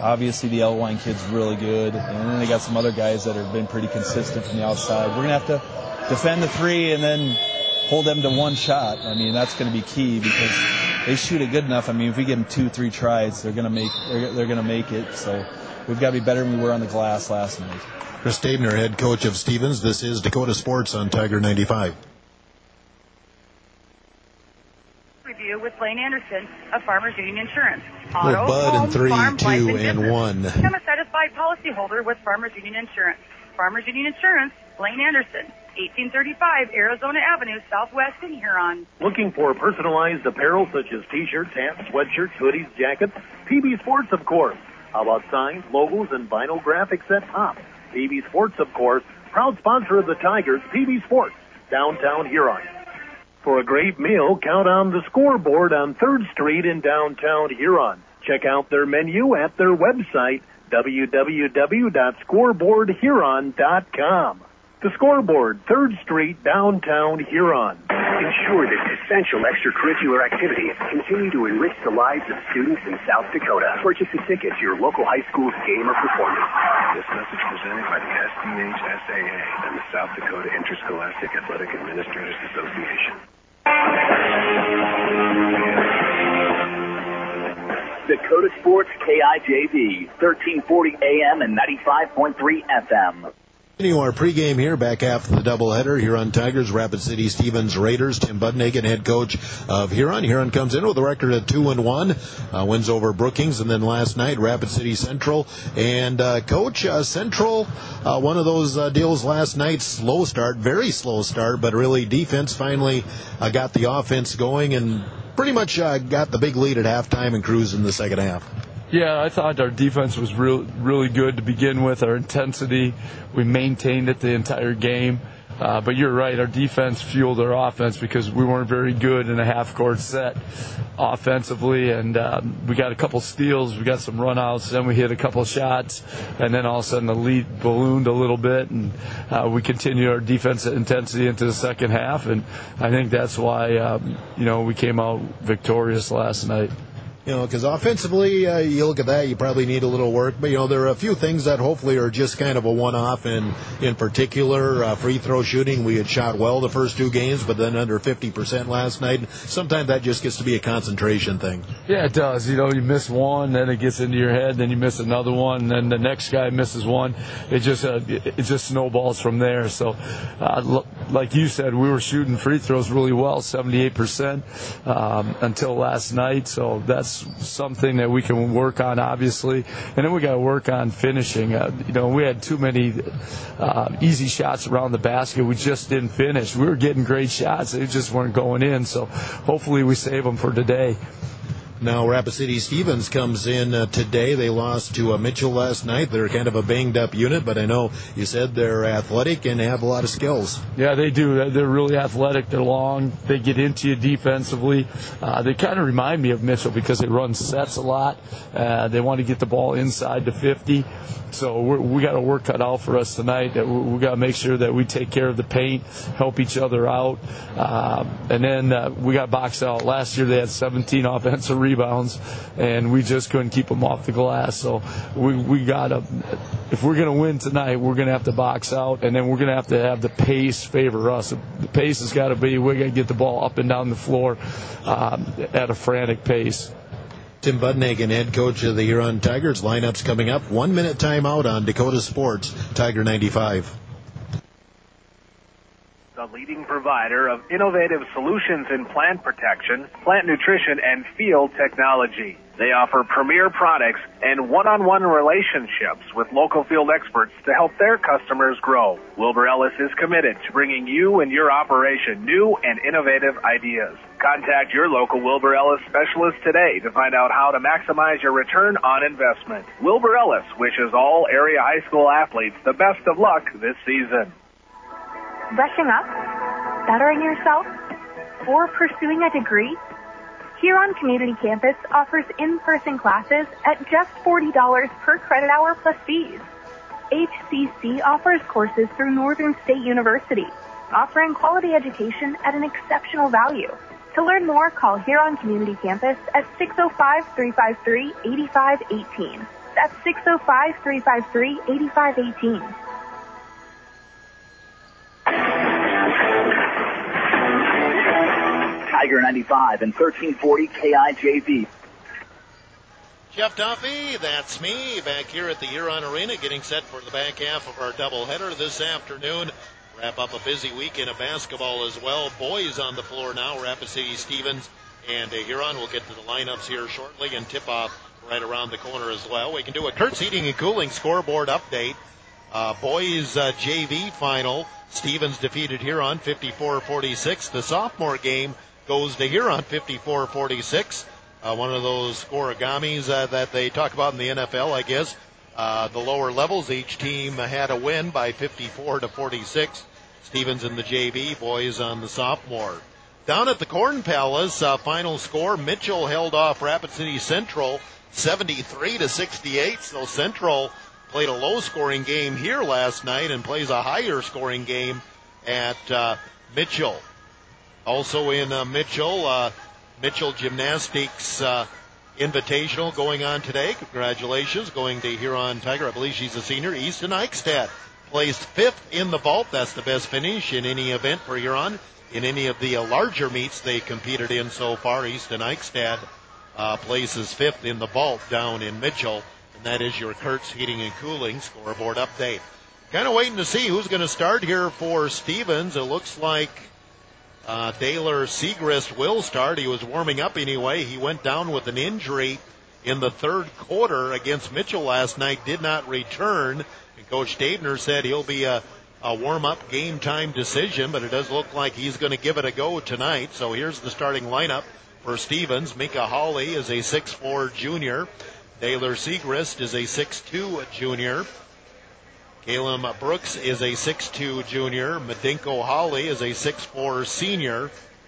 Obviously, the L-line kid's really good, and then they got some other guys that have been pretty consistent from the outside. We're going to have to defend the three and then hold them to one shot. I mean, that's going to be key because they shoot it good enough. I mean, if we give them two, three tries, they're going to make they're, they're going to make it. So we've got to be better than we were on the glass last night. Chris Stabner, head coach of Stevens. This is Dakota Sports on Tiger ninety-five. Review with Lane Anderson of Farmers Union Insurance. With Auto, Bud home, and three, farm, two, life, and business. one. Become a satisfied policyholder with Farmers Union Insurance. Farmers Union Insurance, Lane Anderson, eighteen thirty-five Arizona Avenue, Southwest in Huron. Looking for personalized apparel such as t-shirts, hats, sweatshirts, hoodies, jackets? P B Sports, of course. How about signs, logos, and vinyl graphics at top? P B Sports, of course, proud sponsor of the Tigers, P B Sports, downtown Huron. For a great meal, count on the Scoreboard on third Street in downtown Huron. Check out their menu at their website, w w w dot scoreboard huron dot com. The Scoreboard, third Street, downtown Huron. Ensure that essential extracurricular activities continue to enrich the lives of students in South Dakota. Purchase a ticket to your local high school's game or performance. This message presented by the S D H S A A and the South Dakota Interscholastic Athletic Administrators Association. Dakota Sports K I J V, thirteen forty A M and ninety-five point three F M. Continue our pregame here, back after the doubleheader. Huron Tigers, Rapid City Stevens Raiders. Tim Budnagan, head coach of Huron. Huron comes in with a record of two and one, uh, wins over Brookings, and then last night Rapid City Central. And uh, coach, uh, Central, uh, one of those uh, deals last night. Slow start, very slow start, but really defense finally uh, got the offense going and pretty much uh, got the big lead at halftime and cruised in the second half. Yeah, I thought our defense was real, really good to begin with. Our intensity, we maintained it the entire game. Uh, but you're right, our defense fueled our offense because we weren't very good in a half-court set offensively. And um, we got a couple steals, we got some run-outs, then we hit a couple shots, and then all of a sudden the lead ballooned a little bit, and uh, we continued our defensive intensity into the second half. And I think that's why, um, you know, we came out victorious last night. You know, because offensively, uh, you look at that, you probably need a little work. But, you know, there are a few things that hopefully are just kind of a one-off. And in particular, uh, free throw shooting, we had shot well the first two games, but then under fifty percent last night. Sometimes that just gets to be a concentration thing. Yeah, it does. You know, you miss one, then it gets into your head, then you miss another one, and then the next guy misses one. It just uh, it just snowballs from there. So, uh, like you said, we were shooting free throws really well, seventy-eight percent um, until last night. So that's something that we can work on, obviously, and then we got to work on finishing. Uh, you know, we had too many uh, easy shots around the basket. We just didn't finish. We were getting great shots; they just weren't going in. So, hopefully, we save them for today. Now, Rapid City Stevens comes in uh, today. They lost to uh, Mitchell last night. They're kind of a banged-up unit, but I know you said they're athletic and have a lot of skills. Yeah, they do. They're really athletic. They're long. They get into you defensively. Uh, they kind of remind me of Mitchell because they run sets a lot. Uh, they want to get the ball inside the fifty. So we're, we got a work cut out for us tonight. We, we got to make sure that we take care of the paint, help each other out, uh, and then uh, we got boxed out. Last year they had seventeen offensive rebounds, and we just couldn't keep them off the glass. So we we got to, if we're going to win tonight, we're going to have to box out, and then we're going to have to have the pace favor us. The pace has got to be, we're going to get the ball up and down the floor um, at a frantic pace. Tim Budnagan, head coach of the Huron Tigers. Lineups coming up. One minute timeout on Dakota Sports, Tiger ninety-five. The leading provider of innovative solutions in plant protection, plant nutrition, and field technology. They offer premier products and one-on-one relationships with local field experts to help their customers grow. Wilbur Ellis is committed to bringing you and your operation new and innovative ideas. Contact your local Wilbur Ellis specialist today to find out how to maximize your return on investment. Wilbur Ellis wishes all area high school athletes the best of luck this season. Brushing up? Bettering yourself? Or pursuing a degree? Huron Community Campus offers in-person classes at just forty dollars per credit hour plus fees. H C C offers courses through Northern State University, offering quality education at an exceptional value. To learn more, call Huron Community Campus at six oh five, three five three, eight five one eight. That's six oh five, three five three, eight five one eight. Tiger ninety-five and thirteen forty K I J V. Jeff Duffy, that's me, back here at the Huron Arena, getting set for the back half of our doubleheader this afternoon. Wrap up a busy weekend of basketball as well. Boys on the floor now, Rapid City Stevens and uh, Huron. We'll get to the lineups here shortly and tip off right around the corner as well. We can do a Kurtz Heating and Cooling scoreboard update. Uh, boys uh, J V final. Stevens defeated Huron fifty-four forty-six. The sophomore game goes to Huron fifty-four forty-six. Uh, one of those scoregamis uh, that they talk about in the N F L, I guess. Uh, the lower levels, each team had a win by fifty-four to forty-six. Stevens in the J V, boys on the sophomore. Down at the Corn Palace, uh, final score, Mitchell held off Rapid City Central seventy-three to sixty-eight. So Central played a low-scoring game here last night and plays a higher-scoring game at uh, Mitchell. Also in uh, Mitchell, uh, Mitchell Gymnastics uh, Invitational going on today. Congratulations, going to Huron Tiger. I believe she's a senior. Easton Eichstadt placed fifth in the vault. That's the best finish in any event for Huron. In any of the uh, larger meets they competed in so far, Easton Eichstadt uh, places fifth in the vault down in Mitchell. And that is your Kurtz Heating and Cooling scoreboard update. Kind of waiting to see who's going to start here for Stevens. It looks like Uh, Daylor Segrist will start. He was warming up anyway. He went down with an injury in the third quarter against Mitchell last night, did not return. And Coach Stabner said he'll be a, a warm-up game-time decision, but it does look like he's going to give it a go tonight. So here's the starting lineup for Stevens. Mika Hawley is a six four junior. Daylor Segrist is a six two junior. Caleb Brooks is a six two junior. Madinko Holly is a six four senior.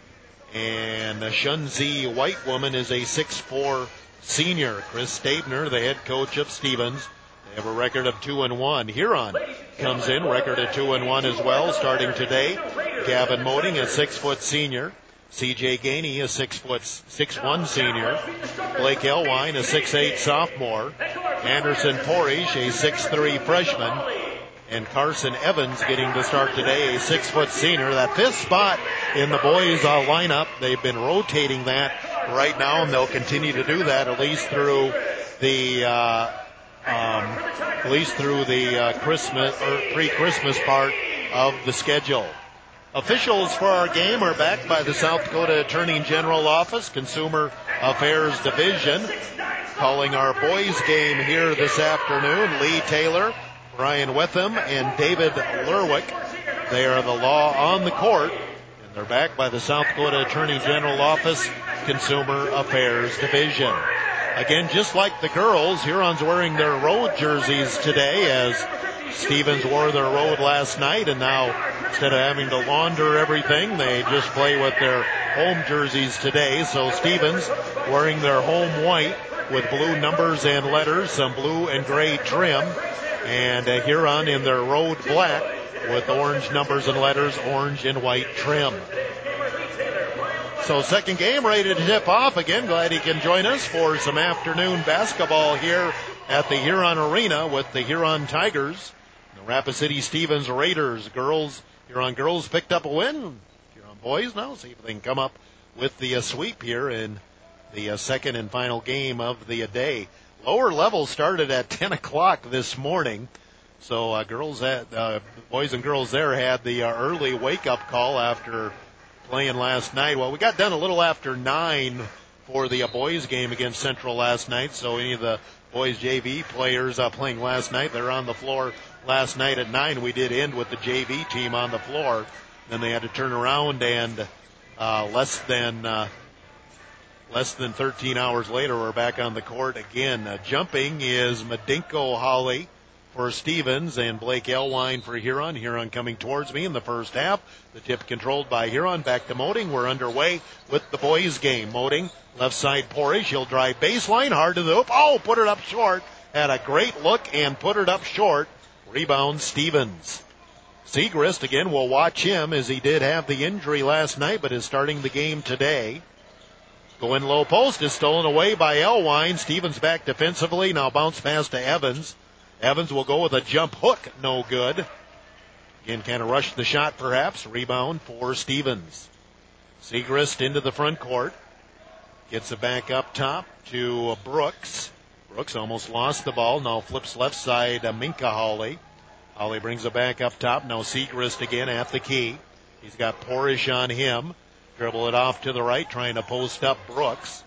And Shunzi Whitewoman is a six four senior. Chris Stabner, the head coach of Stevens. They have a record of two and one. Huron comes in, record of two and one as well, starting today. Gavin Moding, a six foot senior. C J Gainey, a six foot six one senior. Blake Elwine, a six eight sophomore. Anderson Porish, a six three freshman. And Carson Evans getting to start today, a six foot senior. That fifth spot in the boys uh, lineup, they've been rotating that right now, and they'll continue to do that at least through the uh, um, at least through the uh, Christmas or pre-Christmas part of the schedule. Officials for our game are backed by the South Dakota Attorney General Office, Consumer Affairs Division. Calling our boys game here this afternoon, Lee Taylor, Brian Witham, and David Lerwick. They are the law on the court, and they're backed by the South Dakota Attorney General Office, Consumer Affairs Division. Again, just like the girls, Huron's wearing their road jerseys today, as Stevens wore their road last night, and now instead of having to launder everything, they just play with their home jerseys today. So Stevens wearing their home white with blue numbers and letters, some blue and gray trim, and uh, Huron in their road black with orange numbers and letters, orange and white trim. So second game ready to tip off. Again, glad he can join us for some afternoon basketball here at the Huron Arena with the Huron Tigers. The Rapid City Stevens Raiders. Girls, Huron girls picked up a win. Huron boys now see if they can come up with the uh, sweep here in the uh, second and final game of the uh, day. Lower level started at ten o'clock this morning. So uh, girls, at, uh, boys and girls there had the uh, early wake-up call after playing last night. Well, we got done a little after nine for the uh, boys game against Central last night. So any of the boys J V players uh, playing last night, they're on the floor last night at nine. We did end with the J V team on the floor. Then they had to turn around and uh, less than... Uh, Less than thirteen hours later, we're back on the court again. Uh, jumping is Madinko Holly for Stevens and Blake Elwine for Huron. Huron coming towards me in the first half. The tip controlled by Huron. Back to Moding. We're underway with the boys' game. Moding, left side Porish. He'll drive baseline, hard to the hoop. Oh, put it up short. Had a great look and put it up short. Rebound Stevens. Segrist, again, we'll watch him as he did have the injury last night, but is starting the game today. Go in low post is stolen away by Elwine. Stevens back defensively. Now bounce pass to Evans. Evans will go with a jump hook. No good. Again, kind of rushed the shot perhaps. Rebound for Stevens. Segrist into the front court. Gets it back up top to Brooks. Brooks almost lost the ball. Now flips left side. Uh, Minka Hawley. Hawley brings it back up top. Now Segrist again at the key. He's got Porish on him. Dribble it off to the right, trying to post up Brooks.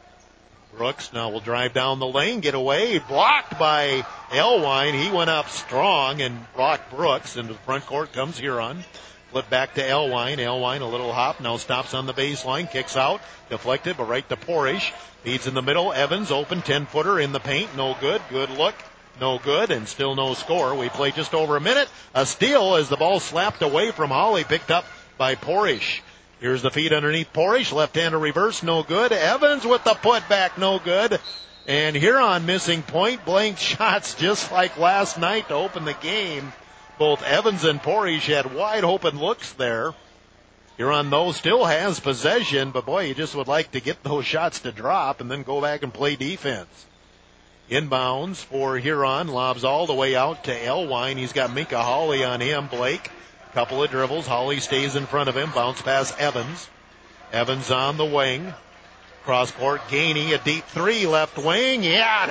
Brooks now will drive down the lane, get away. Blocked by Elwine. He went up strong and blocked Brooks. Into the front court comes Huron. Flip back to Elwine. Elwine a little hop. Now stops on the baseline. Kicks out. Deflected, but right to Porish. Feeds in the middle. Evans open. ten-footer in the paint. No good. Good look. No good. And still no score. We play just over a minute. A steal as the ball slapped away from Hawley. Picked up by Porish. Here's the feed underneath Porish. Left-hander reverse. No good. Evans with the putback. No good. And Huron missing point-blank shots just like last night to open the game. Both Evans and Porish had wide-open looks there. Huron, though, still has possession, but, boy, you just would like to get those shots to drop and then go back and play defense. Inbounds for Huron. Lobs all the way out to Elwine. He's got Minka Hawley on him. Blake, couple of dribbles. Hawley stays in front of him. Bounce pass Evans. Evans on the wing. Cross-court, Gainey, a deep three, left wing. Yeah,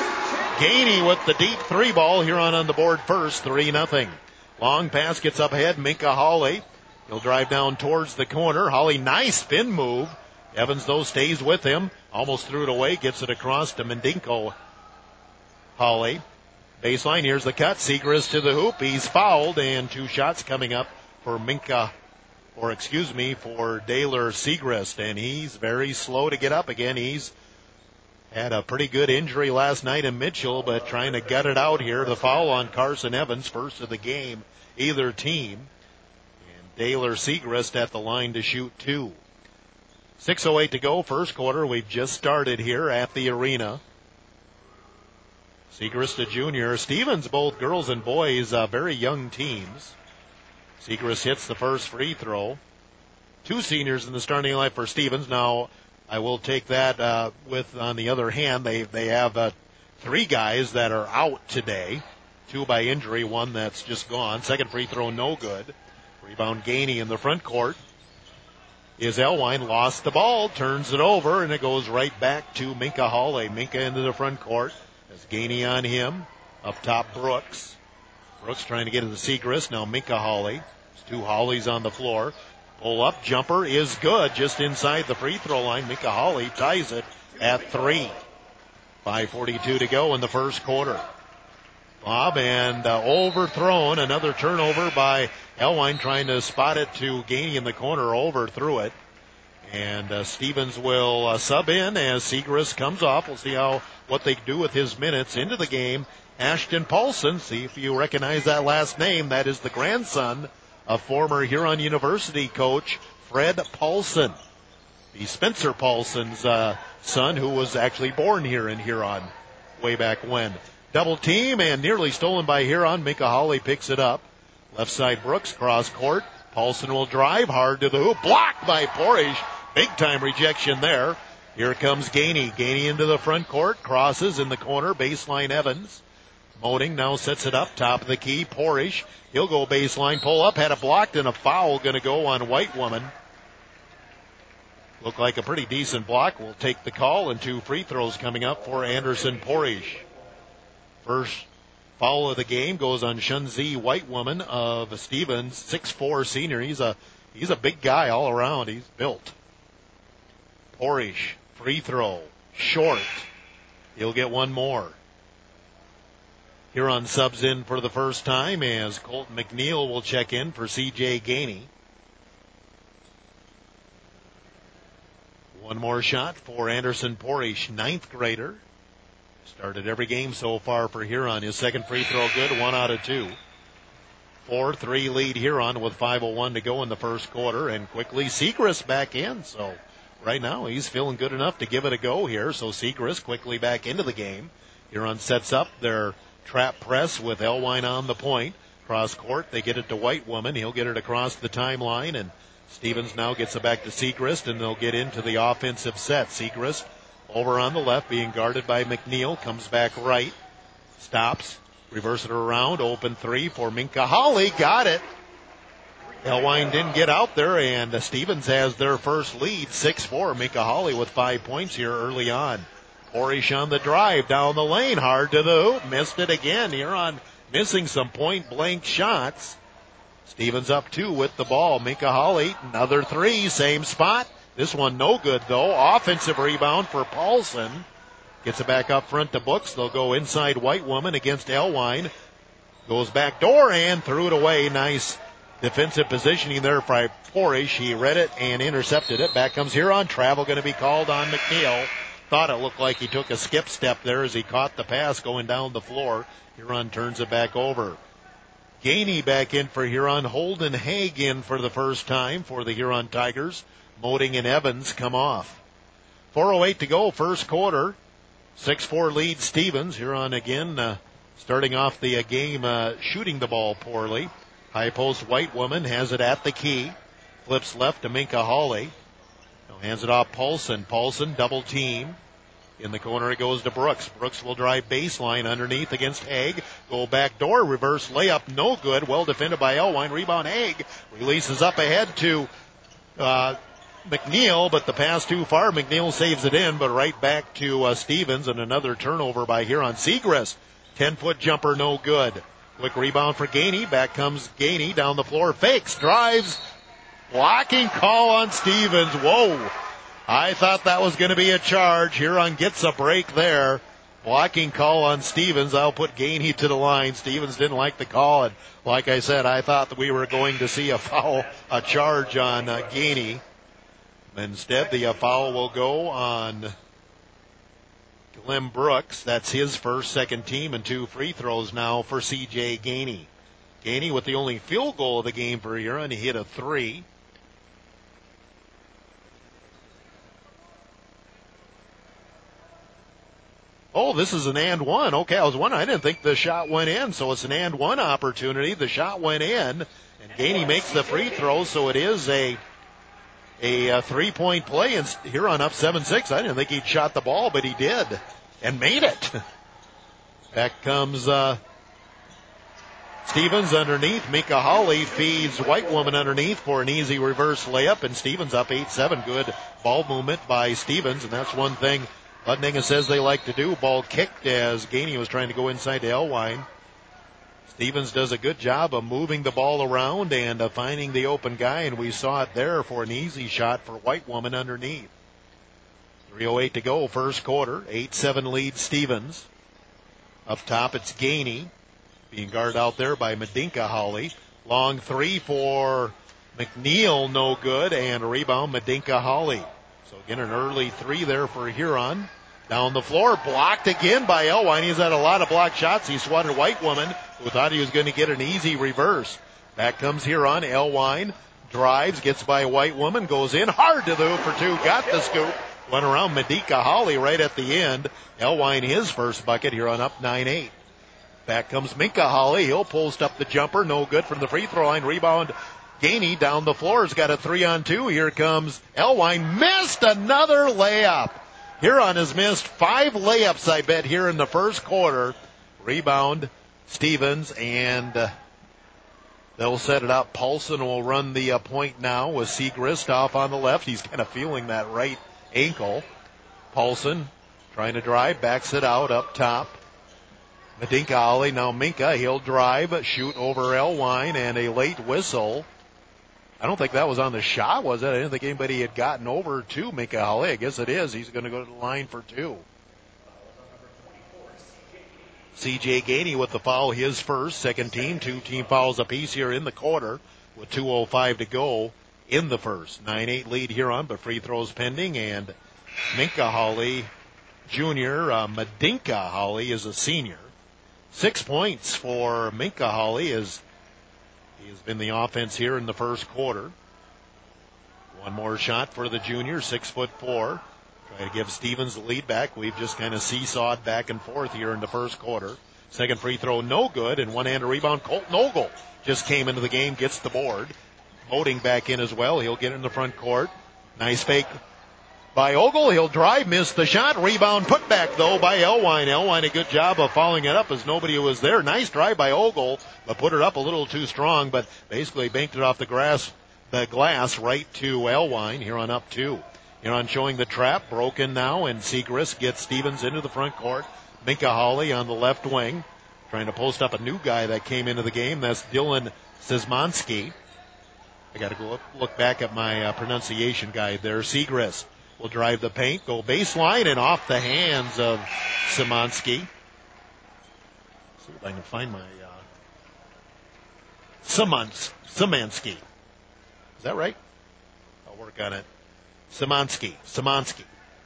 Gainey with the deep three ball. Huron on the board first, three nothing. Long pass gets up ahead. Minka Hawley. He'll drive down towards the corner. Hawley, nice spin move. Evans, though, stays with him. Almost threw it away. Gets it across to Mendinko. Hawley. Baseline, here's the cut. Segrist to the hoop. He's fouled, and two shots coming up for Minka, or excuse me, for Daylor Segrist. And he's very slow to get up again. He's had a pretty good injury last night in Mitchell, but trying to gut it out here. The foul on Carson Evans, first of the game, either team. And Daylor Segrist at the line to shoot two. six oh eight to go, first quarter. We've just started here at the arena. Segrist a junior. Stevens, both girls and boys, uh, very young teams. Segrist hits the first free throw. Two seniors in the starting line for Stevens. Now, I will take that uh, with, on the other hand, they they have uh, three guys that are out today. Two by injury, one that's just gone. Second free throw, no good. Rebound Gainey in the front court. Is Elwine, lost the ball, turns it over, and it goes right back to Minka Hawley. Minka into the front court. There's Gainey on him. Up top, Brooks. Brooks trying to get to the Segrist. Now Minka Hawley. There's two Hawleys on the floor. Pull up jumper is good, just inside the free throw line. Minka Hawley ties it at three. five forty-two to go in the first quarter. Bob and uh, overthrown. Another turnover by Elwine trying to spot it to Gainey in the corner. Overthrew it. And uh, Stevens will uh, sub in as Segrist comes off. We'll see how what they do with his minutes into the game. Ashton Paulson, see if you recognize that last name. That is the grandson of former Huron University coach Fred Paulson, the Spencer Paulson's uh, son, who was actually born here in Huron way back when. Double team and nearly stolen by Huron. Minka Hawley picks it up. Left side Brooks, cross court. Paulson will drive hard to the hoop. Blocked by Porish. Big time rejection there. Here comes Gainey. Gainey into the front court. Crosses in the corner. Baseline Evans. Moaning now sets it up. Top of the key. Porish. He'll go baseline. Pull up. Had it blocked and a foul going to go on White Woman. Looked like a pretty decent block. We'll take the call, and two free throws coming up for Anderson Porish. First foul of the game goes on Shunzi White Woman of Stevens, six foot four senior. He's a he's a big guy all around. He's built. Porish, free throw, short. He'll get one more. Huron subs in for the first time as Colton McNeil will check in for C J Gainey. One more shot for Anderson Porish, ninth grader. Started every game so far for Huron. His second free throw good, one out of two. four three lead Huron with five oh one to go in the first quarter. And quickly Segrist back in. So right now he's feeling good enough to give it a go here. So Segrist quickly back into the game. Huron sets up their trap press with Elwine on the point. Cross court, they get it to White Woman. He'll get it across the timeline and Stevens now gets it back to Segrist, and they'll get into the offensive set. Segrist over on the left, being guarded by McNeil, comes back right, stops, reverse it around, open three for Minka Hawley, got it. Elwine didn't get out there, and Stevens has their first lead, six four. Minka Hawley with five points here early on. Orish on the drive down the lane, hard to the hoop, missed it again. Huron missing some point-blank shots. Stevens up two with the ball. Minka Hawley, another three, same spot. This one no good, though. Offensive rebound for Paulson. Gets it back up front to Books. They'll go inside White Woman against Elwine. Goes back door and threw it away. Nice defensive positioning there by Orish. He read it and intercepted it. Back comes Huron. Travel going to be called on McNeil. Thought it looked like he took a skip step there as he caught the pass going down the floor. Huron turns it back over. Gainey back in for Huron. Holden Haig in for the first time for the Huron Tigers. Moding and Evans come off. four oh eight to go, first quarter. six four lead Stevens. Huron again uh, starting off the uh, game uh, shooting the ball poorly. High post White Woman has it at the key. Flips left to Minka Hawley. Now hands it off Paulson. Paulson double team. In the corner it goes to Brooks. Brooks will drive baseline underneath against Haig. Go back door, reverse layup, no good. Well defended by Elwine. Rebound Haig. Releases up ahead to uh, McNeil, but the pass too far. McNeil saves it in, but right back to uh, Stevens, and another turnover by Huron. Segrist. ten-foot jumper, no good. Quick rebound for Gainey. Back comes Gainey down the floor. Fakes, drives. Blocking call on Stevens. Whoa. I thought that was going to be a charge. Huron gets a break there. Blocking call on Stevens. I'll put Gainey to the line. Stevens didn't like the call, and like I said, I thought that we were going to see a foul, a charge on uh, Gainey. Instead, the uh, foul will go on Glenn Brooks. That's his first, second team, and two free throws now for C J Gainey. Gainey with the only field goal of the game for Huron. He hit a three. Oh, this is an and one. Okay, I was wondering. I didn't think the shot went in, so it's an and one opportunity. The shot went in, and Gainey makes the free throw, so it is a a, a three-point play, and Huron up seven six. I didn't think he'd shot the ball, but he did, and made it. Back comes uh, Stevens underneath. Minka Hawley feeds White Woman underneath for an easy reverse layup, and Stevens up eight seven. Good ball movement by Stevens, and that's one thing Lutninga says they like to do. Ball kicked as Gainey was trying to go inside to Elwine. Stevens does a good job of moving the ball around and uh, finding the open guy, and we saw it there for an easy shot for White Woman underneath. three oh eight to go, first quarter. eight seven lead Stevens. Up top, it's Gainey being guarded out there by Medinka Hawley. Long three for McNeil, no good, and a rebound, Medinka Hawley. So again, an early three there for Huron. Down the floor, blocked again by Elwine. He's had a lot of blocked shots. He swatted White Woman, who thought he was going to get an easy reverse. Back comes Huron. Elwine drives, gets by White Woman, goes in hard to the hoop for two, got the scoop. Went around Medika Hawley right at the end. Elwine his first bucket. Huron up nine eight. Back comes Minka Hawley. He'll post up the jumper, no good from the free throw line. Rebound. Gainey down the floor has got a three on two. Here comes Elwine. Missed another layup. Huron has missed five layups, I bet, here in the first quarter. Rebound, Stevens, and uh, they'll set it up. Paulson will run the uh, point now with Segrist off on the left. He's kind of feeling that right ankle. Paulson trying to drive, backs it out up top. Medinka Hawley, now Minka. He'll drive, shoot over Elwine, and a late whistle. I don't think that was on the shot, was it? I didn't think anybody had gotten over to Minka Hawley. I guess it is. He's going to go to the line for two. C J Gainey with the foul, his first, second team. Two team fouls apiece here in the quarter with two oh five to go in the first. nine eight lead Huron, but free throws pending. And Minka Hawley, junior, uh, Medinka Hawley is a senior. Six points for Minka Hawley as he has been the offense here in the first quarter. One more shot for the junior, six foot four. Try to give Stevens the lead back. We've just kind of seesawed back and forth here in the first quarter. Second free throw, no good, and one-handed rebound. Colton Ogle just came into the game, gets the board. Moding back in as well. He'll get in the front court. Nice fake by Ogle. He'll drive, miss the shot. Rebound put back, though, by Elwine. Elwine, a good job of following it up as nobody was there. Nice drive by Ogle, but put it up a little too strong, but basically banked it off the grass, the glass right to Elwine here on up two. Here on showing the trap, broken now, and Segrist gets Stevens into the front court. Minka Hawley on the left wing, trying to post up a new guy that came into the game. That's Dylan Szymanski. I got to go look, look back at my uh, pronunciation guide there. Segrist will drive the paint, go baseline, and off the hands of Szymanski. See if I can find my uh, Szymanski. Szymanski. Is that right? I'll work on it. Szymanski. Szymanski.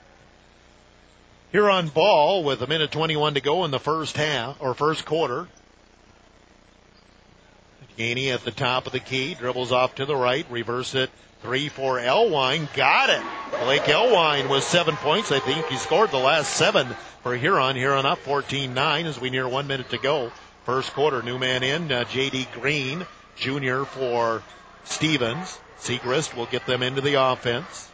Here on ball with a minute twenty-one to go in the first half, or first quarter. Gainey at the top of the key, dribbles off to the right, reverse it, three for Elwine, got it! Blake Elwine with seven points, I think he scored the last seven for Huron. Huron up fourteen nine as we near one minute to go. First quarter, new man in, uh, J D Green, junior for Stevens. Segrist will get them into the offense.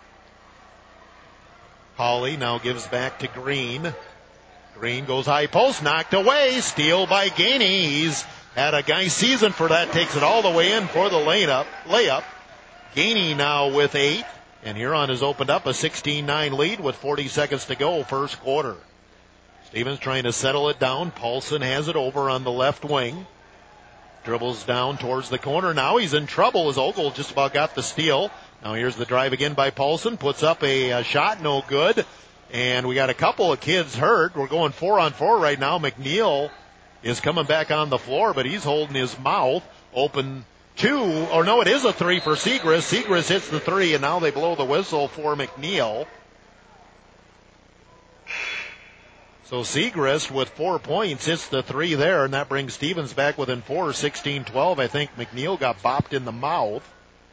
Hawley now gives back to Green. Green goes high post, knocked away, steal by Gainey. He's had a nice season for that, takes it all the way in for the layup. layup. Gainey now with eight, and Huron has opened up a sixteen nine lead with forty seconds to go, first quarter. Stevens trying to settle it down. Paulson has it over on the left wing. Dribbles down towards the corner. Now he's in trouble as Ogle just about got the steal. Now here's the drive again by Paulson. Puts up a, a shot, no good. And we got a couple of kids hurt. We're going four on four right now. McNeil is coming back on the floor, but he's holding his mouth. Open two, or no, it is a three for Segrist. Segrist hits the three, and now they blow the whistle for McNeil. So Segrist with four points hits the three there, and that brings Stevens back within four, sixteen twelve. I think McNeil got bopped in the mouth.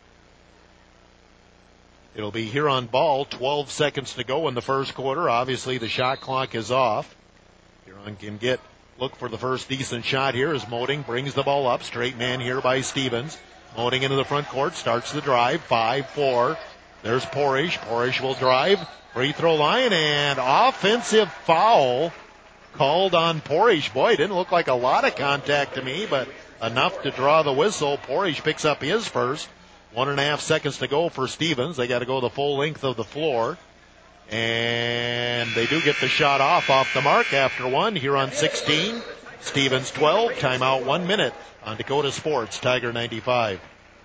It'll be here on ball, twelve seconds to go in the first quarter. Obviously, the shot clock is off. Huron can get, look for the first decent shot here as Moding brings the ball up. Straight man here by Stevens. Moding into the front court, starts the drive, five four. There's Porish. Porish will drive. Free throw line and offensive foul called on Porish. Boy, it didn't look like a lot of contact to me, but enough to draw the whistle. Porish picks up his first. One and a half seconds to go for Stevens. They got to go the full length of the floor. And they do get the shot off off the mark after one. Here on sixteen, Stevens twelve. Timeout one minute on Dakota Sports, Tiger ninety-five.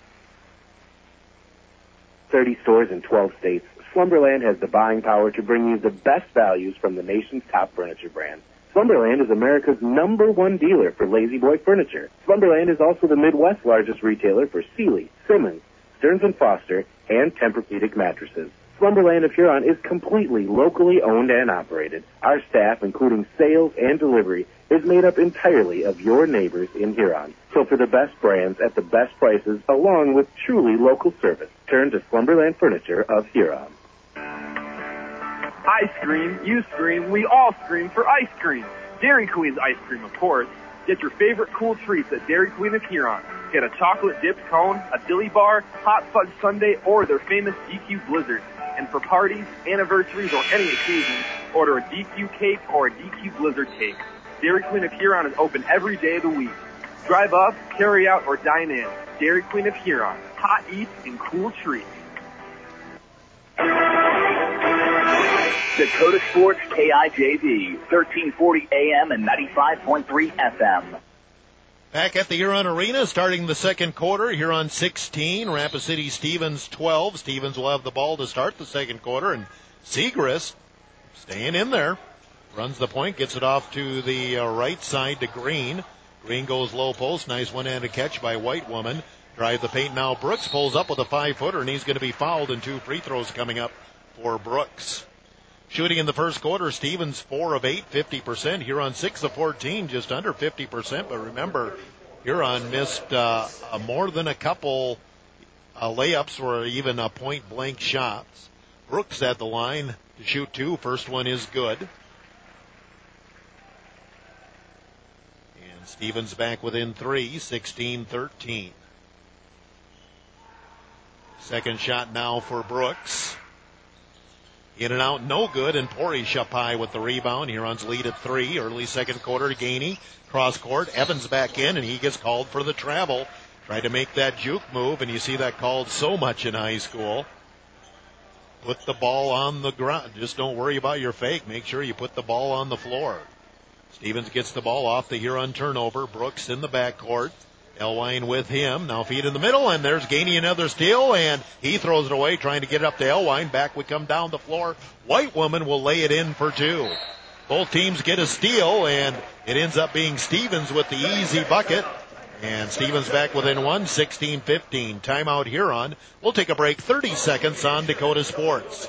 thirty stores in twelve states. Slumberland has the buying power to bring you the best values from the nation's top furniture brands. Slumberland is America's number one dealer for Lazy Boy furniture. Slumberland is also the Midwest's largest retailer for Sealy, Simmons, Stearns and Foster, and Tempur-Pedic mattresses. Slumberland of Huron is completely locally owned and operated. Our staff, including sales and delivery, is made up entirely of your neighbors in Huron. So for the best brands at the best prices, along with truly local service, turn to Slumberland Furniture of Huron. I scream, you scream, we all scream for ice cream. Dairy Queen's ice cream, of course. Get your favorite cool treats at Dairy Queen of Huron. Get a chocolate dipped cone, a dilly bar, hot fudge sundae, or their famous D Q Blizzard. And for parties, anniversaries, or any occasion, order a D Q cake or a D Q Blizzard cake. Dairy Queen of Huron is open every day of the week. Drive up, carry out, or dine in. Dairy Queen of Huron. Hot eats and cool treats. Dakota Sports K I J V, thirteen forty A M and ninety-five point three F M. Back at the Huron Arena, starting the second quarter. Huron sixteen, Rapid City Stevens twelve. Stevens will have the ball to start the second quarter, and Segrist staying in there. Runs the point, gets it off to the uh, right side to Green. Green goes low post. Nice one-handed catch by White Woman. Drive the paint now. Brooks pulls up with a five-footer, and he's going to be fouled, and two free throws coming up for Brooks. Shooting in the first quarter, Stevens four of eight, fifty percent. Huron six of fourteen, just under fifty percent. But remember, Huron missed uh, more than a couple uh, layups or even a point-blank shots. Brooks at the line to shoot two. First one is good. And Stevens back within three, sixteen thirteen. Second shot now for Brooks. In and out, no good, and Porish up high with the rebound. Huron's lead at three. Early second quarter, Gainey. Cross court, Evans back in, and he gets called for the travel. Tried to make that juke move, and you see that called so much in high school. Put the ball on the ground. Just don't worry about your fake. Make sure you put the ball on the floor. Stevens gets the ball off the Huron turnover. Brooks in the backcourt. Elwine with him. Now feed in the middle, and there's Gainey another steal, and he throws it away, trying to get it up to Elwine. Back we come down the floor. White Woman will lay it in for two. Both teams get a steal, and it ends up being Stevens with the easy bucket. And Stevens back within one, sixteen fifteen. Timeout Huron. We'll take a break, thirty seconds on Dakota Sports.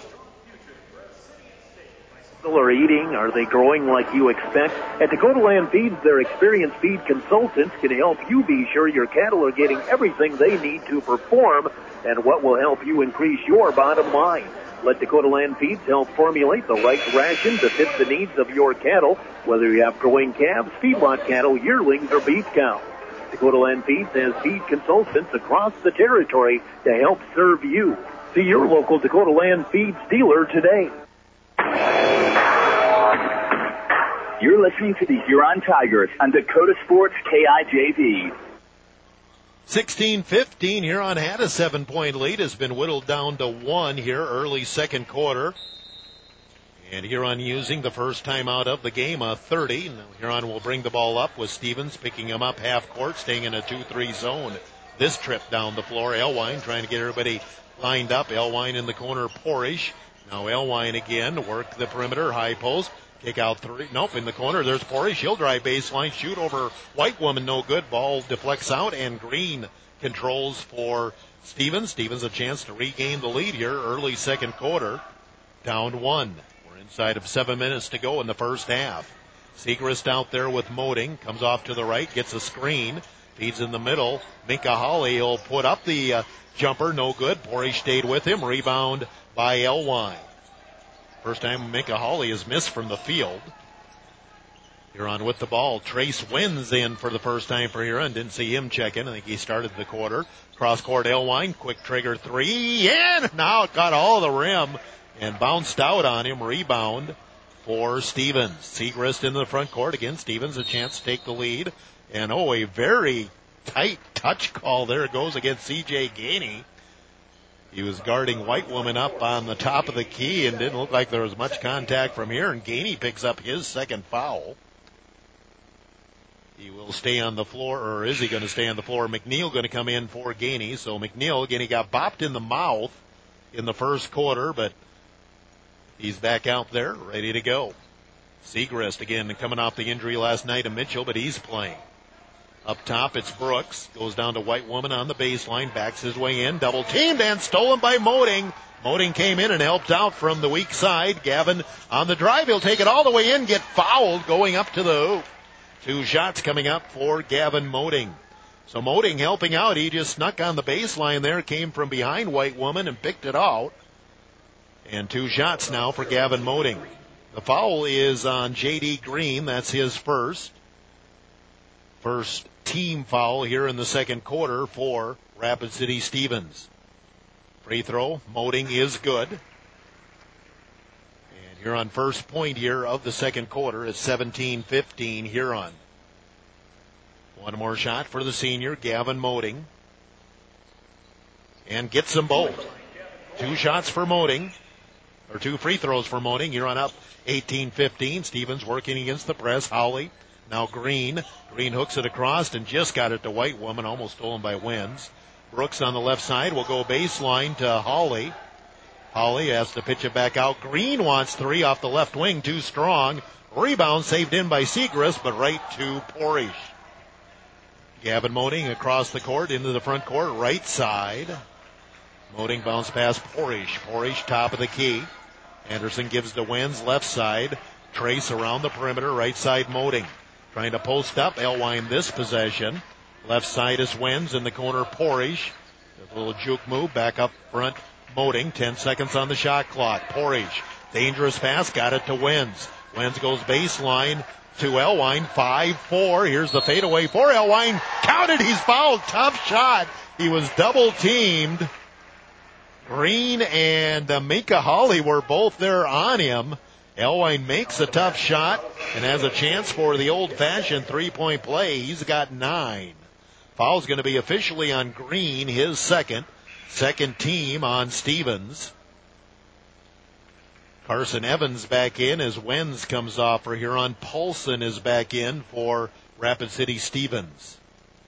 Are eating? Are they growing like you expect? At Dakota Land Feeds, their experienced feed consultants can help you be sure your cattle are getting everything they need to perform and what will help you increase your bottom line. Let Dakota Land Feeds help formulate the right ration to fit the needs of your cattle, whether you have growing calves, feedlot cattle, yearlings, or beef cows. Dakota Land Feeds has feed consultants across the territory to help serve you. See your local Dakota Land Feeds dealer today. You're listening to the Huron Tigers on Dakota Sports K I J V. sixteen fifteen, Huron had a seven-point lead. Has been whittled down to one here early second quarter. And Huron using the first timeout of the game, a thirty. Now Huron will bring the ball up with Stevens picking him up half court, staying in a two three zone. This trip down the floor, Elwine trying to get everybody lined up. Elwine in the corner, Porish. Now Elwine again, work the perimeter, high post. Kick out three. Nope, in the corner, there's Porish. He'll drive baseline, shoot over White Woman, no good. Ball deflects out, and Green controls for Stevens. Stevens a chance to regain the lead here, early second quarter. Down one. We're inside of seven minutes to go in the first half. Segrist out there with Moding. Comes off to the right, gets a screen. Feeds in the middle. Minka Hawley will put up the uh, jumper, no good. Porish stayed with him. Rebound by Elwine. First time Minka Hawley has missed from the field. Huron with the ball. Trace Wins in for the first time for Huron. Didn't see him check in. I think he started the quarter. Cross court Elwine. Quick trigger three. And now it got all the rim and bounced out on him. Rebound for Stevens. Segrist in the front court. Again, Stevens a chance to take the lead. And oh, a very tight touch call there. It goes against C J Gainey. He was guarding White Woman up on the top of the key and didn't look like there was much contact from here. And Gainey picks up his second foul. He will stay on the floor, or is he going to stay on the floor? McNeil going to come in for Gainey. So McNeil, again, he got bopped in the mouth in the first quarter, but he's back out there, ready to go. Segrist, again, coming off the injury last night of Mitchell, but he's playing. Up top, it's Brooks. Goes down to White Woman on the baseline. Backs his way in. Double teamed and stolen by Moding. Moding came in and helped out from the weak side. Gavin on the drive. He'll take it all the way in. Get fouled going up to the hoop. Two shots coming up for Gavin Moding. So Moding helping out. He just snuck on the baseline there. Came from behind White Woman and picked it out. And two shots now for Gavin Moding. The foul is on J D Green. That's his first. First team foul here in the second quarter for Rapid City Stevens. Free throw, Moding is good. And you're on first point here of the second quarter at seventeen fifteen Huron. One more shot for the senior, Gavin Moding. And gets them both. Two shots for Moding, or two free throws for Moding. Huron up eighteen fifteen. Stevens working against the press. Howley. Now Green. Green hooks it across and just got it to White Woman, almost stolen by Wins. Brooks on the left side will go baseline to Hawley. Hawley has to pitch it back out. Green wants three off the left wing, too strong. Rebound saved in by Segrist, but right to Porish. Gavin Moding across the court into the front court, right side. Moding bounce past Porish. Porish top of the key. Anderson gives to Wins, left side. Trace around the perimeter, right side Moding. Trying to post up, Elwine this possession. Left side is Wins, in the corner Porish. A little juke move, back up front Moding. Ten seconds on the shot clock. Porish, dangerous pass, got it to Wins. Wins goes baseline to Elwine, five four. Here's the fadeaway for Elwine. Counted, he's fouled, tough shot. He was double teamed. Green and uh, Minka Hawley were both there on him. Elwine makes a tough shot and has a chance for the old-fashioned three-point play. He's got nine. Foul's going to be officially on Green, his second. Second team on Stevens. Carson Evans back in as Wenz comes off for Huron. Paulson is back in for Rapid City Stevens.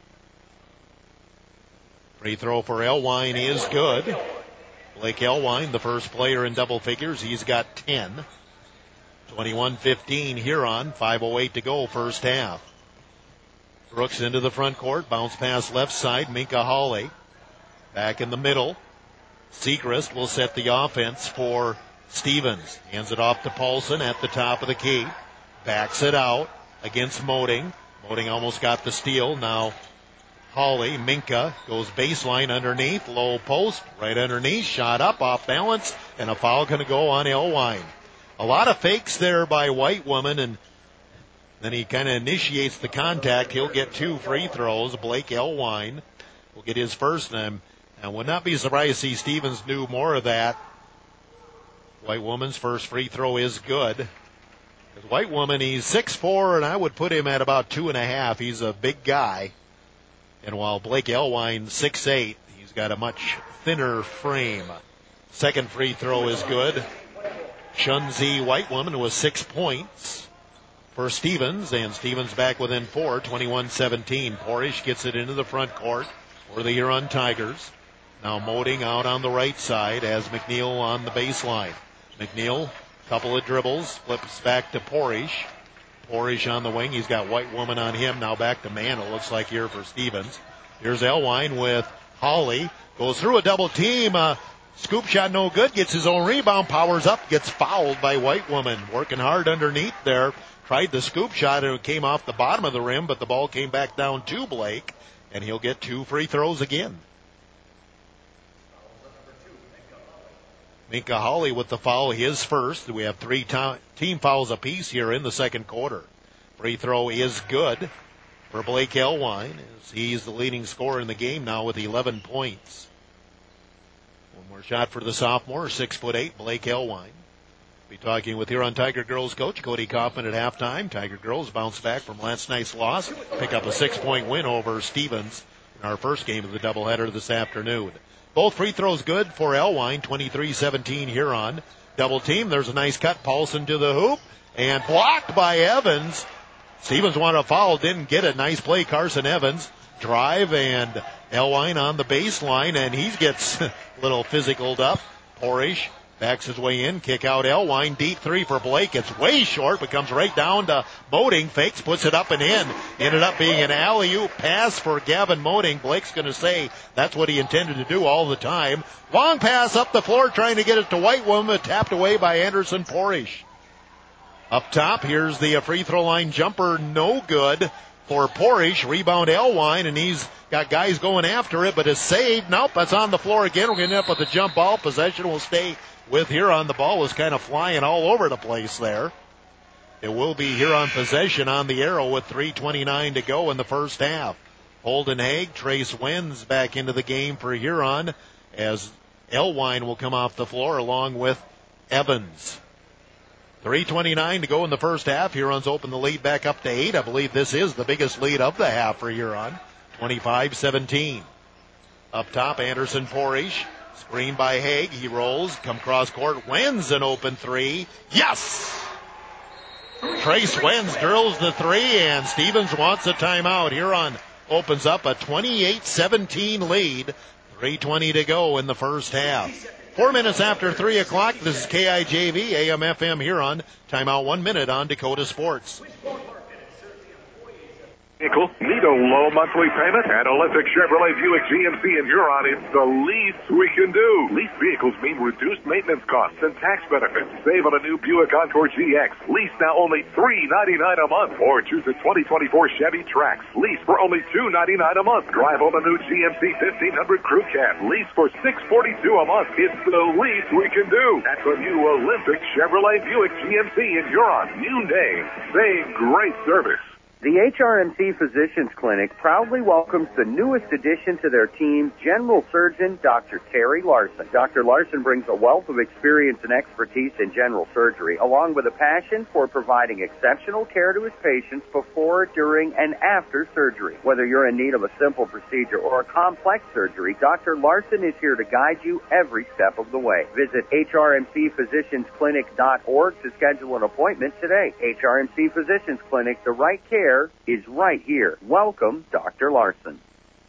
Free throw for Elwine is good. Blake Elwine, the first player in double figures. He's got ten. twenty-one fifteen Huron. five oh eight to go, first half. Brooks into the front court. Bounce pass left side. Minka Hawley back in the middle. Segrist will set the offense for Stevens. Hands it off to Paulson at the top of the key. Backs it out against Moding. Moding almost got the steal. Now Hawley, Minka goes baseline underneath, low post, right underneath, shot up, off balance, and a foul going to go on Elwine. A lot of fakes there by White Woman, and then he kind of initiates the contact. He'll get two free throws. Blake Elwine will get his first, and I would not be surprised to see Stevens do more of that. White Woman's first free throw is good. White Woman, he's six foot four, and I would put him at about two and a half. He's a big guy. And while Blake Elwine, six foot eight, he's got a much thinner frame. Second free throw is good. Shunzi White Woman with six points for Stevens, and Stevens back within four, twenty-one seventeen. Porish gets it into the front court for the Huron Tigers. Now Moding out on the right side as McNeil on the baseline. McNeil, couple of dribbles, flips back to Porish. Porish on the wing. He's got White Woman on him. Now back to Mantle. Looks like here for Stevens. Here's Elwine with Hawley. Goes through a double team. Uh, scoop shot no good. Gets his own rebound. Powers up. Gets fouled by White Woman. Working hard underneath there. Tried the scoop shot and it came off the bottom of the rim, but the ball came back down to Blake, and he'll get two free throws again. Minka Hawley with the foul, his first. We have three to- team fouls apiece here in the second quarter. Free throw is good for Blake Elwine, as he's the leading scorer in the game now with eleven points. One more shot for the sophomore, six foot eight, Blake Elwine. Be talking with Huron Tiger Girls coach Cody Kaufman at halftime. Tiger Girls bounce back from last night's loss, pick up a six-point win over Stevens in our first game of the doubleheader this afternoon. Both free throws good for Elwine, twenty-three seventeen Huron. Double team, there's a nice cut. Paulson to the hoop, and blocked by Evans. Stevens wanted a foul, didn't get it. Nice play, Carson Evans. Drive, and Elwine on the baseline, and he gets a little physicaled up. Porish backs his way in, kick out Elwine, deep three for Blake. It's way short, but comes right down to Moding. Fakes, puts it up and in. Ended up being an alley-oop pass for Gavin Moding. Blake's going to say that's what he intended to do all the time. Long pass up the floor, trying to get it to White Woman, tapped away by Anderson Porish. Up top, here's the free throw line jumper, no good for Porish. Rebound Elwine, and he's got guys going after it, but it's saved. Nope, that's on the floor again. We're going to end up with a jump ball. Possession will stay with Huron. The ball was kind of flying all over the place there. It will be Huron possession on the arrow with three twenty-nine to go in the first half. Holden Haig, Trace Wenz back into the game for Huron as Elwine will come off the floor along with Evans. three twenty-nine to go in the first half. Huron's opened the lead back up to eight. I believe this is the biggest lead of the half for Huron. twenty-five seventeen. Up top, Anderson Porish. Screen by Haig. He rolls. Come cross court. Wins an open three. Yes! Trace Wenz drills the three, and Stevens wants a timeout. Huron opens up a twenty-eight seventeen lead. three twenty to go in the first half. Four minutes after three o'clock, this is K I J V, A M F M Huron. Timeout one minute on Dakota Sports. Vehicle, need a low monthly payment? At Olympic Chevrolet Buick G M C in Huron, it's the least we can do. Lease vehicles mean reduced maintenance costs and tax benefits. Save on a new Buick Encore G X. Lease now only three ninety-nine a month. Or choose a twenty twenty-four Chevy Trax. Lease for only two ninety-nine a month. Drive on a new G M C fifteen hundred Crew Cab. Lease for six forty-two a month. It's the least we can do. That's a new Olympic Chevrolet Buick G M C in Huron. New name, same great service. The H R M C Physicians Clinic proudly welcomes the newest addition to their team, General Surgeon Doctor Terry Larson. Doctor Larson brings a wealth of experience and expertise in general surgery, along with a passion for providing exceptional care to his patients before, during, and after surgery. Whether you're in need of a simple procedure or a complex surgery, Doctor Larson is here to guide you every step of the way. Visit H R M C physicians clinic dot org to schedule an appointment today. H R M C Physicians Clinic, the right care is right here. Welcome, Doctor Larson.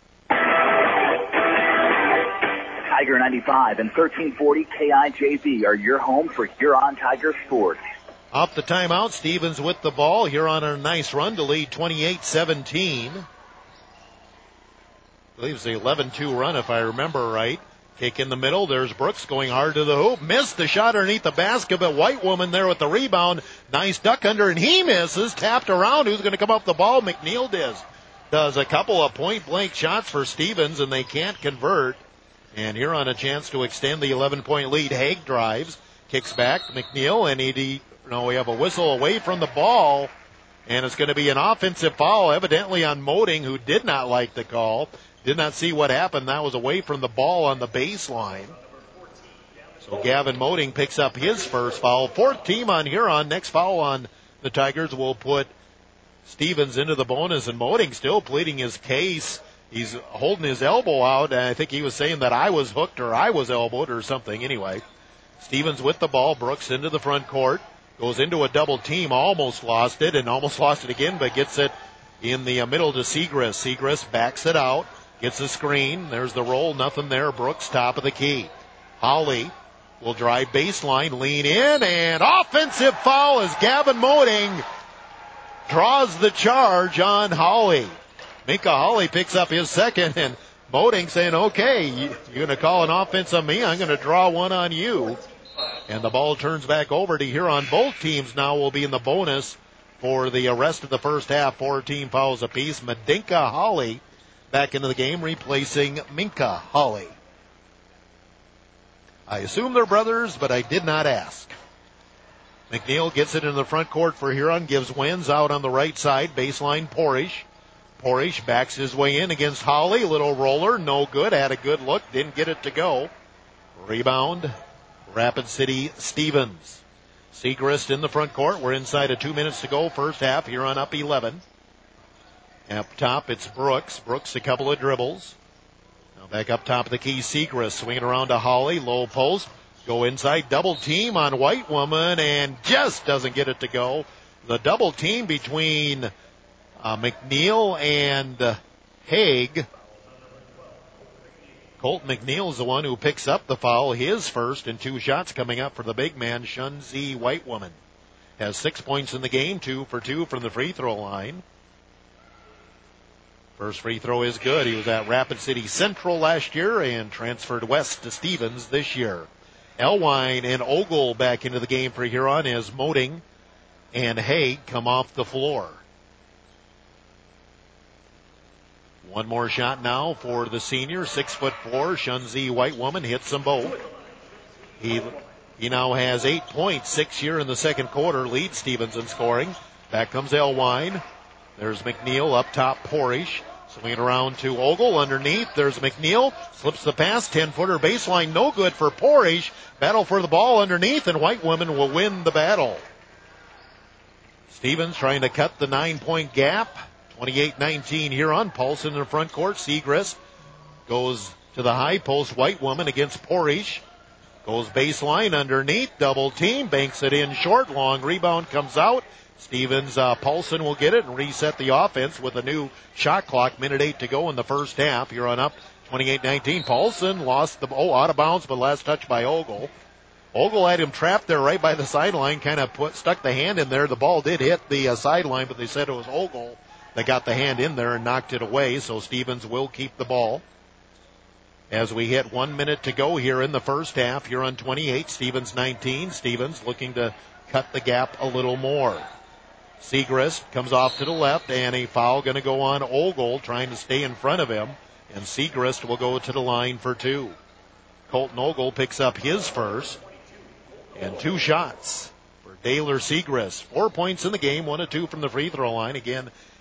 Tiger ninety-five and thirteen forty K I J V are your home for Huron Tiger sports. Off the timeout, Stevens with the ball. Huron on a nice run to lead twenty-eight seventeen. I believe it's the eleven two run, if I remember right. Kick in the middle. There's Brooks going hard to the hoop. Missed the shot underneath the basket, but White Woman there with the rebound. Nice duck under, and he misses. Tapped around. Who's going to come up the ball? McNeil does. Does a couple of point-blank shots for Stevens, and they can't convert. And here on a chance to extend the eleven-point lead. Haig drives, kicks back. McNeil, and he, he no, we have a whistle away from the ball, and it's going to be an offensive foul, evidently on Moding, who did not like the call. Did not see what happened. That was away from the ball on the baseline. So Gavin Moding picks up his first foul. Fourth team on Huron. Next foul on the Tigers will put Stevens into the bonus, and Moding still pleading his case. He's holding his elbow out, and I think he was saying that I was hooked or I was elbowed or something. Anyway, Stevens with the ball. Brooks into the front court. Goes into a double team. Almost lost it and almost lost it again, but gets it in the middle to Segrist. Segrist backs it out. Gets a screen. There's the roll. Nothing there. Brooks, top of the key. Holly will drive baseline, lean in, and offensive foul as Gavin Moding draws the charge on Holly. Minka Holly picks up his second, and Moding saying, okay, you're going to call an offense on me. I'm going to draw one on you. And the ball turns back over to Huron. Both teams now will be in the bonus for the rest of the first half. Four team fouls apiece. Medinka Holly back into the game, replacing Minka Holly. I assume they're brothers, but I did not ask. McNeil gets it in the front court for Huron, gives Wins out on the right side, baseline Porish. Porish backs his way in against Holly, little roller, no good, had a good look, didn't get it to go. Rebound, Rapid City Stevens. Segrist in the front court, we're inside of two minutes to go, first half, Huron up eleven. Up top, it's Brooks. Brooks, a couple of dribbles. Now back up top of the key, Segrist swinging around to Holly, low post. Go inside, double team on White Woman, and just doesn't get it to go. The double team between uh, McNeil and uh, Haig. Colt McNeil is the one who picks up the foul, his first, and two shots coming up for the big man, Shunzi White Woman. Has six points in the game, two for two from the free throw line. First free throw is good. He was at Rapid City Central last year and transferred west to Stevens this year. Elwine and Ogle back into the game for Huron as Moding and Haig come off the floor. One more shot now for the senior, six foot four, Shunzi White Woman hits them both. He he now has eight points, six here in the second quarter, leads Stevens in scoring. Back comes Elwine. There's McNeil up top, Porish. Swinging around to Ogle underneath. There's McNeil. Slips the pass. ten-footer baseline. No good for Porish. Battle for the ball underneath, and White Woman will win the battle. Stevens trying to cut the nine-point gap. twenty-eight nineteen here on Paulson in the front court. Segrist goes to the high post. White Woman against Porish. Goes baseline underneath. Double team. Banks it in short. Long rebound comes out. Stevens, uh, Paulson will get it and reset the offense with a new shot clock. Minute eight to go in the first half. You're on up twenty-eight nineteen. Paulson lost the, oh, out of bounds, but last touch by Ogle. Ogle had him trapped there right by the sideline, kind of put, stuck the hand in there. The ball did hit the uh, sideline, but they said it was Ogle that got the hand in there and knocked it away, so Stevens will keep the ball. As we hit one minute to go here in the first half, you're on twenty-eight, Stevens nineteen. Stevens looking to cut the gap a little more. Segrist comes off to the left, and a foul going to go on Ogle, trying to stay in front of him, and Segrist will go to the line for two. Colton Ogle picks up his first, and two shots for Daylor Segrist. Four points in the game, one or two from the free throw line. Again,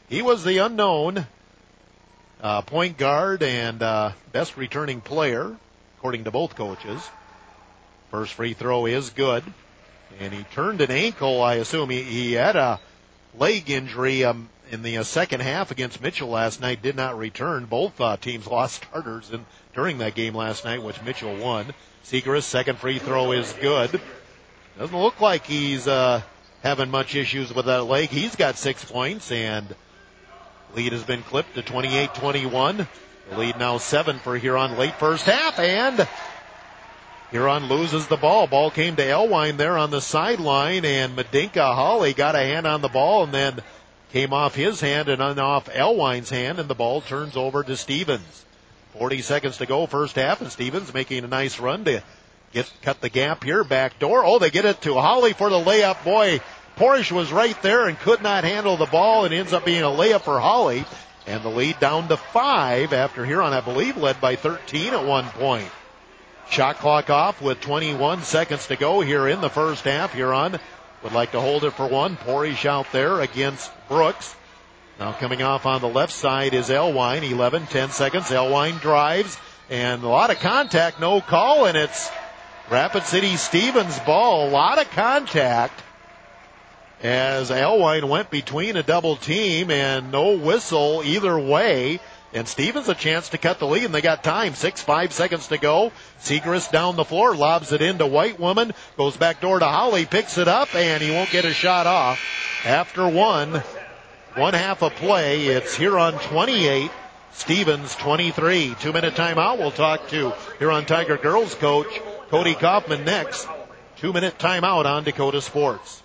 he was the unknown uh, point guard and uh, best returning player, according to both coaches. First free throw is good. And he turned an ankle, I assume. He, he had a leg injury um, in the uh, second half against Mitchell last night, did not return. Both uh, teams lost starters in, during that game last night, which Mitchell won. Siegrist, second free throw is good. Doesn't look like he's uh, having much issues with that leg. He's got six points, and lead has been clipped to twenty-eight twenty-one. The lead now seven for Huron late first half, and Huron loses the ball. Ball came to Elwine there on the sideline, and Medinka Holly got a hand on the ball and then came off his hand and off Elwine's hand, and the ball turns over to Stevens. forty seconds to go first half, and Stevens making a nice run to get cut the gap here. Back door. Oh, they get it to Holly for the layup. Boy, Porish was right there and could not handle the ball, and ends up being a layup for Holly. And the lead down to five after Huron, I believe, led by thirteen at one point. Shot clock off with twenty-one seconds to go here in the first half. Huron would like to hold it for one. Porish out there against Brooks. Now coming off on the left side is Elwine. eleven, ten seconds. Elwine drives, and a lot of contact, no call, and it's Rapid City Stevens ball. A lot of contact as Elwine went between a double team, and no whistle either way. And Stevens a chance to cut the lead, and they got time. Six, five seconds to go. Siegrist down the floor, lobs it into White Woman, goes back door to Holly, picks it up, and he won't get a shot off. After one, one half of play, it's Huron twenty-eight, Stevens twenty-three. Two-minute timeout. We'll talk to Huron Tiger girls coach Cody Kaufman next. Two-minute timeout on Dakota Sports.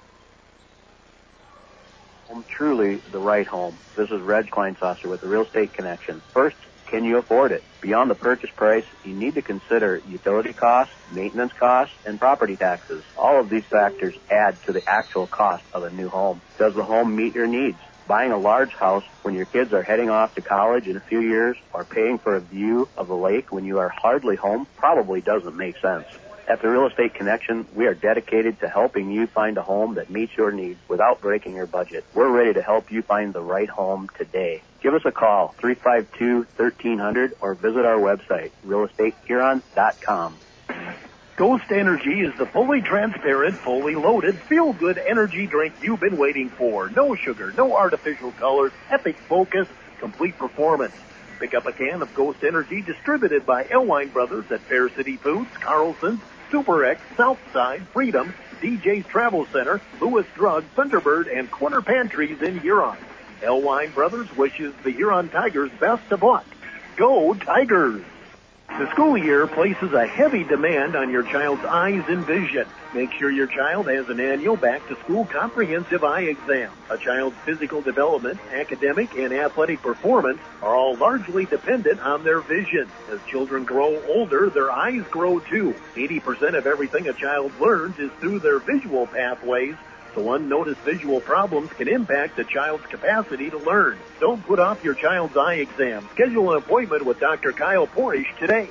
Home, truly the right home. This is Reg Kleinsasser with the Real Estate Connection. First, can you afford it? Beyond the purchase price, you need to consider utility costs, maintenance costs, and property taxes. All of these factors add to the actual cost of a new home. Does the home meet your needs? Buying a large house when your kids are heading off to college in a few years, or paying for a view of the lake when you are hardly home, probably doesn't make sense. At the Real Estate Connection, we are dedicated to helping you find a home that meets your needs without breaking your budget. We're ready to help you find the right home today. Give us a call, three five two, one three zero zero, or visit our website, real estate huron dot com. Ghost Energy is the fully transparent, fully loaded, feel-good energy drink you've been waiting for. No sugar, no artificial colors, epic focus, complete performance. Pick up a can of Ghost Energy distributed by Elwine Brothers at Fair City Foods, Carlson's, Super X, Southside, Freedom, D J's Travel Center, Lewis Drug, Thunderbird, and Corner Pantries in Huron. Elwine Brothers wishes the Huron Tigers best of luck. Go Tigers! The school year places a heavy demand on your child's eyes and vision. Make sure your child has an annual back-to-school comprehensive eye exam. A child's physical development, academic, and athletic performance are all largely dependent on their vision. As children grow older, their eyes grow too. eighty percent of everything a child learns is through their visual pathways, so unnoticed visual problems can impact a child's capacity to learn. Don't put off your child's eye exam. Schedule an appointment with Doctor Kyle Porish today.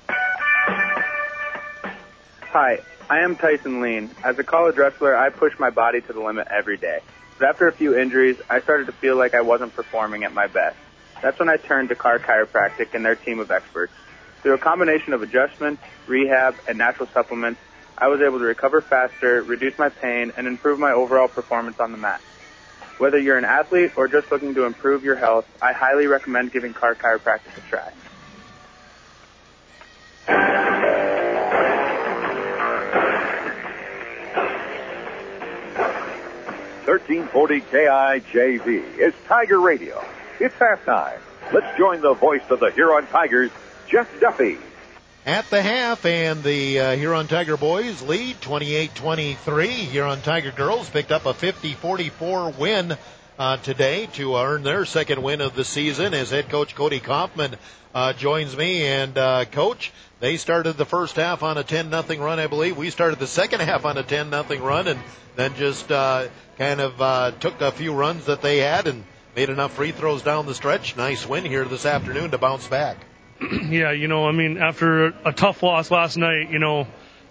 Hi, I am Tyson Lean. As a college wrestler, I push my body to the limit every day. But after a few injuries, I started to feel like I wasn't performing at my best. That's when I turned to Carr Chiropractic and their team of experts. Through a combination of adjustments, rehab, and natural supplements, I was able to recover faster, reduce my pain, and improve my overall performance on the mat. Whether you're an athlete or just looking to improve your health, I highly recommend giving Carr Chiropractic a try. thirteen forty K I J V is Tiger Radio. It's halftime. Let's join the voice of the Huron Tigers, Jeff Duffy. At the half, and the uh, Huron Tiger boys lead twenty-eight twenty-three. Huron Tiger girls picked up a fifty forty-four win uh, today to earn their second win of the season, as head coach Cody Kaufman uh, joins me. And, uh, Coach, they started the first half on a ten nothing run, I believe. We started the second half on a ten nothing run, and then just uh, kind of uh, took a few runs that they had and made enough free throws down the stretch. Nice win here this afternoon to bounce back. Yeah, you know, I mean, after a tough loss last night, you know,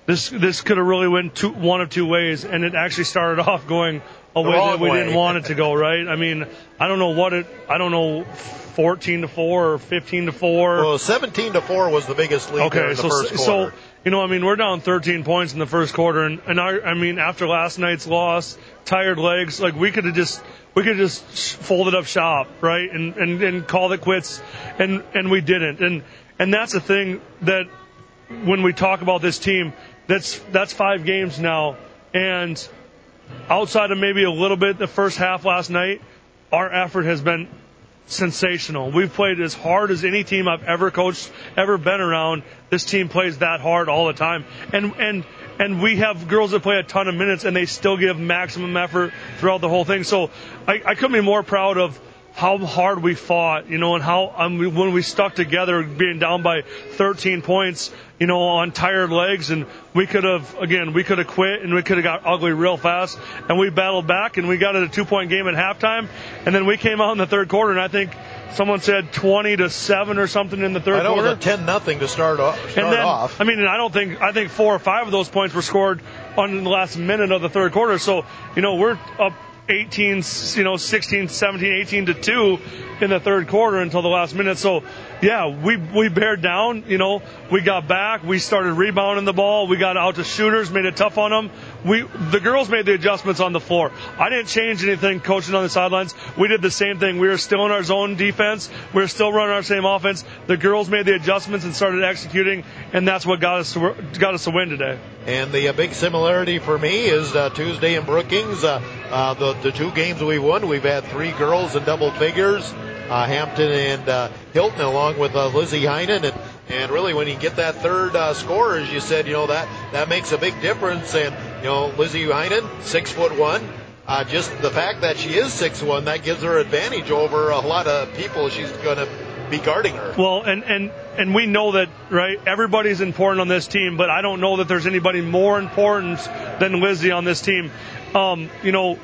this this could have really went two, one of two ways, and it actually started off going a way that we way. didn't want it to go, right? I mean, I don't know what it, I don't know, fourteen to four or fifteen to four. Well, seventeen to four was the biggest lead okay, there in the so, first quarter. So, you know, I mean, we're down thirteen points in the first quarter, and, and I, I mean, after last night's loss, tired legs, like we could have just, we could have just folded up shop, right, and, and, and called it quits, and, and we didn't. And, and that's the thing that when we talk about this team, that's, that's five games now, and outside of maybe a little bit the first half last night, our effort has been sensational. We've played as hard as any team I've ever coached, ever been around. This team plays that hard all the time. And and and we have girls that play a ton of minutes, and they still give maximum effort throughout the whole thing. So I, I couldn't be more proud of how hard we fought, you know, and how um, when we stuck together, being down by thirteen points, you know, on tired legs, and we could have, again, we could have quit, and we could have got ugly real fast, and we battled back, and we got it a two-point game at halftime, and then we came out in the third quarter, and I think someone said twenty to seven or something in the third I know quarter. it was a ten nothing to start off. Start and then, off. I mean, and I don't think I think four or five of those points were scored on the last minute of the third quarter. So, you know, we're up eighteen, you know, sixteen, seventeen, eighteen to two in the third quarter until the last minute. So, yeah, we we bared down. You know, we got back. We started rebounding the ball. We got out to shooters, made it tough on them. We the girls made the adjustments on the floor. I didn't change anything coaching on the sidelines. We did the same thing. We were still in our zone defense. We were still running our same offense. The girls made the adjustments and started executing, and that's what got us to, got us to win today. And the uh, big similarity for me is uh, Tuesday in Brookings. Uh, uh, the, the two games we won, we've had three girls in double figures, uh, Hampton and uh, Hilton, along with uh, Lizzie Heinen. And, and really, when you get that third uh, score, as you said, you know, that, that makes a big difference. And, you know, Lizzie Heinen, six foot one. Uh, just the fact that she is six one, that gives her advantage over a lot of people she's going to be guarding her. Well, and, and, and we know that, right, everybody's important on this team, but I don't know that there's anybody more important than Lizzie on this team. Um, you know,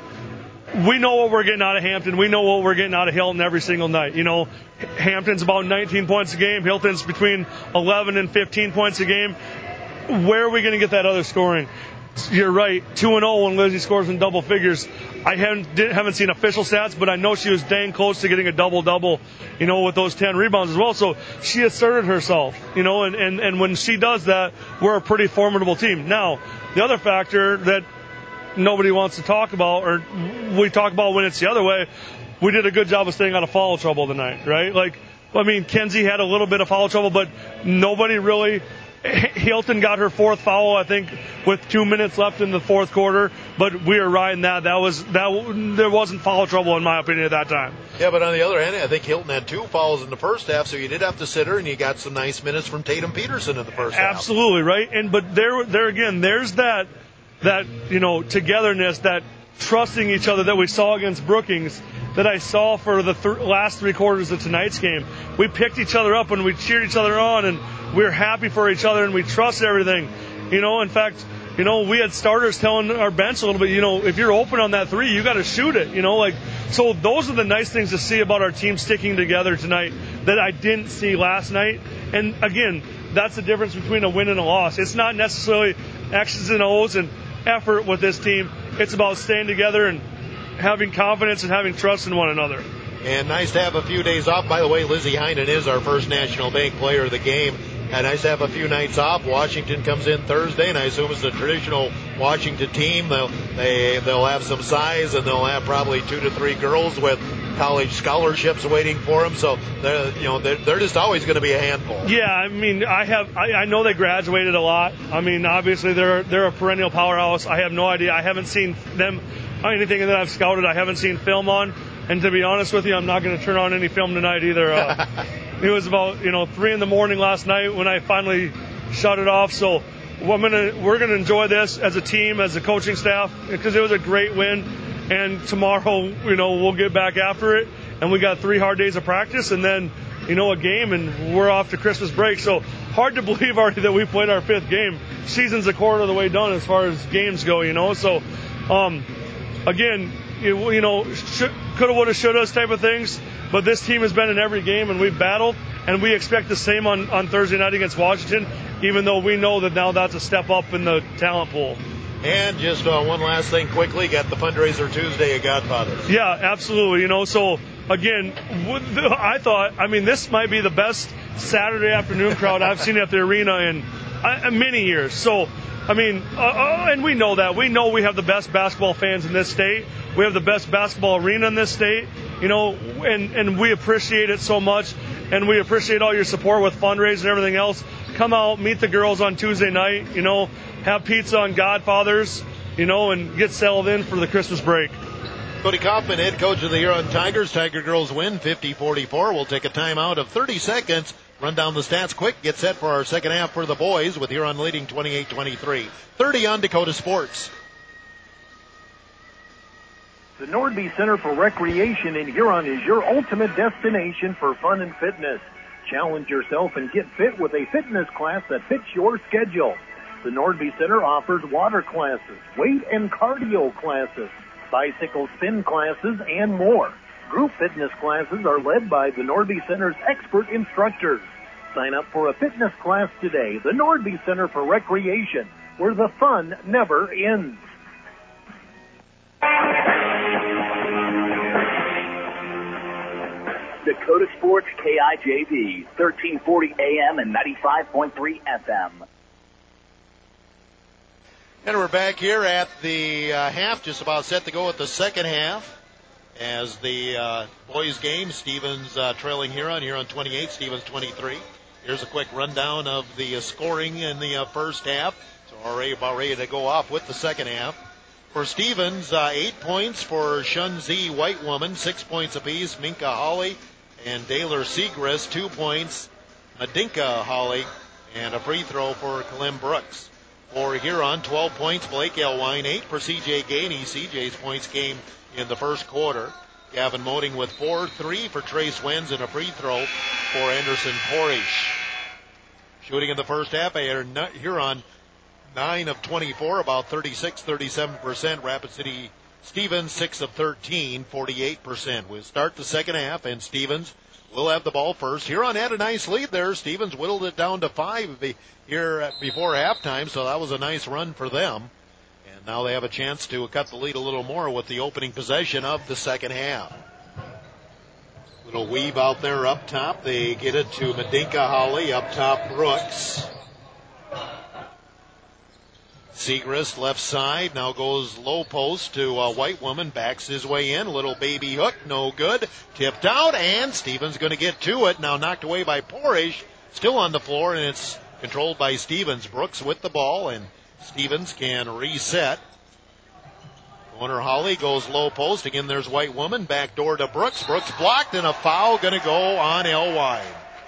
we know what we're getting out of Hampton. We know what we're getting out of Hilton every single night. You know, Hampton's about nineteen points a game. Hilton's between eleven and fifteen points a game. Where are we going to get that other scoring? You're right, two and oh when Lizzie scores in double figures. I haven't didn't, haven't seen official stats, but I know she was dang close to getting a double-double, you know, with those ten rebounds as well. So she asserted herself, you know, and, and, and when she does that, we're a pretty formidable team. Now, the other factor that nobody wants to talk about, or we talk about when it's the other way, we did a good job of staying out of foul trouble tonight, right? Like, I mean, Kenzie had a little bit of foul trouble, but nobody really... Hilton got her fourth foul, I think, with two minutes left in the fourth quarter. But we were riding that. That was that. There wasn't foul trouble in my opinion at that time. Yeah, but on the other hand, I think Hilton had two fouls in the first half, so you did have to sit her, and you got some nice minutes from Tatum Peterson in the first half. Absolutely right. And but there, there again, there's that that you know togetherness, that trusting each other that we saw against Brookings, that I saw for the th- last three quarters of tonight's game. We picked each other up and we cheered each other on, and we were happy for each other, and we trusted everything. You know, in fact, you know, we had starters telling our bench a little bit, you know, if you're open on that three, you got to shoot it. You know, like, so those are the nice things to see about our team sticking together tonight that I didn't see last night. And again, that's the difference between a win and a loss. It's not necessarily X's and O's and effort with this team. It's about staying together and having confidence and having trust in one another. And nice to have a few days off. By the way, Lizzie Heinen is our first National Bank player of the game. And nice to have a few nights off. Washington comes in Thursday, and I assume it's a traditional Washington team. They'll, they, they'll have some size, and they'll have probably two to three girls with college scholarships waiting for them. So, they're, you know, they're, they're just always going to be a handful. Yeah, I mean, I have, I, I know they graduated a lot. I mean, obviously they're they're a perennial powerhouse. I have no idea. I haven't seen them, anything that I've scouted, I haven't seen film on. And to be honest with you, I'm not going to turn on any film tonight either. Uh, it was about, you know, three in the morning last night when I finally shut it off. So I'm gonna, we're going to enjoy this as a team, as a coaching staff, because it was a great win. And tomorrow, you know, we'll get back after it. And we got three hard days of practice and then, you know, a game, and we're off to Christmas break. So hard to believe already that we played our fifth game. Season's a quarter of the way done as far as games go, you know. So, um, again, you, you know, coulda, woulda, shoulda type of things. But this team has been in every game, and we've battled, and we expect the same on, on Thursday night against Washington. even though we know that now that's a step up in the talent pool. And just uh, one last thing quickly, got the fundraiser Tuesday at Godfathers. Yeah, absolutely. You know, so again, I thought, I mean, this might be the best Saturday afternoon crowd I've seen at the arena in uh, many years. So, I mean, uh, uh, and we know that. We know we have the best basketball fans in this state. We have the best basketball arena in this state, you know, and, and we appreciate it so much. And we appreciate all your support with fundraising and everything else. Come out, meet the girls on Tuesday night, you know, have pizza on Godfathers, you know, and get settled in for the Christmas break. Cody Kaufman, head coach of the Huron Tigers. Tiger girls win fifty forty-four. We'll take a timeout of thirty seconds. Run down the stats quick. Get set for our second half for the boys with Huron leading twenty-eight twenty-three. thirty on Dakota Sports. The Nordby Center for Recreation in Huron is your ultimate destination for fun and fitness. Challenge yourself and get fit with a fitness class that fits your schedule. The Nordby Center offers water classes, weight and cardio classes, bicycle spin classes, and more. Group fitness classes are led by the Nordby Center's expert instructors. Sign up for a fitness class today. The Nordby Center for Recreation, where the fun never ends. Dakota Sports K I J V, thirteen forty A M and ninety-five point three F M. And we're back here at the uh, half, just about set to go at the second half. As the uh, boys' game, Stevens uh, trailing Huron, Huron twenty-eight, Stevens twenty-three. Here's a quick rundown of the uh, scoring in the uh, first half. So already about ready to go off with the second half. For Stevens, uh, eight points for Shunzi White Woman, six points apiece, Minka Hawley and Daylor Segrist, two points, Madinka Hawley, and a free throw for Kalim Brooks. For Huron, twelve points, Blake Elwine, eight for C J Gainey. C J's points came in the first quarter. Gavin Moding with four, three for Trace Wenz, and a free throw for Anderson Porish. Shooting in the first half, Huron nine of twenty-four, about thirty-six, thirty-seven percent. Rapid City Stevens, six of thirteen, forty-eight percent. We'll start the second half, and Stevens will have the ball first. Huron had a nice lead there. Stevens whittled it down to five here before halftime, so that was a nice run for them. And now they have a chance to cut the lead a little more with the opening possession of the second half. Little weave out there up top. They get it to Madinka Hawley. Up top, Brooks. Segrist left side, now goes low post to a White Woman, backs his way in, little baby hook, no good, tipped out, and Stevens going to get to it, now knocked away by Porish, still on the floor, and it's controlled by Stevens. Brooks with the ball, and Stevens can reset. Corner Hawley goes low post, again there's White Woman, back door to Brooks, Brooks blocked, and a foul going to go on Elwine.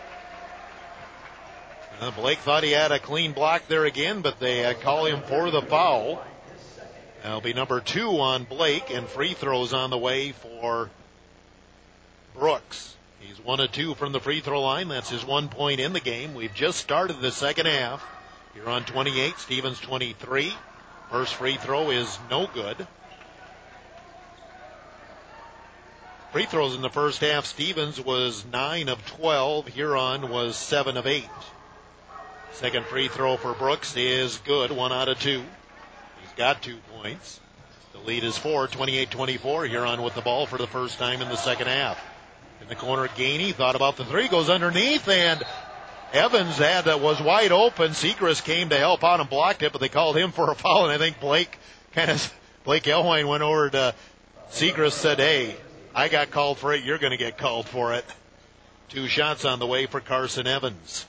Uh, Blake thought he had a clean block there again, but they uh, call him for the foul. That'll be number two on Blake, and free throws on the way for Brooks. He's one of two from the free throw line. That's his one point in the game. We've just started the second half. Here on twenty-eight, Stevens twenty-three. First free throw is no good. Free throws in the first half, Stevens was nine of twelve. Huron was seven of eight. Second free throw for Brooks is good, one out of two. He's got two points. The lead is four, twenty-eight twenty-four. Huron with the ball for the first time in the second half. In the corner, Gainey thought about the three, goes underneath, and Evans had uh, was wide open. Segrist came to help out and blocked it, but they called him for a foul, and I think Blake kind of, Blake Elwine went over to Segrist, said, hey, I got called for it, you're going to get called for it. Two shots on the way for Carson Evans.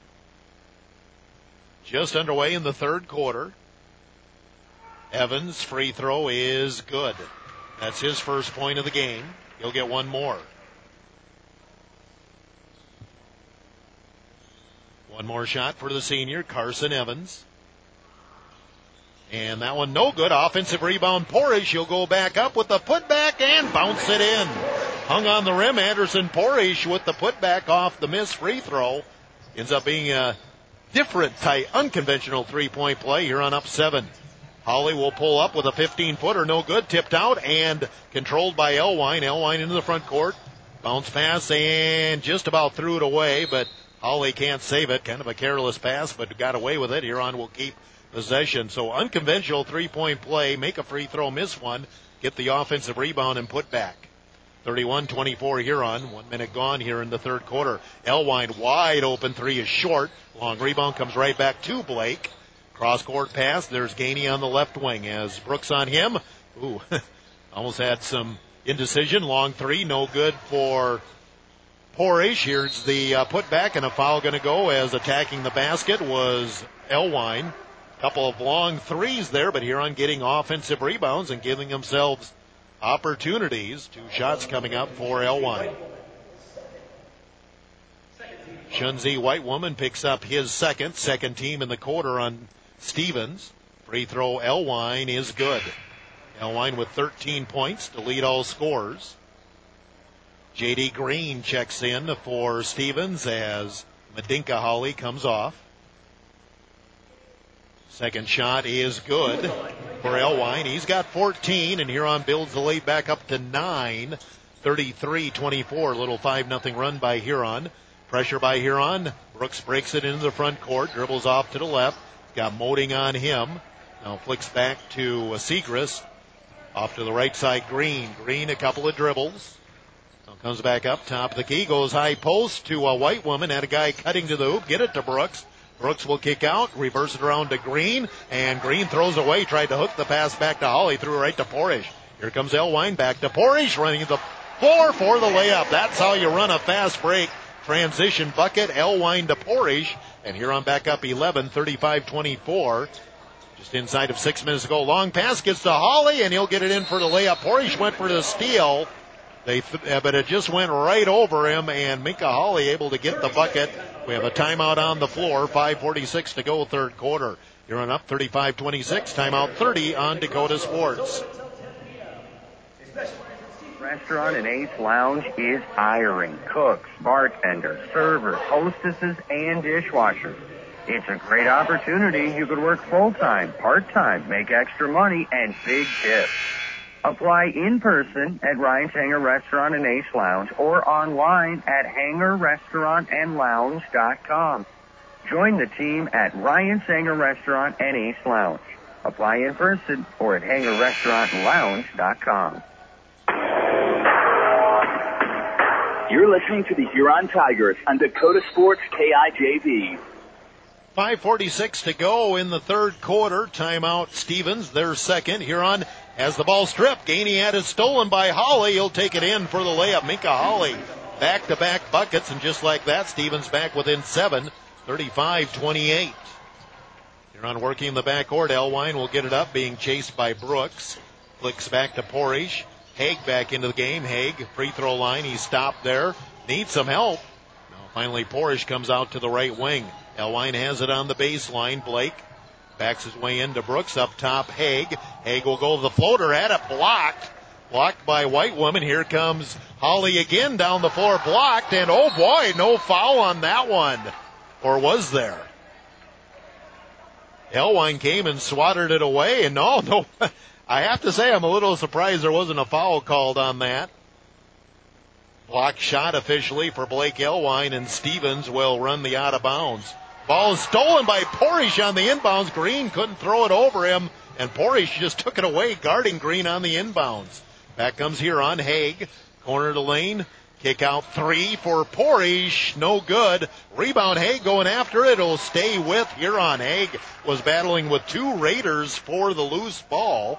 Just underway in the third quarter. Evans' free throw is good. That's his first point of the game. He'll get one more. One more shot for the senior, Carson Evans. And that one no good. Offensive rebound, Porish. He'll go back up with the putback and bounce it in. Hung on the rim, Anderson Porish with the putback off the missed free throw. Ends up being a different type, unconventional three-point play. Here on up seven. Hawley will pull up with a fifteen-footer, no good, tipped out and controlled by Elwine. Elwine into the front court. Bounce pass and just about threw it away, but Holly can't save it. Kind of a careless pass, but got away with it. Huron will keep possession. So unconventional three-point play. Make a free throw, miss one. Get the offensive rebound and put back. thirty-one twenty-four Huron. One minute gone here in the third quarter. Elwine wide open. Three is short. Long rebound comes right back to Blake. Cross-court pass. There's Gainey on the left wing as Brooks on him. Ooh, almost had some indecision. Long three. No good for Porish. Here's the uh, putback, and a foul going to go as attacking the basket was Elwine. Couple of long threes there, but Huron getting offensive rebounds and giving themselves opportunities. Two shots coming up for Elwine. Shunzi White Woman picks up his second, second team in the quarter on Stevens. Free throw Elwine is good. Elwine with thirteen points to lead all scorers. J D Green checks in for Stevens as Madinka Holly comes off. Second shot is good for Elwine. He's got fourteen, and Huron builds the lead back up to nine. thirty-three twenty-four, little five nothing run by Huron. Pressure by Huron. Brooks breaks it into the front court, dribbles off to the left. Got Moding on him. Now flicks back to Segrist. Off to the right side, Green. Green, a couple of dribbles. Now comes back up, top of the key, goes high post to a White Woman. Had a guy cutting to the hoop, get it to Brooks. Brooks will kick out, reverse it around to Green, and Green throws away, tried to hook the pass back to Holly, threw it right to Porish. Here comes Elwine back to Porish, running the floor for the layup. That's how you run a fast break. Transition bucket, Elwine to Porish, and Huron back up eleven, thirty-five twenty-four. Just inside of six minutes to go. Long pass gets to Holly, and he'll get it in for the layup. Porish went for the steal. They, th- but it just went right over him, and Minka Holly able to get the bucket. We have a timeout on the floor. five forty-six to go, third quarter. Huron up thirty-five twenty-six. Timeout thirty on Dakota Sports. Restaurant and Ace Lounge is hiring cooks, bartenders, servers, hostesses, and dishwashers. It's a great opportunity. You could work full-time, part-time, make extra money, and big tips. Apply in person at Ryan's Hangar Restaurant and Ace Lounge or online at hangar restaurant and lounge dot com. Join the team at Ryan's Hangar Restaurant and Ace Lounge. Apply in person or at hangar restaurant and lounge dot com. You're listening to the Huron Tigers on Dakota Sports K I J V. five forty-six to go in the third quarter. Timeout Stevens, their second. Huron has the ball stripped. Gainey had it stolen by Holly. He'll take it in for the layup. Minka Holly back-to-back buckets, and just like that, Stevens back within seven, thirty-five twenty-eight. Huron working in the backcourt. Elwine will get it up, being chased by Brooks. Flicks back to Porish. Haig back into the game. Haig, free throw line. He's stopped there. Needs some help. Now finally Porish comes out to the right wing. Elwine has it on the baseline. Blake backs his way into Brooks. Up top, Haig. Haig will go to the floater. Had it blocked. Blocked by White Woman. Here comes Holly again down the floor. Blocked. And oh boy, no foul on that one. Or was there? Elwine came and swatted it away. And no, no. I have to say I'm a little surprised there wasn't a foul called on that. Block shot officially for Blake Elwine, and Stevens will run the out of bounds. Ball is stolen by Porish on the inbounds. Green couldn't throw it over him, and Porish just took it away, guarding Green on the inbounds. Back comes Huron. Haig, corner to lane. Kick out three for Porish. No good. Rebound, Haig going after it. It'll stay with Huron. Haig was battling with two Raiders for the loose ball.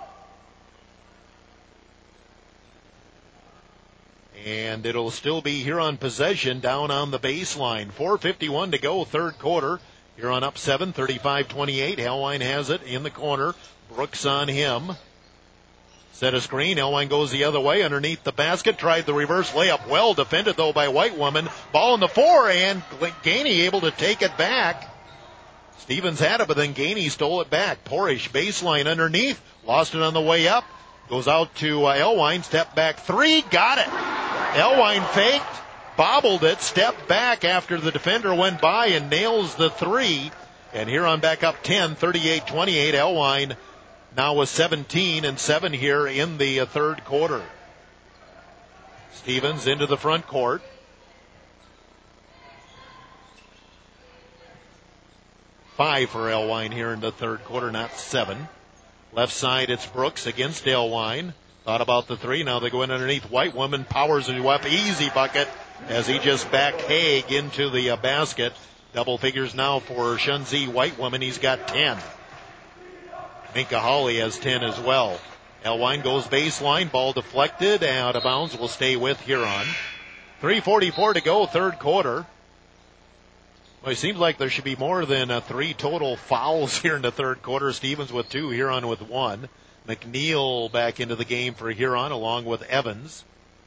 And it'll still be Huron possession down on the baseline. four fifty-one to go, third quarter. Huron up seven, thirty-five twenty-eight. Elwine has it in the corner. Brooks on him. Set a screen. Elwine goes the other way underneath the basket. Tried the reverse layup. Well defended, though, by White Woman. Ball in the four, and Gainey able to take it back. Stevens had it, but then Gainey stole it back. Porish baseline underneath. Lost it on the way up. Goes out to uh, Elwine. Step back three. Got it. Elwine faked, bobbled it, stepped back after the defender went by and nails the three. And Huron back up ten, thirty-eight twenty-eight. Elwine now with seventeen and seven here in the uh, third quarter. Stevens into the front court. five for Elwine here in the third quarter, not seven. Left side, it's Brooks against Elwine. Thought about the three. Now they go in underneath. White Woman powers it up. Easy bucket as he just backed Haig into the uh, basket. Double figures now for Shunzi White Woman. He's got ten. Minka Hawley has ten as well. Elwine goes baseline. Ball deflected. Out of bounds. Will stay with Huron. three forty-four to go, third quarter. Well, it seems like there should be more than uh, three total fouls here in the third quarter. Stevens with two, Huron with one. McNeil back into the game for Huron along with Evans.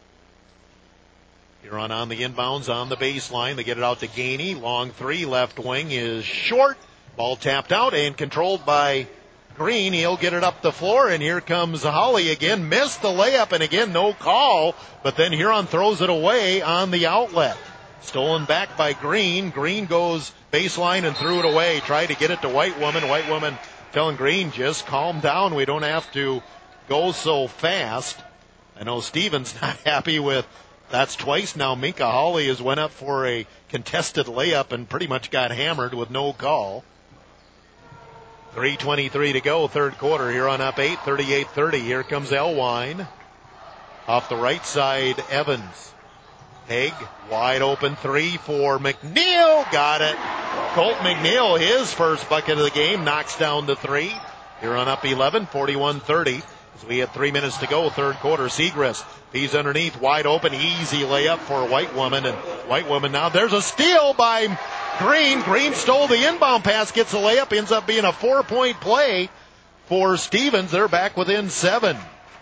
Huron on the inbounds on the baseline. They get it out to Gainey. Long three, left wing is short. Ball tapped out and controlled by Green. He'll get it up the floor, and here comes Holly again. Missed the layup, and again, no call. But then Huron throws it away on the outlet. Stolen back by Green. Green goes baseline and threw it away. Tried to get it to White Woman. White Woman telling Green, just calm down. We don't have to go so fast. I know Stevens not happy with, that's twice now. Minka Hawley has went up for a contested layup and pretty much got hammered with no call. three twenty-three to go, third quarter. Huron up eight, thirty-eight thirty. Here comes Elwine. Off the right side, Evans. Haig, wide open three for McNeil. Got it. Colt McNeil, his first bucket of the game, knocks down the three. Huron up eleven, forty-one thirty. As we have three minutes to go, third quarter. Segrist, he's underneath, wide open, easy layup for White Woman. And White Woman now, there's a steal by Green. Green stole the inbound pass, gets a layup, ends up being a four-point play for Stevens. They're back within seven.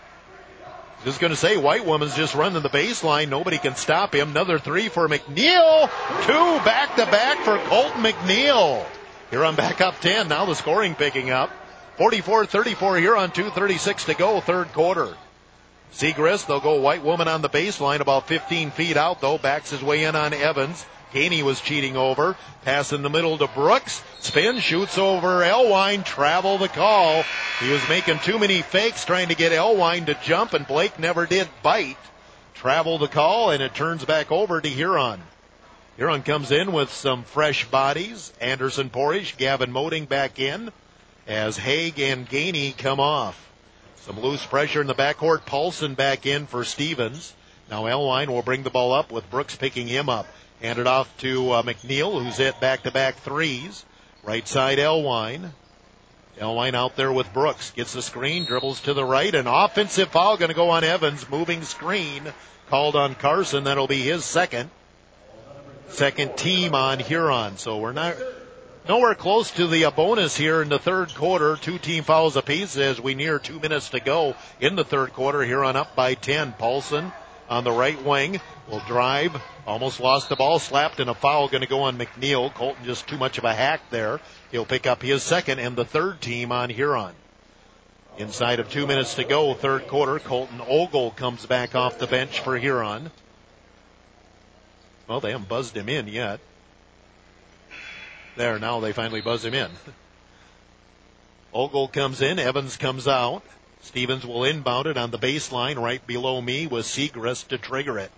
Just going to say, White Woman's just running the baseline. Nobody can stop him. Another three for McNeil. Two back-to-back for Colton McNeil. Huron back up ten. Now the scoring picking up. forty-four thirty-four Huron, two thirty-six to go, third quarter. Segrist, they'll go White Woman on the baseline, about fifteen feet out, though. Backs his way in on Evans. Gainey was cheating over. Pass in the middle to Brooks. Spin, shoots over Elwine. Travel the call. He was making too many fakes trying to get Elwine to jump, and Blake never did bite. Travel the call, and it turns back over to Huron. Huron comes in with some fresh bodies. Anderson Porish, Gavin Moding back in as Haig and Gainey come off. Some loose pressure in the backcourt. Paulson back in for Stevens. Now Elwine will bring the ball up with Brooks picking him up. Hand it off to uh, McNeil, who's hit back-to-back threes. Right side, Elwine. Elwine out there with Brooks. Gets the screen, dribbles to the right. An offensive foul going to go on Evans. Moving screen called on Carson. That'll be his second. Second team on Huron. So we're not nowhere close to the uh, bonus here in the third quarter. Two team fouls apiece as we near two minutes to go in the third quarter. Huron up by ten. Paulson on the right wing will drive. Almost lost the ball, slapped, and a foul going to go on McNeil. Colton just too much of a hack there. He'll pick up his second and the third team on Huron. Inside of two minutes to go, third quarter, Colton Ogle comes back off the bench for Huron. Well, they haven't buzzed him in yet. There, now they finally buzz him in. Ogle comes in, Evans comes out. Stevens will inbound it on the baseline right below me with Segrist to trigger it.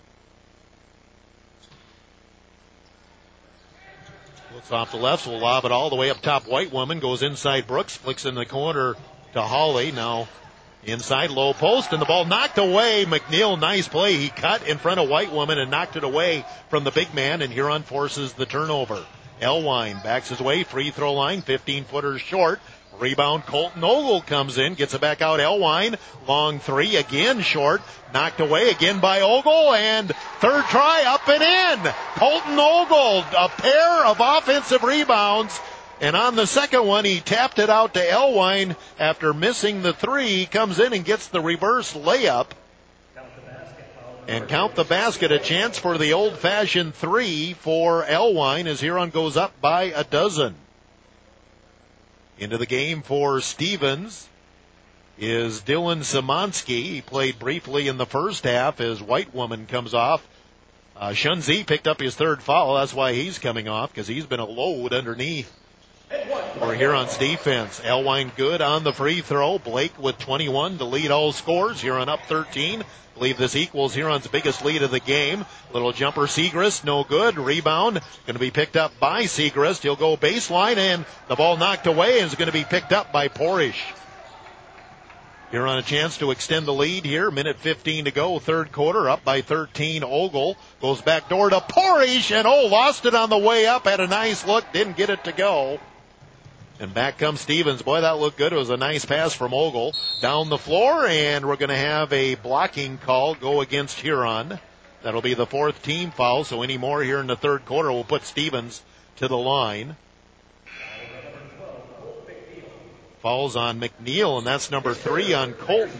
Looks off the left, so we'll lob it all the way up top. White Woman goes inside Brooks, flicks in the corner to Hawley. Now inside low post, and the ball knocked away. McNeil, nice play. He cut in front of White Woman and knocked it away from the big man, and Huron forces the turnover. Elwine backs his way, free throw line, fifteen footers short. Rebound, Colton Ogle comes in, gets it back out. Elwine, long three, again short, knocked away again by Ogle, and third try up and in. Colton Ogle, a pair of offensive rebounds, and on the second one, he tapped it out to Elwine after missing the three. He comes in and gets the reverse layup. And count the basket, a chance for the old-fashioned three for Elwine as Huron goes up by a dozen. Into the game for Stevens is Dylan Szymanski. He played briefly in the first half as White Woman comes off. Uh, Shunzi picked up his third foul. That's why he's coming off, because he's been a load underneath for Huron's defense. Elwine good on the free throw. Blake with twenty-one to lead all scores. Huron up thirteen. Believe this equals Huron's biggest lead of the game. Little jumper, Segrist, no good. Rebound going to be picked up by Segrist. He'll go baseline, and the ball knocked away and is going to be picked up by Porish. Huron a chance to extend the lead here. Minute fifteen to go, third quarter, up by thirteen. Ogle goes back door to Porish, and oh, lost it on the way up. Had a nice look, didn't get it to go. And back comes Stevens. Boy, that looked good. It was a nice pass from Ogle. Down the floor, and we're going to have a blocking call go against Huron. That'll be the fourth team foul, so any more here in the third quarter will put Stevens to the line. Fouls on McNeil, and that's number three on Colton.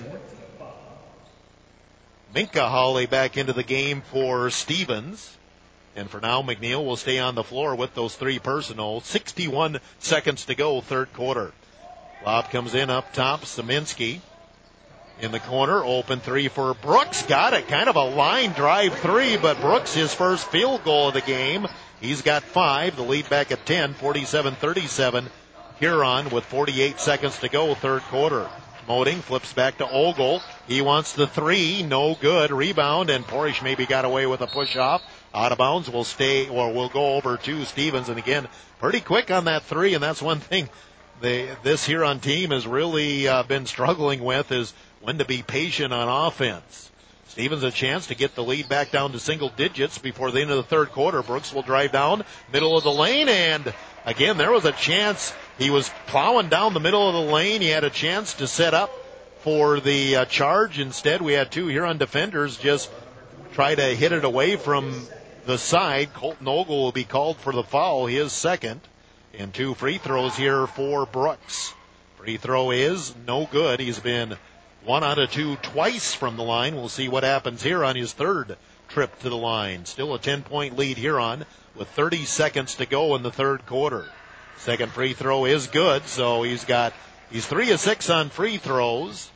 Minka Hawley back into the game for Stevens. And for now, McNeil will stay on the floor with those three personal. sixty-one seconds to go, third quarter. Lob comes in up top. Szymanski in the corner. Open three for Brooks. Got it. Kind of a line drive three, but Brooks, his first field goal of the game. He's got five. The lead back at ten, forty-seven thirty-seven. Huron with forty-eight seconds to go, third quarter. Moding flips back to Ogle. He wants the three. No good. Rebound, and Porish maybe got away with a push-off. Out of bounds will stay, or will go over to Stevens. And again, pretty quick on that three, and that's one thing they, this Huron team has really uh, been struggling with, is when to be patient on offense. Stevens a chance to get the lead back down to single digits before the end of the third quarter. Brooks will drive down, middle of the lane, and again, there was a chance. He was plowing down the middle of the lane. He had a chance to set up for the uh, charge. Instead, we had two Huron defenders just try to hit it away from the side. Colton Ogle will be called for the foul, his second. And two free throws here for Brooks. Free throw is no good. He's been one out of two twice from the line. We'll see what happens here on his third trip to the line. Still a ten-point lead Huron with thirty seconds to go in the third quarter. Second free throw is good, so he's got, he's three of six on free throws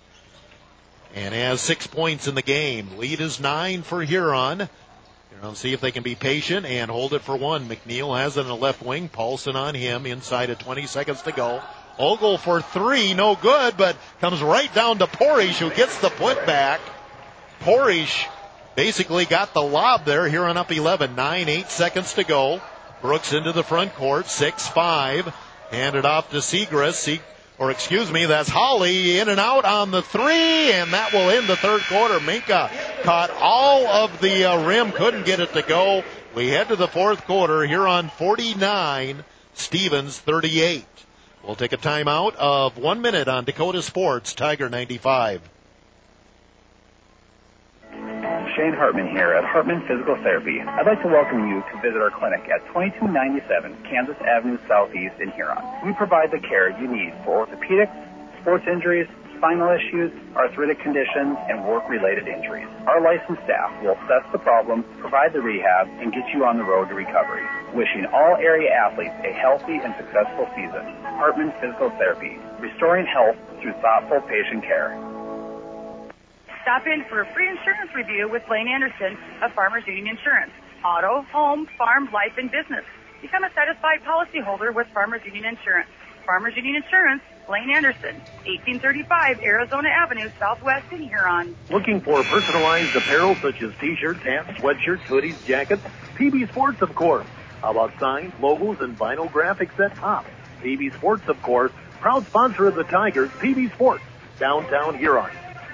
and has six points in the game. Lead is nine for Huron. Huron see if they can be patient and hold it for one. McNeil has it in the left wing. Paulson on him inside of twenty seconds to go. Ogle for three, no good, but comes right down to Porish, who gets the putback. Porish basically got the lob there. Huron up eleven, nine, eight seconds to go. Brooks into the front court, six five. Handed off to Segrist. Se- or excuse me, that's Hawley in and out on the three, and that will end the third quarter. Minka caught all of the uh, rim, couldn't get it to go. We head to the fourth quarter. Huron forty-nine, Stevens thirty-eight. We'll take a timeout of one minute on Dakota Sports, Tiger ninety-five. Shane Hartman here at Hartman Physical Therapy. I'd like to welcome you to visit our clinic at twenty-two ninety-seven Kansas Avenue Southeast in Huron. We provide the care you need for orthopedics, sports injuries, spinal issues, arthritic conditions, and work-related injuries. Our licensed staff will assess the problem, provide the rehab, and get you on the road to recovery. Wishing all area athletes a healthy and successful season. Hartman Physical Therapy, restoring health through thoughtful patient care. Stop in for a free insurance review with Lane Anderson of Farmers Union Insurance. Auto, home, farm, life, and business. Become a satisfied policyholder with Farmers Union Insurance. Farmers Union Insurance, Lane Anderson, eighteen thirty-five Arizona Avenue, Southwest in Huron. Looking for personalized apparel such as t-shirts, hats, sweatshirts, hoodies, jackets? P B Sports, of course. How about signs, logos, and vinyl graphics at top? P B Sports, of course. Proud sponsor of the Tigers, P B Sports, downtown Huron.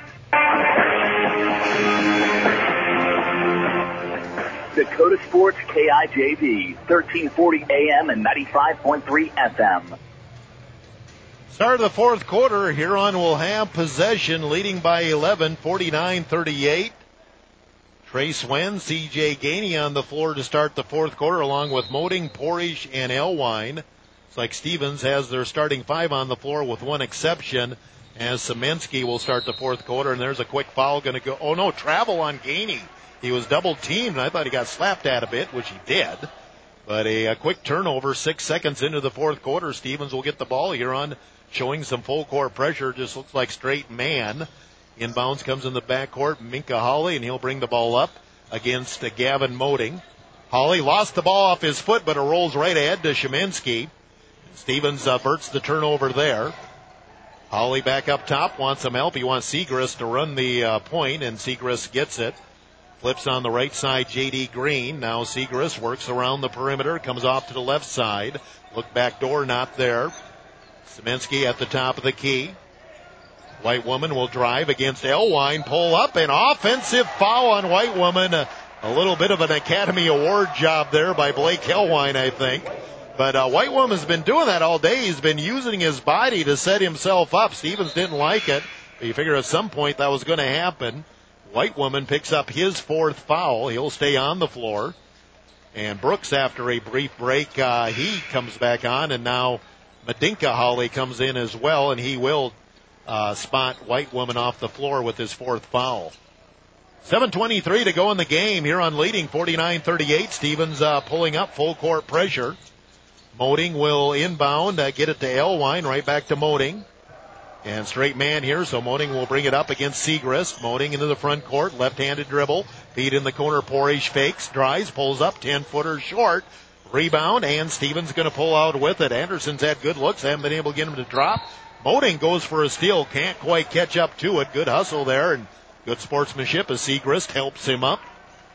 Dakota Sports K I J V, thirteen forty A M and ninety-five point three F M. Start of the fourth quarter, Huron will have possession, leading by eleven, forty-nine thirty-eight. Trace Wen, C J Gainey on the floor to start the fourth quarter, along with Moding, Porish, and Elwine. It's like Stevens has their starting five on the floor with one exception, as Szymanski will start the fourth quarter, and there's a quick foul going to go. Oh, no, travel on Gainey. He was double-teamed, and I thought he got slapped at a bit, which he did. But a, a quick turnover, six seconds into the fourth quarter. Stevens will get the ball. Huron showing some full-court pressure. Just looks like straight man. Inbounds comes in the backcourt. Minka Hawley, and he'll bring the ball up against uh, Gavin Moding. Hawley lost the ball off his foot, but it rolls right ahead to Szymanski. Stevens averts the turnover there. Hawley back up top, wants some help. He wants Segrist to run the uh, point, and Segrist gets it. Flips on the right side, J D. Green. Now Segrist works around the perimeter, comes off to the left side. Look back door, not there. Szymanski at the top of the key. White Woman will drive against Elwine, pull up, an offensive foul on White Woman. A, a little bit of an Academy Award job there by Blake Elwine, I think. But uh, White Woman's been doing that all day. He's been using his body to set himself up. Stevens didn't like it. But you figure at some point that was going to happen. White Woman picks up his fourth foul. He'll stay on the floor. And Brooks, after a brief break, uh, he comes back on. And now Madinka Hawley comes in as well, and he will uh, spot White Woman off the floor with his fourth foul. seven twenty-three to go in the game here on leading forty-nine thirty-eight. Stevens uh, pulling up full court pressure. Moding will inbound, uh, get it to Elwine, right back to Moding. And straight man here, so Moding will bring it up against Segrist. Moding into the front court, left-handed dribble. Feed in the corner, Porish fakes, drives, pulls up, ten-footer short. Rebound, and Stevens going to pull out with it. Anderson's had good looks, haven't been able to get him to drop. Moding goes for a steal, can't quite catch up to it. Good hustle there, and good sportsmanship as Segrist helps him up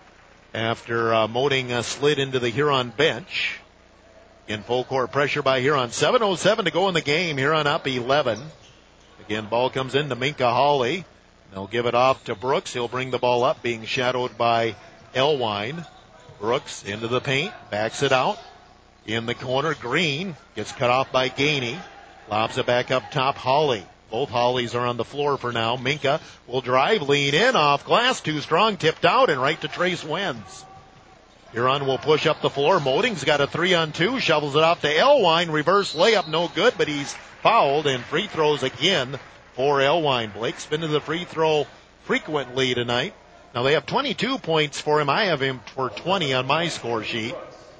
after uh, Moding uh, slid into the Huron bench. In full court pressure by Huron. seven oh seven to go in the game. Huron up eleven. Again, ball comes in to Minka Hawley. They'll give it off to Brooks. He'll bring the ball up, being shadowed by Elwine. Brooks into the paint, backs it out. In the corner, Green gets cut off by Gainey. Lobs it back up top, Hawley. Both Hawleys are on the floor for now. Minka will drive, lean in, off glass, too strong, tipped out, and right to Trace Wenz. Huron will push up the floor. Moding's got a three on two, shovels it off to Elwine. Reverse layup, no good, but he's fouled, and free throws again for Elwine. Blake's been to the free throw frequently tonight. Now they have twenty-two points for him. I have him for twenty on my score sheet.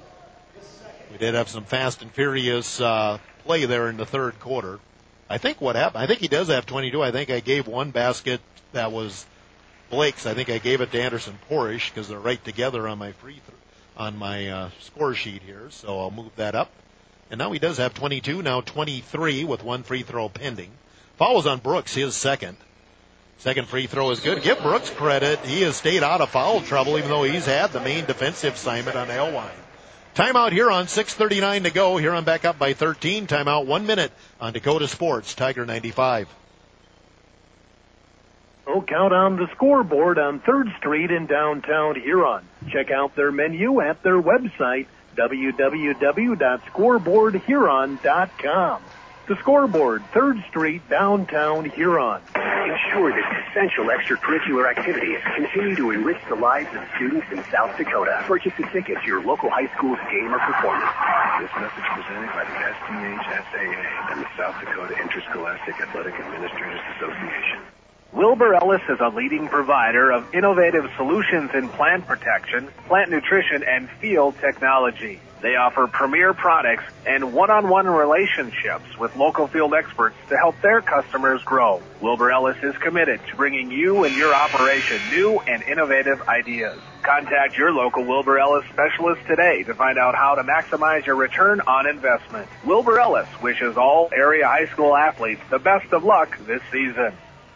We did have some fast and furious uh, play there in the third quarter. I think what happened, I think he does have twenty-two. I think I gave one basket that was Blake's. I think I gave it to Anderson Porish because they're right together on my free throw. on my uh, score sheet here, so I'll move that up. And now he does have twenty-two, now twenty-three with one free throw pending. Fouls on Brooks, his second. Second free throw is good. Give Brooks credit. He has stayed out of foul trouble, even though he's had the main defensive assignment on Elwine. Timeout here on six thirty-nine to go. Here on back up by thirteen. Timeout one minute on Dakota Sports, Tiger ninety-five. Oh, count on the scoreboard on third Street in downtown Huron. Check out their menu at their website, w w w dot scoreboard huron dot com. The Scoreboard, third Street, downtown Huron. Ensure that essential extracurricular activities continue to enrich the lives of students in South Dakota. Purchase a ticket to your local high school's game or performance. This message presented by the S D H S A A and the South Dakota Interscholastic Athletic Administrators Association. Wilbur Ellis is a leading provider of innovative solutions in plant protection, plant nutrition, and field technology. They offer premier products and one-on-one relationships with local field experts to help their customers grow. Wilbur Ellis is committed to bringing you and your operation new and innovative ideas. Contact your local Wilbur Ellis specialist today to find out how to maximize your return on investment. Wilbur Ellis wishes all area high school athletes the best of luck this season.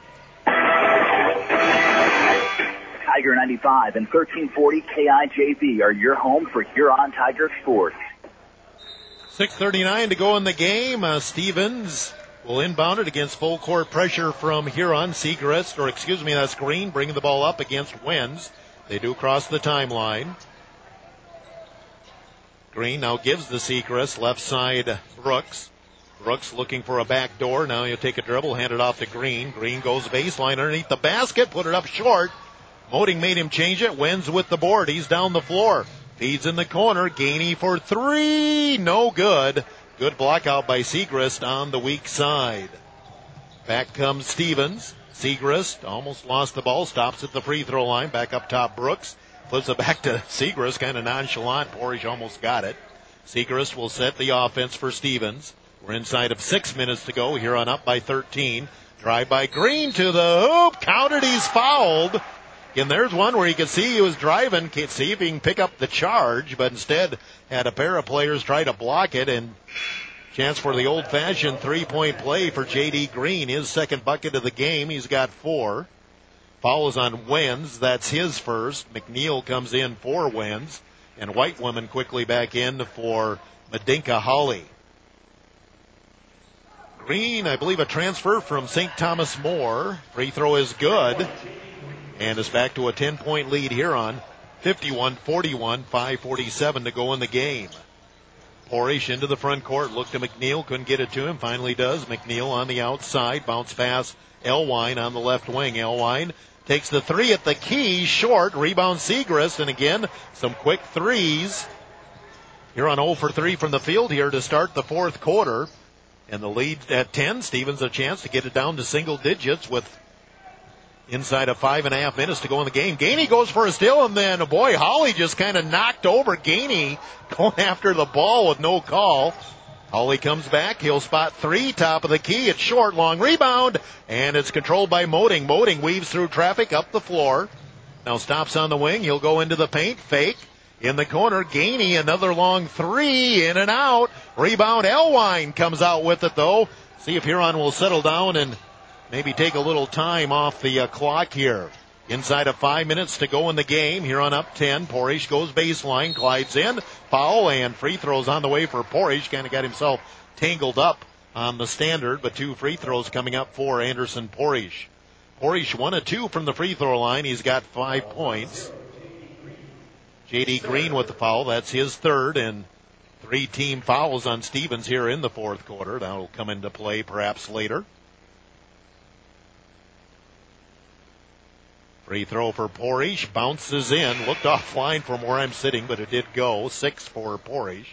Tiger ninety-five and thirteen forty K I J V are your home for Huron Tiger sports. six thirty-nine to go in the game. Uh, Stevens will inbound it against full court pressure from Huron. Segrist, or excuse me, that's Green, bringing the ball up against Wenz. They do cross the timeline. Green now gives the Segrist, left side Brooks. Brooks looking for a back door. Now he'll take a dribble, hand it off to Green. Green goes baseline underneath the basket, put it up short. Moding made him change it. Wenz with the board. He's down the floor. Feeds in the corner. Gainey for three. No good. Good block out by Segrist on the weak side. Back comes Stevens. Segrist almost lost the ball. Stops at the free throw line. Back up top Brooks. Flips it back to Segrist. Kind of nonchalant. Porish almost got it. Segrist will set the offense for Stevens. We're inside of six minutes to go. Here on up by thirteen. Drive by Green to the hoop. Counted. He's fouled. And there's one where you can see he was driving, can't see if he can pick up the charge, but instead had a pair of players try to block it, and Chance for the old-fashioned three-point play for J D. Green, his second bucket of the game. He's got four. Fouls on Wenz. That's his first. McNeil comes in for Wenz. And White Woman quickly back in for Madinka Holly. Green, I believe, a transfer from Saint Thomas More. Free throw is good. And it's back to a ten-point lead here on fifty-one forty-one, five forty-seven to go in the game. Porish into the front court. Looked to McNeil. Couldn't get it to him. Finally does. McNeil on the outside. Bounce pass. Elwine on the left wing. Elwine takes the three at the key. Short. Rebound Segrist. And again, some quick threes. Here on zero for three from the field here to start the fourth quarter. And the lead at ten. Stevens a chance to get it down to single digits with inside of five and a half minutes to go in the game. Gainey goes for a steal, and then, boy, Holly just kind of knocked over Gainey going after the ball with no call. Holly comes back. He'll spot three, top of the key. It's short, long rebound, and it's controlled by Moding. Moding weaves through traffic up the floor. Now stops on the wing. He'll go into the paint. Fake. In the corner, Gainey, another long three, in and out. Rebound, Elwine comes out with it, though. See if Huron will settle down and maybe take a little time off the uh, clock here. Inside of five minutes to go in the game. Here on up ten. Porish goes baseline. Glides in. Foul and free throws on the way for Porish. Kind of got himself tangled up on the standard, but two free throws coming up for Anderson Porish. Porish one of two from the free throw line. He's got five points. J D. Green with the foul. That's his third, and three team fouls on Stevens here in the fourth quarter. That'll come into play perhaps later. Free throw for Porish. Bounces in. Looked offline from where I'm sitting, but it did go. Six for Porish.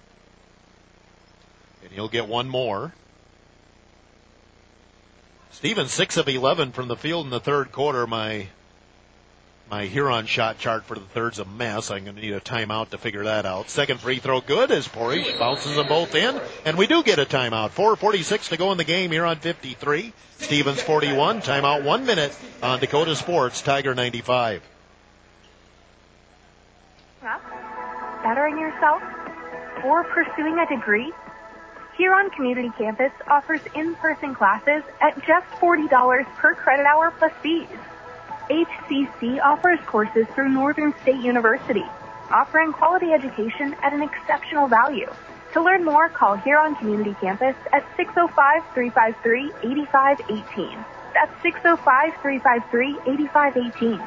And he'll get one more. Stevens six of eleven from the field in the third quarter. My my Huron shot chart for the third's a mess. I'm going to need a timeout to figure that out. Second free throw good as Porish bounces them both in. And we do get a timeout. four forty-six to go in the game here on fifty-three. Stevens forty-one. Timeout one minute on Dakota Sports, Tiger ninety-five. Bettering yourself or pursuing a degree? Huron Community Campus offers in-person classes at just forty dollars per credit hour plus fees. H C C offers courses through Northern State University, offering quality education at an exceptional value. To learn more, call Huron Community Campus at six oh five, three five three, eight five one eight. That's six oh five, three five three, eight five one eight.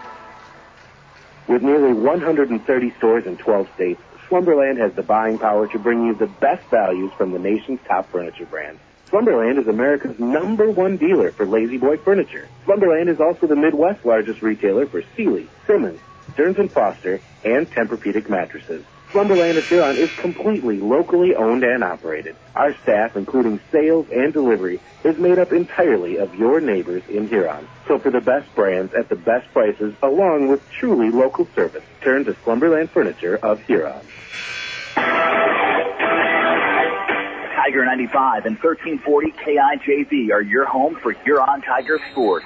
With nearly one hundred thirty stores in twelve states, Slumberland has the buying power to bring you the best values from the nation's top furniture brands. Slumberland is America's number one dealer for Lazy Boy furniture. Slumberland is also the Midwest's largest retailer for Sealy, Simmons, Stearns and Foster, and Tempur-Pedic mattresses. Slumberland of Huron is completely locally owned and operated. Our staff, including sales and delivery, is made up entirely of your neighbors in Huron. So for the best brands at the best prices, along with truly local service, turn to Slumberland Furniture of Huron. Tiger ninety-five and thirteen forty K I J V are your home for Huron Tiger sports.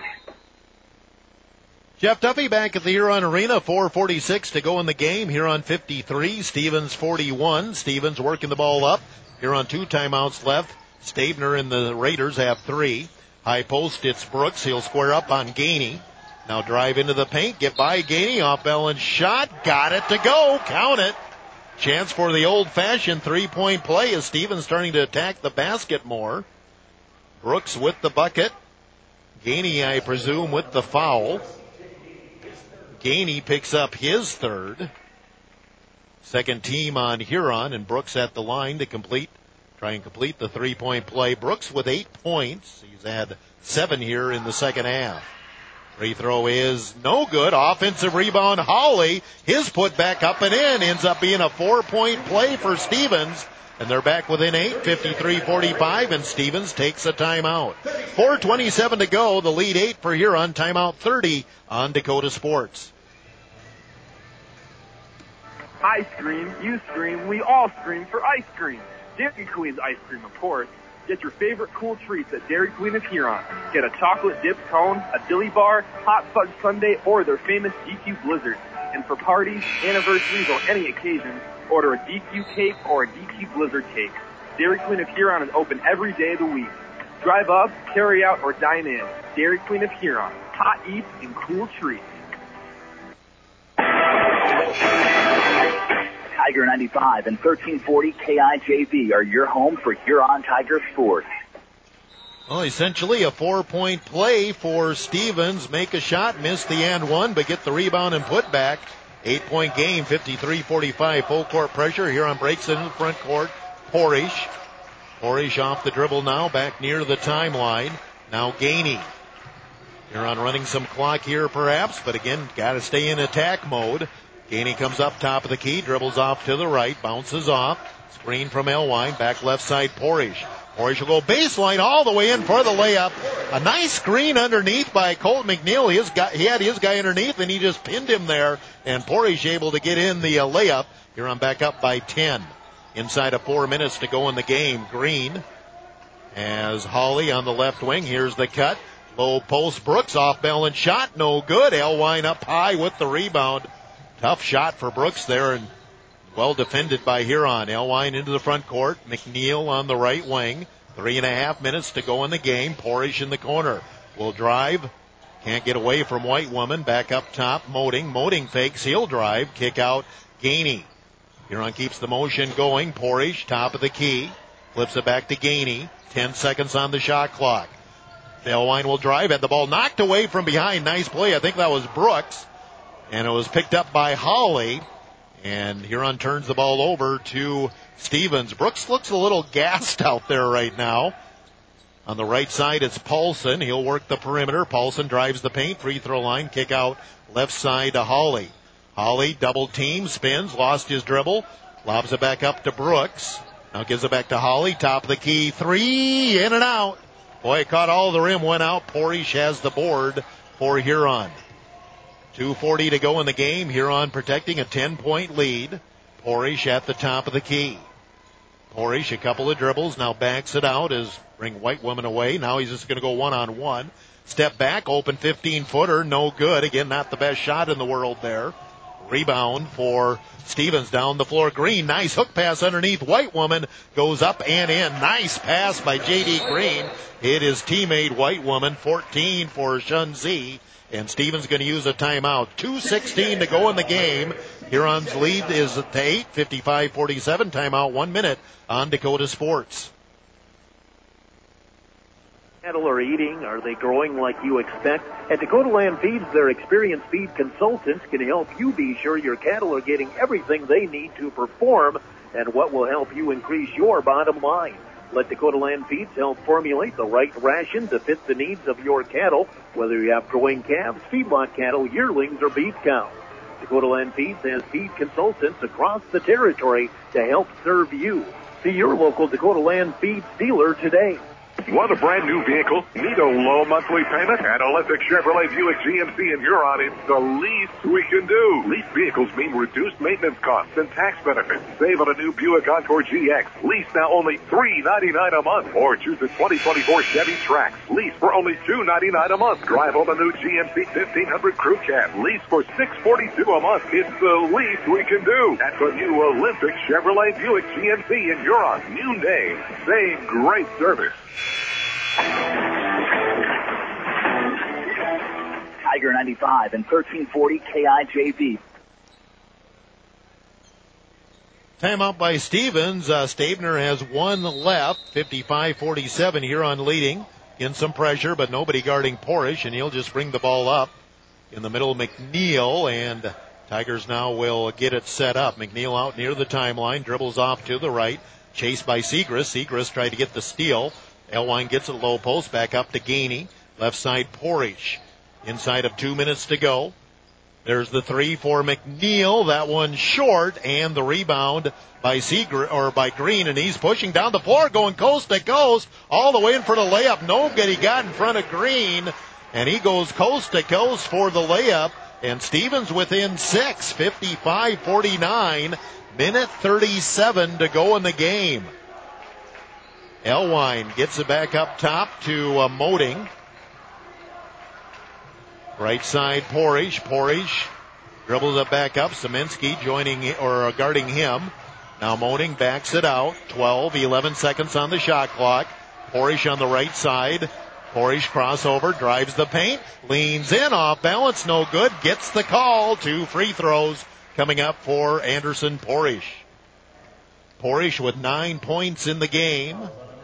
Jeff Duffy back at the Huron Arena. four forty-six to go in the game. Huron fifty-three, Stevens forty-one. Stevens working the ball up. Huron two timeouts left. Stabner and the Raiders have three. High post, it's Brooks. He'll square up on Gainey. Now drive into the paint. Get by Gainey. Off balance shot. Got it to go. Count it. Chance for the old-fashioned three-point play as Stevens starting to attack the basket more. Brooks with the bucket. Gainey, I presume, with the foul. Gainey picks up his third. Second team on Huron, and Brooks at the line to complete, try and complete the three-point play. Brooks with eight points. He's had seven here in the second half. Free throw is no good. Offensive rebound, Holly. His put back up and in. Ends up being a four-point play for Stevens. And they're back within eight, fifty-three forty-five, and Stevens takes a timeout. four twenty-seven to go. The lead eight for Huron. Timeout thirty on Dakota Sports. I scream, you scream, we all scream for ice cream. Dairy Queen's ice cream, of course. Get your favorite cool treats at Dairy Queen of Huron. Get a chocolate dipped cone, a dilly bar, hot fudge sundae, or their famous D Q Blizzard. And for parties, anniversaries, or any occasion, order a D Q cake or a D Q Blizzard cake. Dairy Queen of Huron is open every day of the week. Drive up, carry out, or dine in. Dairy Queen of Huron. Hot eats and cool treats. Tiger ninety-five and thirteen forty K I J V are your home for Huron Tiger sports. Well, essentially a four-point play for Stevens. Make a shot, miss the and one, but get the rebound and put back. Eight-point game, fifty-three forty-five. Full court pressure. Huron breaks into the front court. Porish. Porish off the dribble now, back near the timeline. Now Gainey. Huron running some clock here perhaps, but again, got to stay in attack mode. Gainey comes up top of the key, dribbles off to the right, bounces off. Screen from Elwine, back left side Porish. Porish will go baseline all the way in for the layup. A nice screen underneath by Colt McNeil. His guy, he had his guy underneath, and he just pinned him there. And Porish able to get in the uh, layup. Huron back up by ten. Inside of four minutes to go in the game. Green as Hawley on the left wing. Here's the cut. Low post. Brooks off balance shot. No good. Elwine up high with the rebound. Tough shot for Brooks there, and well defended by Huron. Elwine into the front court. McNeil on the right wing. Three and a half minutes to go in the game. Porish in the corner. Will drive. Can't get away from White Woman. Back up top. Moding. Moding fakes. He'll drive. Kick out. Gainey. Huron keeps the motion going. Porish, top of the key. Flips it back to Gainey. Ten seconds on the shot clock. Elwine will drive. Had the ball knocked away from behind. Nice play. I think that was Brooks. And it was picked up by Hawley. And Huron turns the ball over to Stevens. Brooks looks a little gassed out there right now. On the right side, it's Paulson. He'll work the perimeter. Paulson drives the paint. Free throw line. Kick out left side to Hawley. Hawley double team. Spins. Lost his dribble. Lobs it back up to Brooks. Now gives it back to Hawley. Top of the key. Three. In and out. Boy, it caught all the rim. Went out. Porish has the board for Huron. two forty to go in the game. Huron protecting a ten-point lead. Porish at the top of the key. Porish, a couple of dribbles, now backs it out as bring White Woman away. Now he's just going to go one-on-one. Step back, open fifteen-footer, no good. Again, not the best shot in the world there. Rebound for Stevens down the floor. Green, nice hook pass underneath. White Woman goes up and in. Nice pass by J D. Green. Hit his teammate White Woman. fourteen for Shunzi. And Stevens going to use a timeout. two sixteen to go in the game. Huron's lead is at eight, fifty-five forty-seven. Timeout, one minute on Dakota Sports. Cattle are eating? Are they growing like you expect? At Dakota Land Feeds, their experienced feed consultants can help you be sure your cattle are getting everything they need to perform and what will help you increase your bottom line. Let Dakota Land Feeds help formulate the right ration to fit the needs of your cattle, whether you have growing calves, feedlot cattle, yearlings, or beef cows. Dakota Land Feeds has feed consultants across the territory to help serve you. See your local Dakota Land Feeds dealer today. Want a brand new vehicle? Need a low monthly payment? At Olympic Chevrolet Buick G M C in Huron, it's the least we can do. Lease vehicles mean reduced maintenance costs and tax benefits. Save on a new Buick Encore G X. Lease now only three ninety-nine a month. Or choose a twenty twenty-four Chevy Trax. Lease for only two ninety-nine a month. Drive home a new G M C fifteen hundred Crew Cab. Lease for six forty-two a month. It's the least we can do. That's a new Olympic Chevrolet Buick G M C in Huron. New name. Same great service. Tiger ninety-five and thirteen forty K I J V. Timeout by Stevens. Uh, Stabner has one left. fifty-five forty-seven. Huron leading. In some pressure, but nobody guarding Porish, and he'll just bring the ball up in the middle. McNeil, and Tigers now will get it set up. McNeil out near the timeline, dribbles off to the right, chased by Segrist. Segrist tried to get the steal. Elwine gets it low post, back up to Gainey. Left side Porish. Inside of two minutes to go. There's the three for McNeil. That one short, and the rebound by Segrist, or by Green, and he's pushing down the floor, going coast to coast, all the way in for the layup. Nobody got in front of Green, and he goes coast to coast for the layup. And Stevens within six, fifty-five forty-nine. Minute thirty-seven to go in the game. Elwine gets it back up top to uh, Moding. Right side Porish. Porish dribbles it back up. Saminsky joining or uh, guarding him. Now Moaning backs it out. twelve, eleven seconds on the shot clock. Porish on the right side. Porish crossover, drives the paint, leans in, off balance, no good, gets the call. Two free throws coming up for Anderson Porish. Porish with nine points in the game.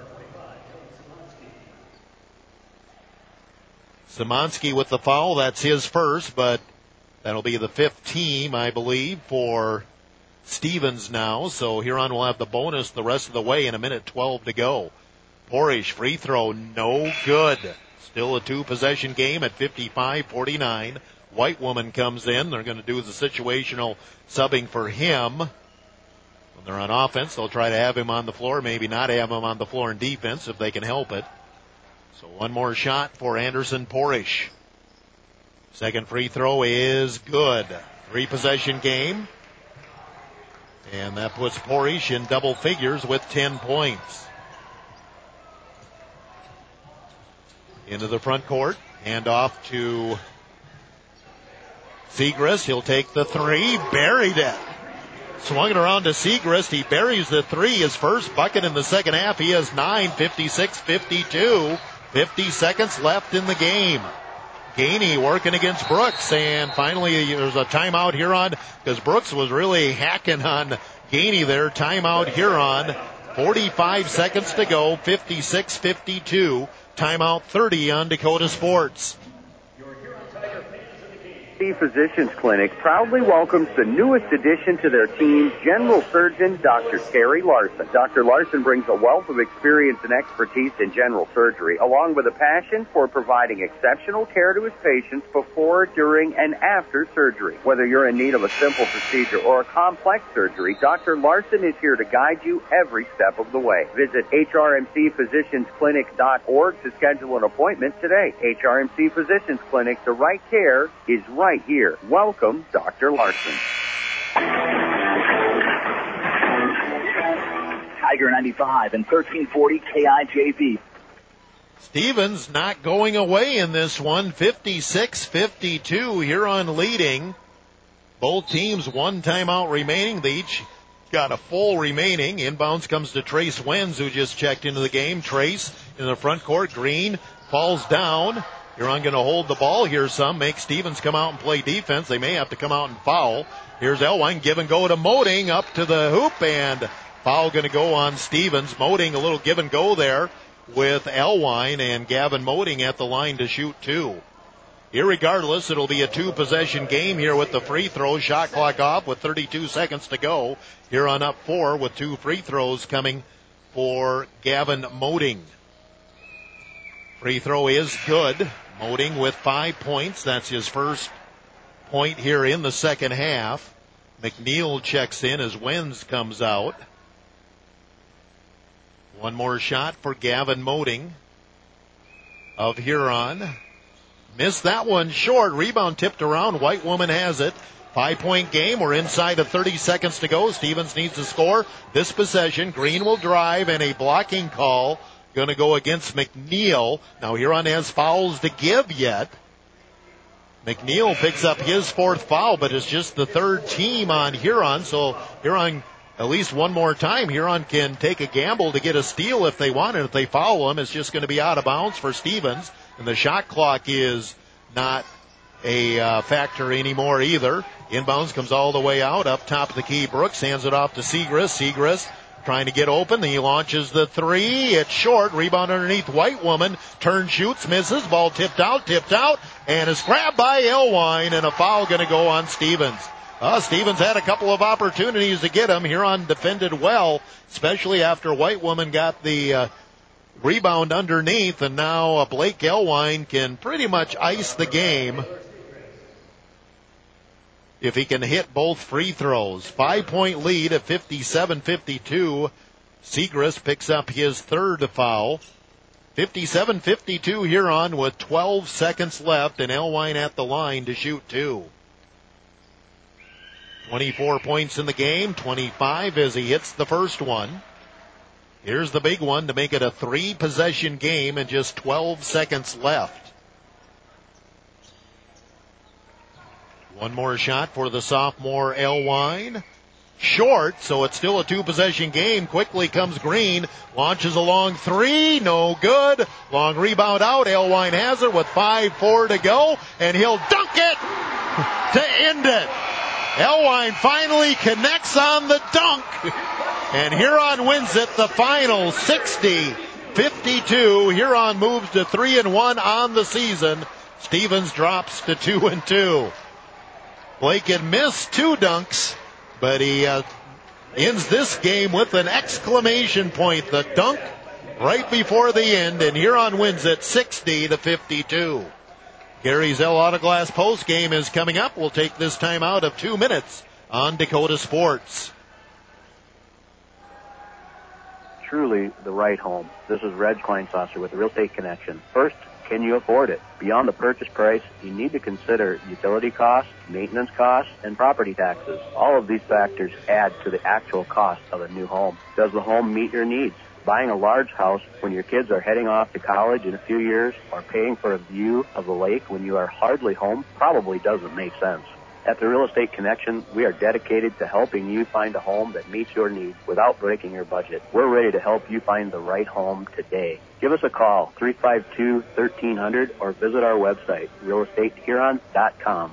Szymanski with the foul, that's his first, but that'll be the fifth team, I believe, for Stevens now. So Huron will have the bonus the rest of the way in a minute twelve to go. Porish free throw, no good. Still a two-possession game at fifty-five forty-nine. White Woman comes in. They're going to do the situational subbing for him. When they're on offense, they'll try to have him on the floor, maybe not have him on the floor in defense if they can help it. So one more shot for Anderson Porish. Second free throw is good. Three-possession game. And that puts Porish in double figures with ten points. Into the front court. Hand off to Segrist. He'll take the three. Buried it. Swung it around to Segrist. He buries the three. His first bucket in the second half. He has nine. fifty-six fifty-two. fifty seconds left in the game. Gainey working against Brooks. And finally there's a timeout Huron because Brooks was really hacking on Gainey there. Timeout Huron. forty-five seconds to go. fifty-six fifty-two. Timeout thirty on Dakota Sports. Physicians Clinic proudly welcomes the newest addition to their team, General Surgeon Doctor Terry Larson. Doctor Larson brings a wealth of experience and expertise in general surgery, along with a passion for providing exceptional care to his patients before, during, and after surgery. Whether you're in need of a simple procedure or a complex surgery, Doctor Larson is here to guide you every step of the way. Visit H R M C physicians clinic dot org to schedule an appointment today. H R M C Physicians Clinic, the right care is right here. Welcome, Doctor Larson. Tiger ninety-five and thirteen forty K I J V. Stevens not going away in this one. fifty-six fifty-two. Huron leading. Both teams one timeout remaining. They each got a full remaining. Inbounds comes to Trace Wenz, who just checked into the game. Trace in the front court. Green falls down. Huron going to hold the ball here some, make Stevens come out and play defense. They may have to come out and foul. Here's Elwine, give and go to Moding, up to the hoop, and foul going to go on Stevens. Moding, a little give and go there with Elwine, and Gavin Moding at the line to shoot two. Irregardless, it'll be a two-possession game here with the free throw. Shot clock off with thirty-two seconds to go. Huron up four with two free throws coming for Gavin Moding. Free throw is good. Moding with five points. That's his first point here in the second half. McNeil checks in as Wenz comes out. One more shot for Gavin Moding of Huron. Missed that one short. Rebound tipped around. White Woman has it. Five-point game. We're inside of thirty seconds to go. Stevens needs to score this possession. Green will drive, and a blocking call going to go against McNeil. Now Huron has fouls to give yet. McNeil picks up his fourth foul, but it's just the third team on Huron. So Huron, at least one more time, Huron can take a gamble to get a steal if they want it. If they foul him, it's just going to be out of bounds for Stevens. And the shot clock is not a uh, factor anymore either. Inbounds comes all the way out, up top of the key. Brooks hands it off to Segrist. Segrist trying to get open. He launches the three. It's short. Rebound underneath White Woman. Turn, shoots, misses. Ball tipped out, tipped out, and is grabbed by Elwine, and a foul going to go on Stevens. Uh, Stevens had a couple of opportunities to get him. Huron defended well, especially after White Woman got the uh, rebound underneath, and now uh, Blake Elwine can pretty much ice the game if he can hit both free throws. Five-point lead at fifty-seven fifty-two. Segrist picks up his third foul. fifty-seven fifty-two Huron with twelve seconds left, and Elwine at the line to shoot two. twenty-four points in the game, twenty-five as he hits the first one. Here's the big one to make it a three-possession game and just twelve seconds left. One more shot for the sophomore Elwine. short, so it's still a two-possession game. Quickly comes Green, launches a long three, no good. Long rebound out. Elwine has it with five four to go, and he'll dunk it to end it. Elwine finally connects on the dunk, and Huron wins it. The final sixty fifty-two. Huron moves to three and one on the season. Stevens drops to two and two. Blake had missed two dunks, but he uh, ends this game with an exclamation point. The dunk right before the end, and Huron wins it sixty to fifty-two. Gary Zell Autoglass post game is coming up. We'll take this time out of two minutes on Dakota Sports. Truly the right home. This is Reg Kleinsasser with the Real Estate Connection. First, can you afford it? Beyond the purchase price, you need to consider utility costs, maintenance costs, and property taxes. All of these factors add to the actual cost of a new home. Does the home meet your needs? Buying a large house when your kids are heading off to college in a few years, or paying for a view of the lake when you are hardly home, probably doesn't make sense. At the Real Estate Connection, we are dedicated to helping you find a home that meets your needs without breaking your budget. We're ready to help you find the right home today. Give us a call, three five two, one three zero zero, or visit our website, real estate huron dot com.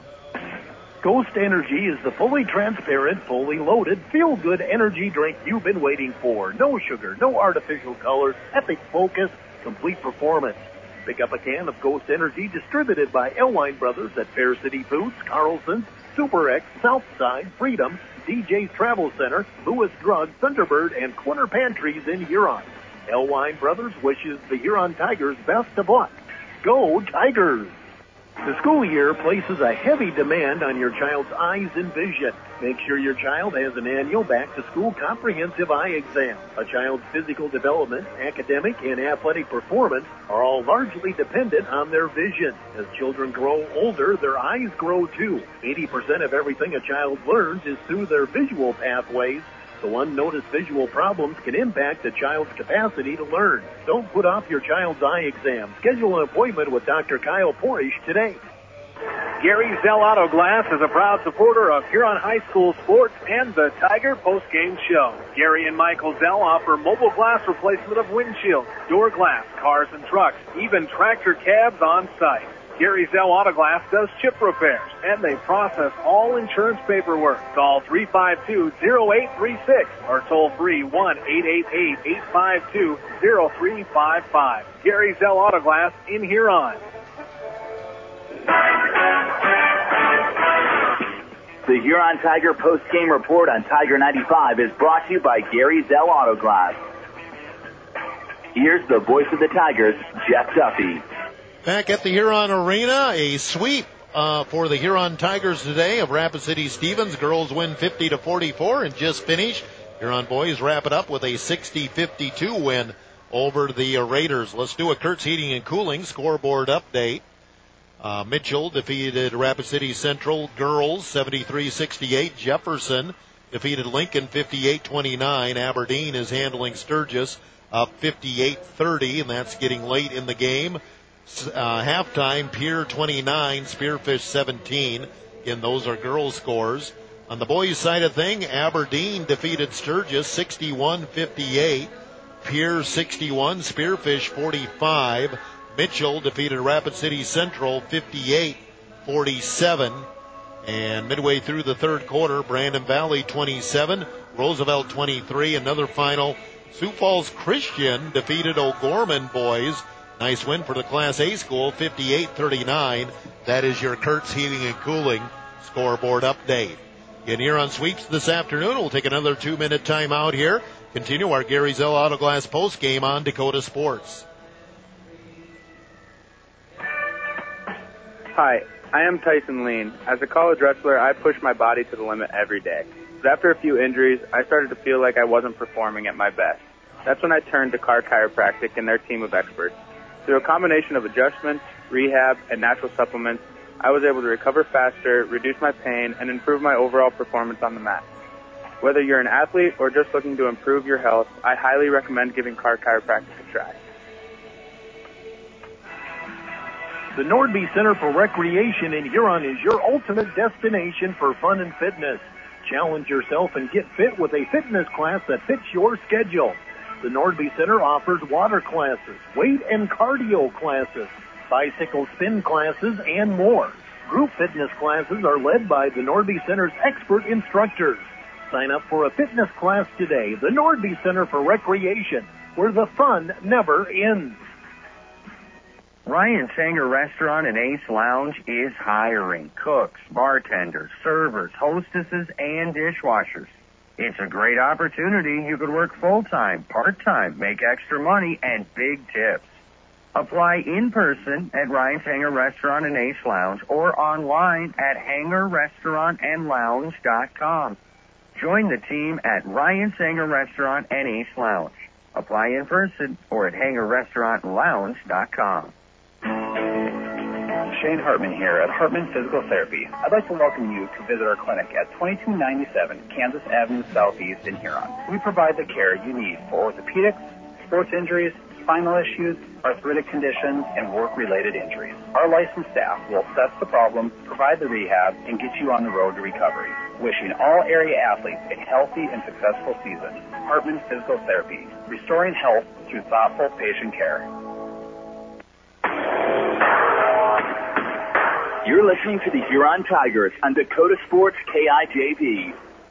Ghost Energy is the fully transparent, fully loaded, feel-good energy drink you've been waiting for. No sugar, no artificial colors, epic focus, complete performance. Pick up a can of Ghost Energy distributed by Elwine Brothers at Fair City Foods, Carlson's, Super X, Southside, Freedom, D J's Travel Center, Lewis Drug, Thunderbird, and Quinter Pantries in Huron. Elwine Brothers wishes the Huron Tigers best of luck. Go Tigers! The school year places a heavy demand on your child's eyes and vision. Make sure your child has an annual back-to-school comprehensive eye exam. A child's physical development, academic, and athletic performance are all largely dependent on their vision. As children grow older, their eyes grow too. eighty percent of everything a child learns is through their visual pathways. So unnoticed visual problems can impact a child's capacity to learn. Don't put off your child's eye exam. Schedule an appointment with Doctor Kyle Porish today. Gary Zell Auto Glass is a proud supporter of Huron High School sports and the Tiger postgame show. Gary and Michael Zell offer mobile glass replacement of windshields, door glass, cars and trucks, even tractor cabs on site. Gary Zell Auto Glass does chip repairs, and they process all insurance paperwork. Call three five two, zero eight three six or toll free one eight eight eight, eight five two, zero three five five. Gary Zell Auto Glass in Huron. The Huron Tiger post-game report on Tiger ninety-five is brought to you by Gary Zell Auto Glass. Here's the voice of the Tigers, Jeff Duffy. Back at the Huron Arena, a sweep uh, for the Huron Tigers today of Rapid City Stevens. Girls win fifty to forty-four and just finished. Huron boys wrap it up with a sixty fifty-two win over the uh, Raiders. Let's do a Kurtz Heating and Cooling scoreboard update. Uh, Mitchell defeated Rapid City Central girls seventy-three sixty-eight. Jefferson defeated Lincoln fifty-eight twenty-nine. Aberdeen is handling Sturgis up fifty-eight thirty, and that's getting late in the game. Uh, halftime, Pier twenty-nine, Spearfish seventeen. Again, those are girls' scores. On the boys' side of thing, Aberdeen defeated Sturgis sixty-one fifty-eight. Pier sixty-one, Spearfish forty-five. Mitchell defeated Rapid City Central fifty-eight forty-seven. And midway through the third quarter, Brandon Valley twenty-seven, Roosevelt twenty-three. Another final, Sioux Falls Christian defeated O'Gorman boys. Nice win for the Class A school, fifty-eight thirty-nine. That is your Kurtz Heating and Cooling scoreboard update. In here on Sweeps this afternoon, we'll take another two-minute timeout here. Continue our Gary Zell Auto Glass post game on Dakota Sports. Hi, I am Tyson Lean. As a college wrestler, I push my body to the limit every day. But after a few injuries, I started to feel like I wasn't performing at my best. That's when I turned to Carr Chiropractic and their team of experts. Through a combination of adjustments, rehab, and natural supplements, I was able to recover faster, reduce my pain, and improve my overall performance on the mat. Whether you're an athlete or just looking to improve your health, I highly recommend giving Carr Chiropractic a try. The Nordby Center for Recreation in Huron is your ultimate destination for fun and fitness. Challenge yourself and get fit with a fitness class that fits your schedule. The Nordby Center offers water classes, weight and cardio classes, bicycle spin classes, and more. Group fitness classes are led by the Nordby Center's expert instructors. Sign up for a fitness class today. The Nordby Center for Recreation, where the fun never ends. Ryan Sanger Restaurant and Ace Lounge is hiring cooks, bartenders, servers, hostesses, and dishwashers. It's a great opportunity. You could work full-time, part-time, make extra money, and big tips. Apply in person at Ryan Sanger Restaurant and Ace Lounge or online at hanger restaurant and lounge dot com. Join the team at Ryan Sanger Restaurant and Ace Lounge. Apply in person or at hanger restaurant and lounge dot com. Shane Hartman here at Hartman Physical Therapy. I'd like to welcome you to visit our clinic at twenty-two ninety-seven Kansas Avenue Southeast in Huron. We provide the care you need for orthopedics, sports injuries, spinal issues, arthritic conditions, and work-related injuries. Our licensed staff will assess the problem, provide the rehab, and get you on the road to recovery. Wishing all area athletes a healthy and successful season. Hartman Physical Therapy, restoring health through thoughtful patient care. You're listening to the Huron Tigers on Dakota Sports K I J V.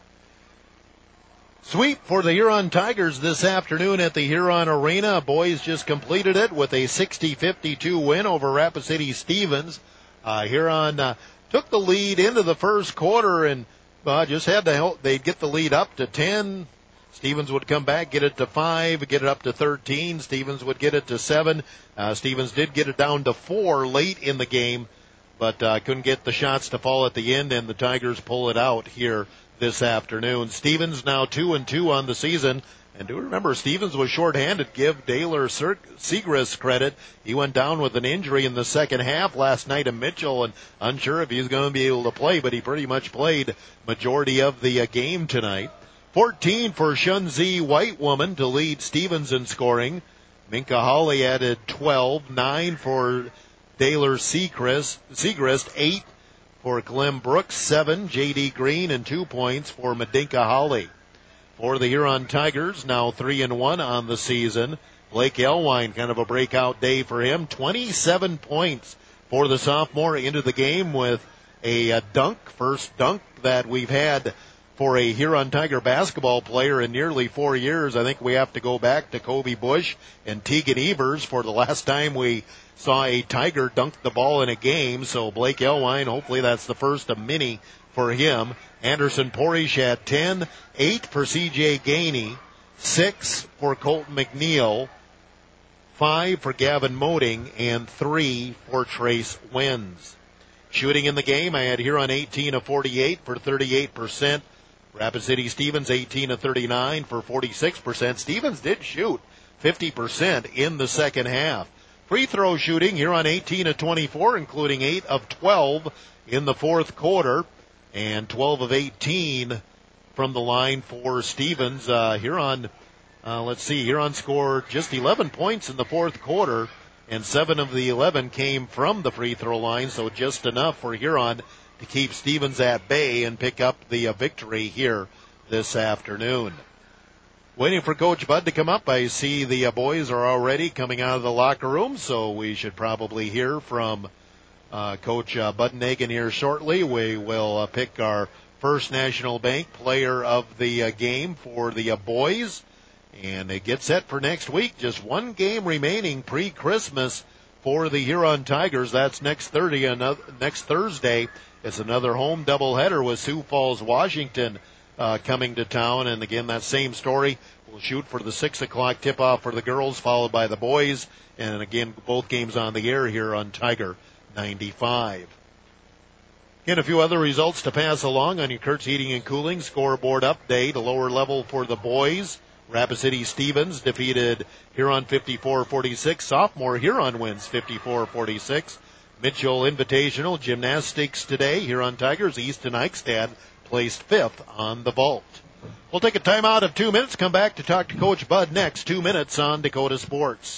Sweep for the Huron Tigers this afternoon at the Huron Arena. Boys just completed it with a sixty fifty-two win over Rapid City Stevens. Uh, Huron uh, took the lead into the first quarter and uh, just had to help. They'd get the lead up to ten. Stevens would come back, get it to five, get it up to thirteen. Stevens would get it to seven. Uh, Stevens did get it down to four late in the game, but uh, couldn't get the shots to fall at the end, and the Tigers pull it out here this afternoon. Stevens now two and two on the season, and do remember Stevens was shorthanded. Give Daler Segrist credit. He went down with an injury in the second half last night to Mitchell, and unsure if he's going to be able to play, but he pretty much played majority of the uh, game tonight. fourteen for Shunzi White Woman to lead Stevens in scoring. Minka Hawley added twelve, nine for Daler Segrist, Segrist eight for Clem Brooks, seven, J D Green, and two points for Medinka Hawley. For the Huron Tigers, now three and one on the season. Blake Elwine, kind of a breakout day for him. twenty-seven points for the sophomore into the game with a, a dunk, first dunk that we've had for a Huron Tiger basketball player in nearly four years. I think we have to go back to Kobe Bush and Tegan Evers for the last time we saw a Tiger dunk the ball in a game. So Blake Elwine, hopefully that's the first of many for him. Anderson Porish had ten, eight for C J Gainey, six for Colton McNeil, five for Gavin Moding, and three for Trace Wins. Shooting in the game, I had Huron eighteen of forty-eight for thirty-eight percent. Rapid City Stevens eighteen of thirty-nine for forty-six percent. Stevens did shoot fifty percent in the second half. Free throw shooting, Huron eighteen of twenty-four, including eight of twelve in the fourth quarter, and twelve of eighteen from the line for Stevens. Uh, Huron, uh, let's see, Huron scored just eleven points in the fourth quarter, and seven of the eleven came from the free throw line, so just enough for Huron to keep Stevens at bay and pick up the uh, victory here this afternoon. Waiting for Coach Bud to come up. I see the uh, boys are already coming out of the locker room, so we should probably hear from uh, Coach uh, Buddenhagen here shortly. We will uh, pick our first National Bank player of the uh, game for the uh, boys, and it gets set for next week. Just one game remaining pre-Christmas for the Huron Tigers. That's next Thursday. Another, next Thursday is another home doubleheader with Sioux Falls, Washington, uh, coming to town. And again, that same story. We'll shoot for the six o'clock tip-off for the girls, followed by the boys. And again, both games on the air here on Tiger ninety-five. Again, a few other results to pass along on your Kurtz Heating and Cooling scoreboard update. A lower level for the boys. Rapid City Stevens defeated Huron fifty-four forty-six. Sophomore Huron wins fifty-four forty-six. Mitchell Invitational Gymnastics today. Huron Tigers, Easton Eichstätt placed fifth on the vault. We'll take a timeout of two minutes. Come back to talk to Coach Bud next. Two minutes on Dakota Sports.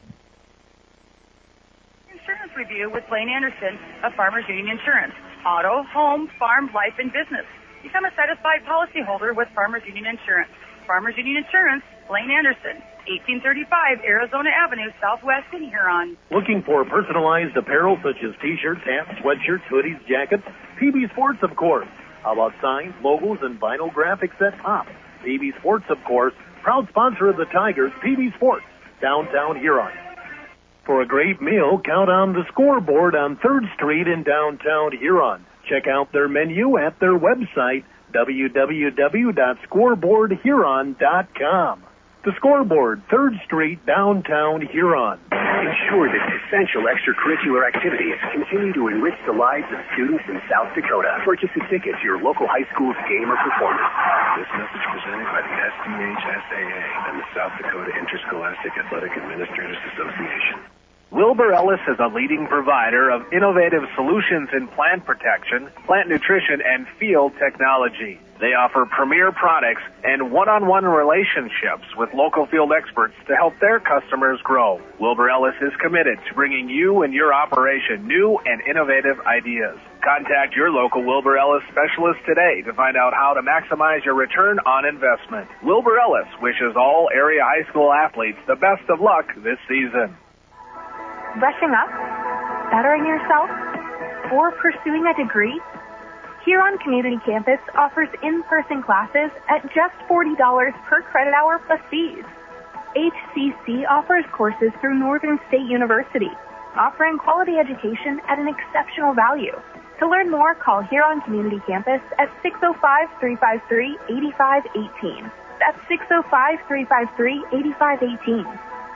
Insurance review with Blaine Anderson of Farmers Union Insurance. Auto, home, farm, life, and business. Become a satisfied policyholder with Farmers Union Insurance. Farmers Union Insurance, Lane Anderson, eighteen thirty-five Arizona Avenue, Southwest in Huron. Looking for personalized apparel such as t-shirts, hats, sweatshirts, hoodies, jackets? P B Sports, of course. How about signs, logos, and vinyl graphics that pop? P B Sports, of course. Proud sponsor of the Tigers, P B Sports, downtown Huron. For a great meal, count on the Scoreboard on third Street in downtown Huron. Check out their menu at their website, w w w dot scoreboard huron dot com. The Scoreboard, third Street, downtown Huron. Ensure that essential extracurricular activities continue to enrich the lives of students in South Dakota. Purchase a ticket to your local high school's game or performance. This message presented by the S D H S A A and the South Dakota Interscholastic Athletic Administrators Association. Wilbur Ellis is a leading provider of innovative solutions in plant protection, plant nutrition, and field technology. They offer premier products and one-on-one relationships with local field experts to help their customers grow. Wilbur Ellis is committed to bringing you and your operation new and innovative ideas. Contact your local Wilbur Ellis specialist today to find out how to maximize your return on investment. Wilbur Ellis wishes all area high school athletes the best of luck this season. Brushing up? Bettering yourself? Or pursuing a degree? Huron Community Campus offers in-person classes at just forty dollars per credit hour plus fees. H C C offers courses through Northern State University, offering quality education at an exceptional value. To learn more, call Huron Community Campus at six oh five, three five three, eight five one eight. That's six oh five, three five three, eight five one eight.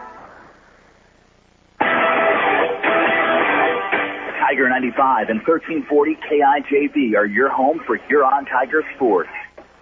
Tiger ninety-five and thirteen forty K I J V are your home for Huron Tiger sports.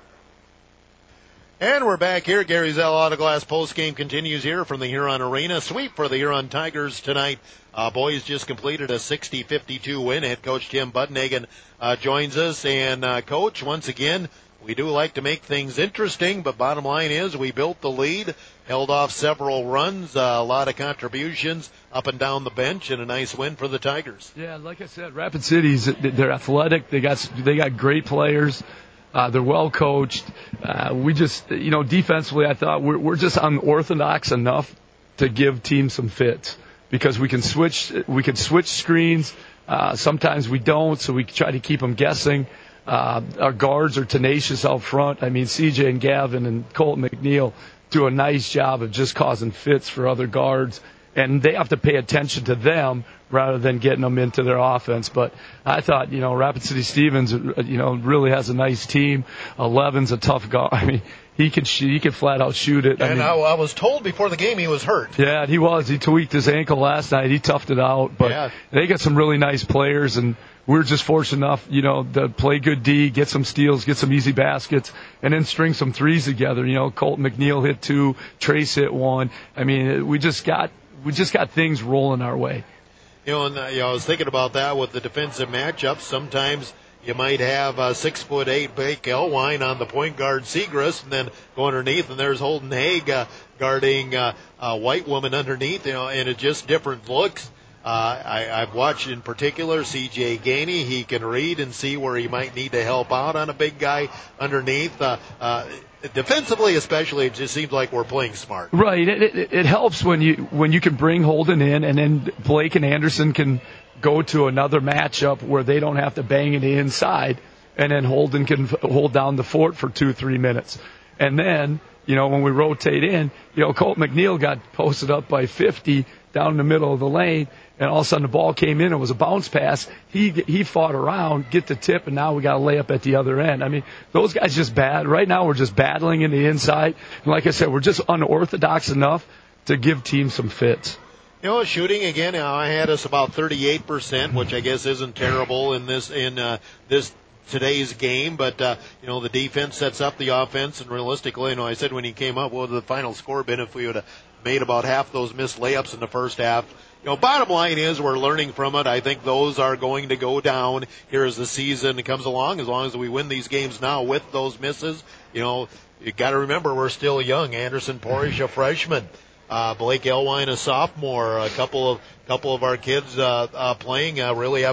And we're back here. Gary Zell Autoglass postgame continues here from the Huron Arena. Sweep for the Huron Tigers tonight. Uh, boys just completed a sixty fifty-two win. Head coach Tim Budnagan uh, joins us. And, uh, Coach, once again, we do like to make things interesting, but bottom line is we built the lead, held off several runs, uh, a lot of contributions up and down the bench, and a nice win for the Tigers. Yeah, like I said, Rapid City's, they're athletic. They got they got great players. Uh, they're well coached. Uh, we just, you know, defensively, I thought we're, we're just unorthodox enough to give teams some fits because we can switch we can switch screens. Uh, sometimes we don't, so we try to keep them guessing. Uh, our guards are tenacious out front. I mean, C J and Gavin and Colt McNeil do a nice job of just causing fits for other guards, and they have to pay attention to them rather than getting them into their offense. But I thought, you know, Rapid City Stevens, you know, really has a nice team. Eleven's a tough guy. I mean, he can shoot, he can flat out shoot it. And I, mean, I, I was told before the game he was hurt. Yeah, he was. He tweaked his ankle last night. He toughed it out. But yeah. They got some really nice players, and we're just fortunate enough, you know, to play good D, get some steals, get some easy baskets, and then string some threes together. You know, Colt McNeil hit two, Trace hit one. I mean, we just got we just got things rolling our way. You know, and uh, you know, I was thinking about that with the defensive matchups. Sometimes you might have uh, six foot eight Blake Elwine on the point guard Segrist, and then go underneath, and there's Holden Haig uh, guarding uh, a white woman underneath. You know, and it's just different looks. Uh, I, I've watched in particular C J Gainey. He can read and see where he might need to help out on a big guy underneath. Uh, uh, defensively, especially, it just seems like we're playing smart. Right. It, it, it helps when you when you can bring Holden in, and then Blake and Anderson can go to another matchup where they don't have to bang it inside, and then Holden can hold down the fort for two, three minutes. And then, you know, when we rotate in, you know, Colt McNeil got posted up by fifty down in the middle of the lane, and all of a sudden the ball came in. It was a bounce pass. He he fought around, get the tip, and now we got a layup at the other end. I mean, those guys just bad. Right now we're just battling in the inside. And like I said, we're just unorthodox enough to give teams some fits. You know, shooting again, you know, I had us about thirty-eight percent, which I guess isn't terrible in this in uh, this today's game, but uh, you know, the defense sets up the offense, and realistically, you know, I said when he came up, what would the final score been if we would have made about half those missed layups in the first half? You know, bottom line is we're learning from it. I think those are going to go down here as the season comes along, as long as we win these games now with those misses. You know, you got to remember we're still young. Anderson Porish, a freshman. Uh, Blake Elwine, a sophomore. A couple of couple of our kids uh, uh, playing uh, really haven't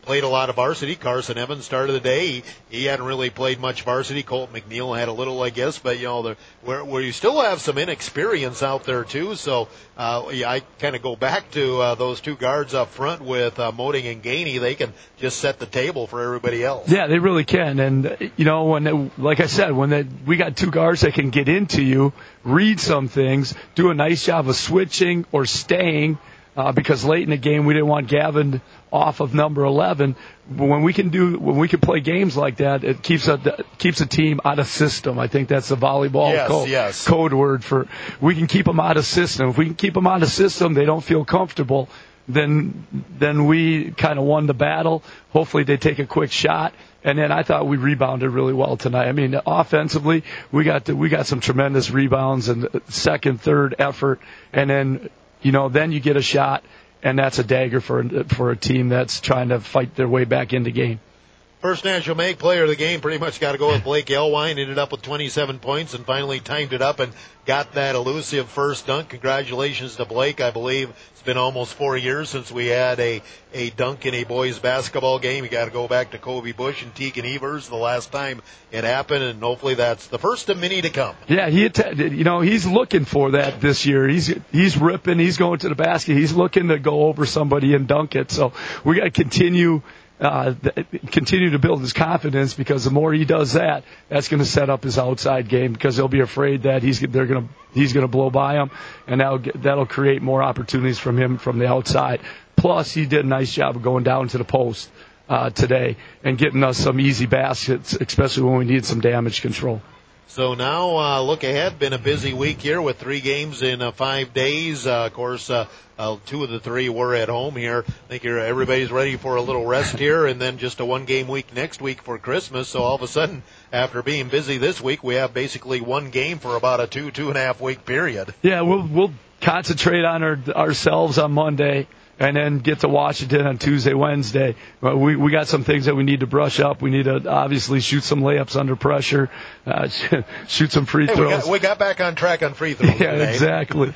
played a lot of varsity. Carson Evans started the day. He, he hadn't really played much varsity. Colt McNeil had a little, I guess, but, you know, the, where, where you still have some inexperience out there, too. So uh, yeah, I kind of go back to uh, those two guards up front with uh, Moding and Gainey. They can just set the table for everybody else. Yeah, they really can. And, you know, when they, like I said, when they, we got two guards that can get into you, read some things, do a nice job of switching or staying, uh, because late in the game we didn't want Gavin off of number eleven. But when we can do, when we can play games like that, it keeps a keeps a team out of system. I think that's the volleyball yes, code, yes. code word for we can keep them out of system. If we can keep them out of system, they don't feel comfortable. Then, then we kind of won the battle. Hopefully they take a quick shot. And then I thought we rebounded really well tonight. I mean, offensively, we got to, we got some tremendous rebounds and second, third effort. And then, you know, then you get a shot, and that's a dagger for, for a team that's trying to fight their way back into game. First National Mag player of the game pretty much got to go with Blake Elwine. Ended up with twenty-seven points and finally timed it up and got that elusive first dunk. Congratulations to Blake. I believe it's been almost four years since we had a, a dunk in a boys basketball game. You got to go back to Kobe Bush and Tegan Evers the last time it happened, and hopefully that's the first of many to come. Yeah, he attended, you know, he's looking for that this year. He's he's ripping, he's going to the basket. He's looking to go over somebody and dunk it. So we got to continue Uh, th- continue to build his confidence, because the more he does that, that's going to set up his outside game, because they'll be afraid that he's they're going to he's going to blow by him, and that'll get, that'll create more opportunities from him from the outside. Plus, he did a nice job of going down to the post uh, today and getting us some easy baskets, especially when we need some damage control. So now, uh, look ahead. Been a busy week here with three games in uh, five days. Uh, of course, uh, uh, two of the three were at home here. I think you're, everybody's ready for a little rest here, and then just a one-game week next week for Christmas. So all of a sudden, after being busy this week, we have basically one game for about a two, two and a half week period. Yeah, we'll we'll concentrate on our, ourselves on Monday, and then get to Washington on Tuesday, Wednesday. We we got some things that we need to brush up. We need to obviously shoot some layups under pressure, uh, shoot some free throws. Hey, we, got, we got back on track on free throws Yeah, today. exactly.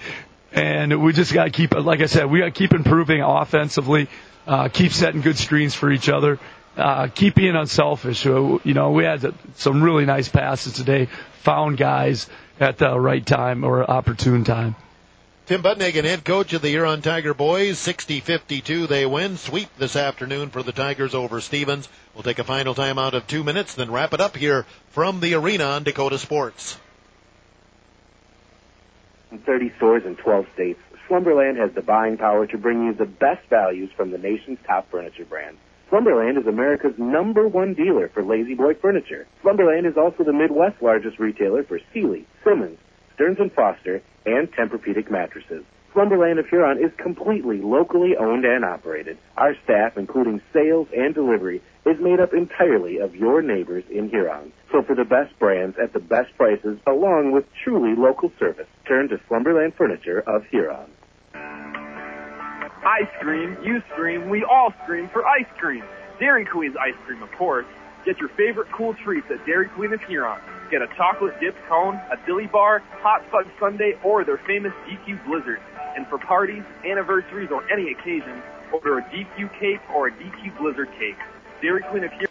And we just got to keep, like I said, we got to keep improving offensively, uh, keep setting good screens for each other, uh, keep being unselfish. You know, we had some really nice passes today, found guys at the right time or opportune time. Tim Budnigan, head coach of the Huron Tiger boys. sixty fifty-two they win. Sweep this afternoon for the Tigers over Stevens. We'll take a final timeout of two minutes, then wrap it up here from the arena on Dakota Sports. In thirty stores in twelve states, Slumberland has the buying power to bring you the best values from the nation's top furniture brands. Slumberland is America's number one dealer for Lazy Boy furniture. Slumberland is also the Midwest's largest retailer for Sealy, Simmons, Stearns and Foster, and Tempur-Pedic mattresses. Slumberland of Huron is completely locally owned and operated. Our staff, including sales and delivery, is made up entirely of your neighbors in Huron. So for the best brands at the best prices, along with truly local service, turn to Slumberland Furniture of Huron. I scream, you scream, we all scream for ice cream. Dairy Queen's ice cream, of course. Get your favorite cool treats at Dairy Queen of Huron. Get a chocolate dipped cone, a dilly bar, hot fudge sundae, or their famous D Q Blizzard. And for parties, anniversaries, or any occasion, order a D Q cake or a D Q Blizzard cake. Dairy Queen of Huron.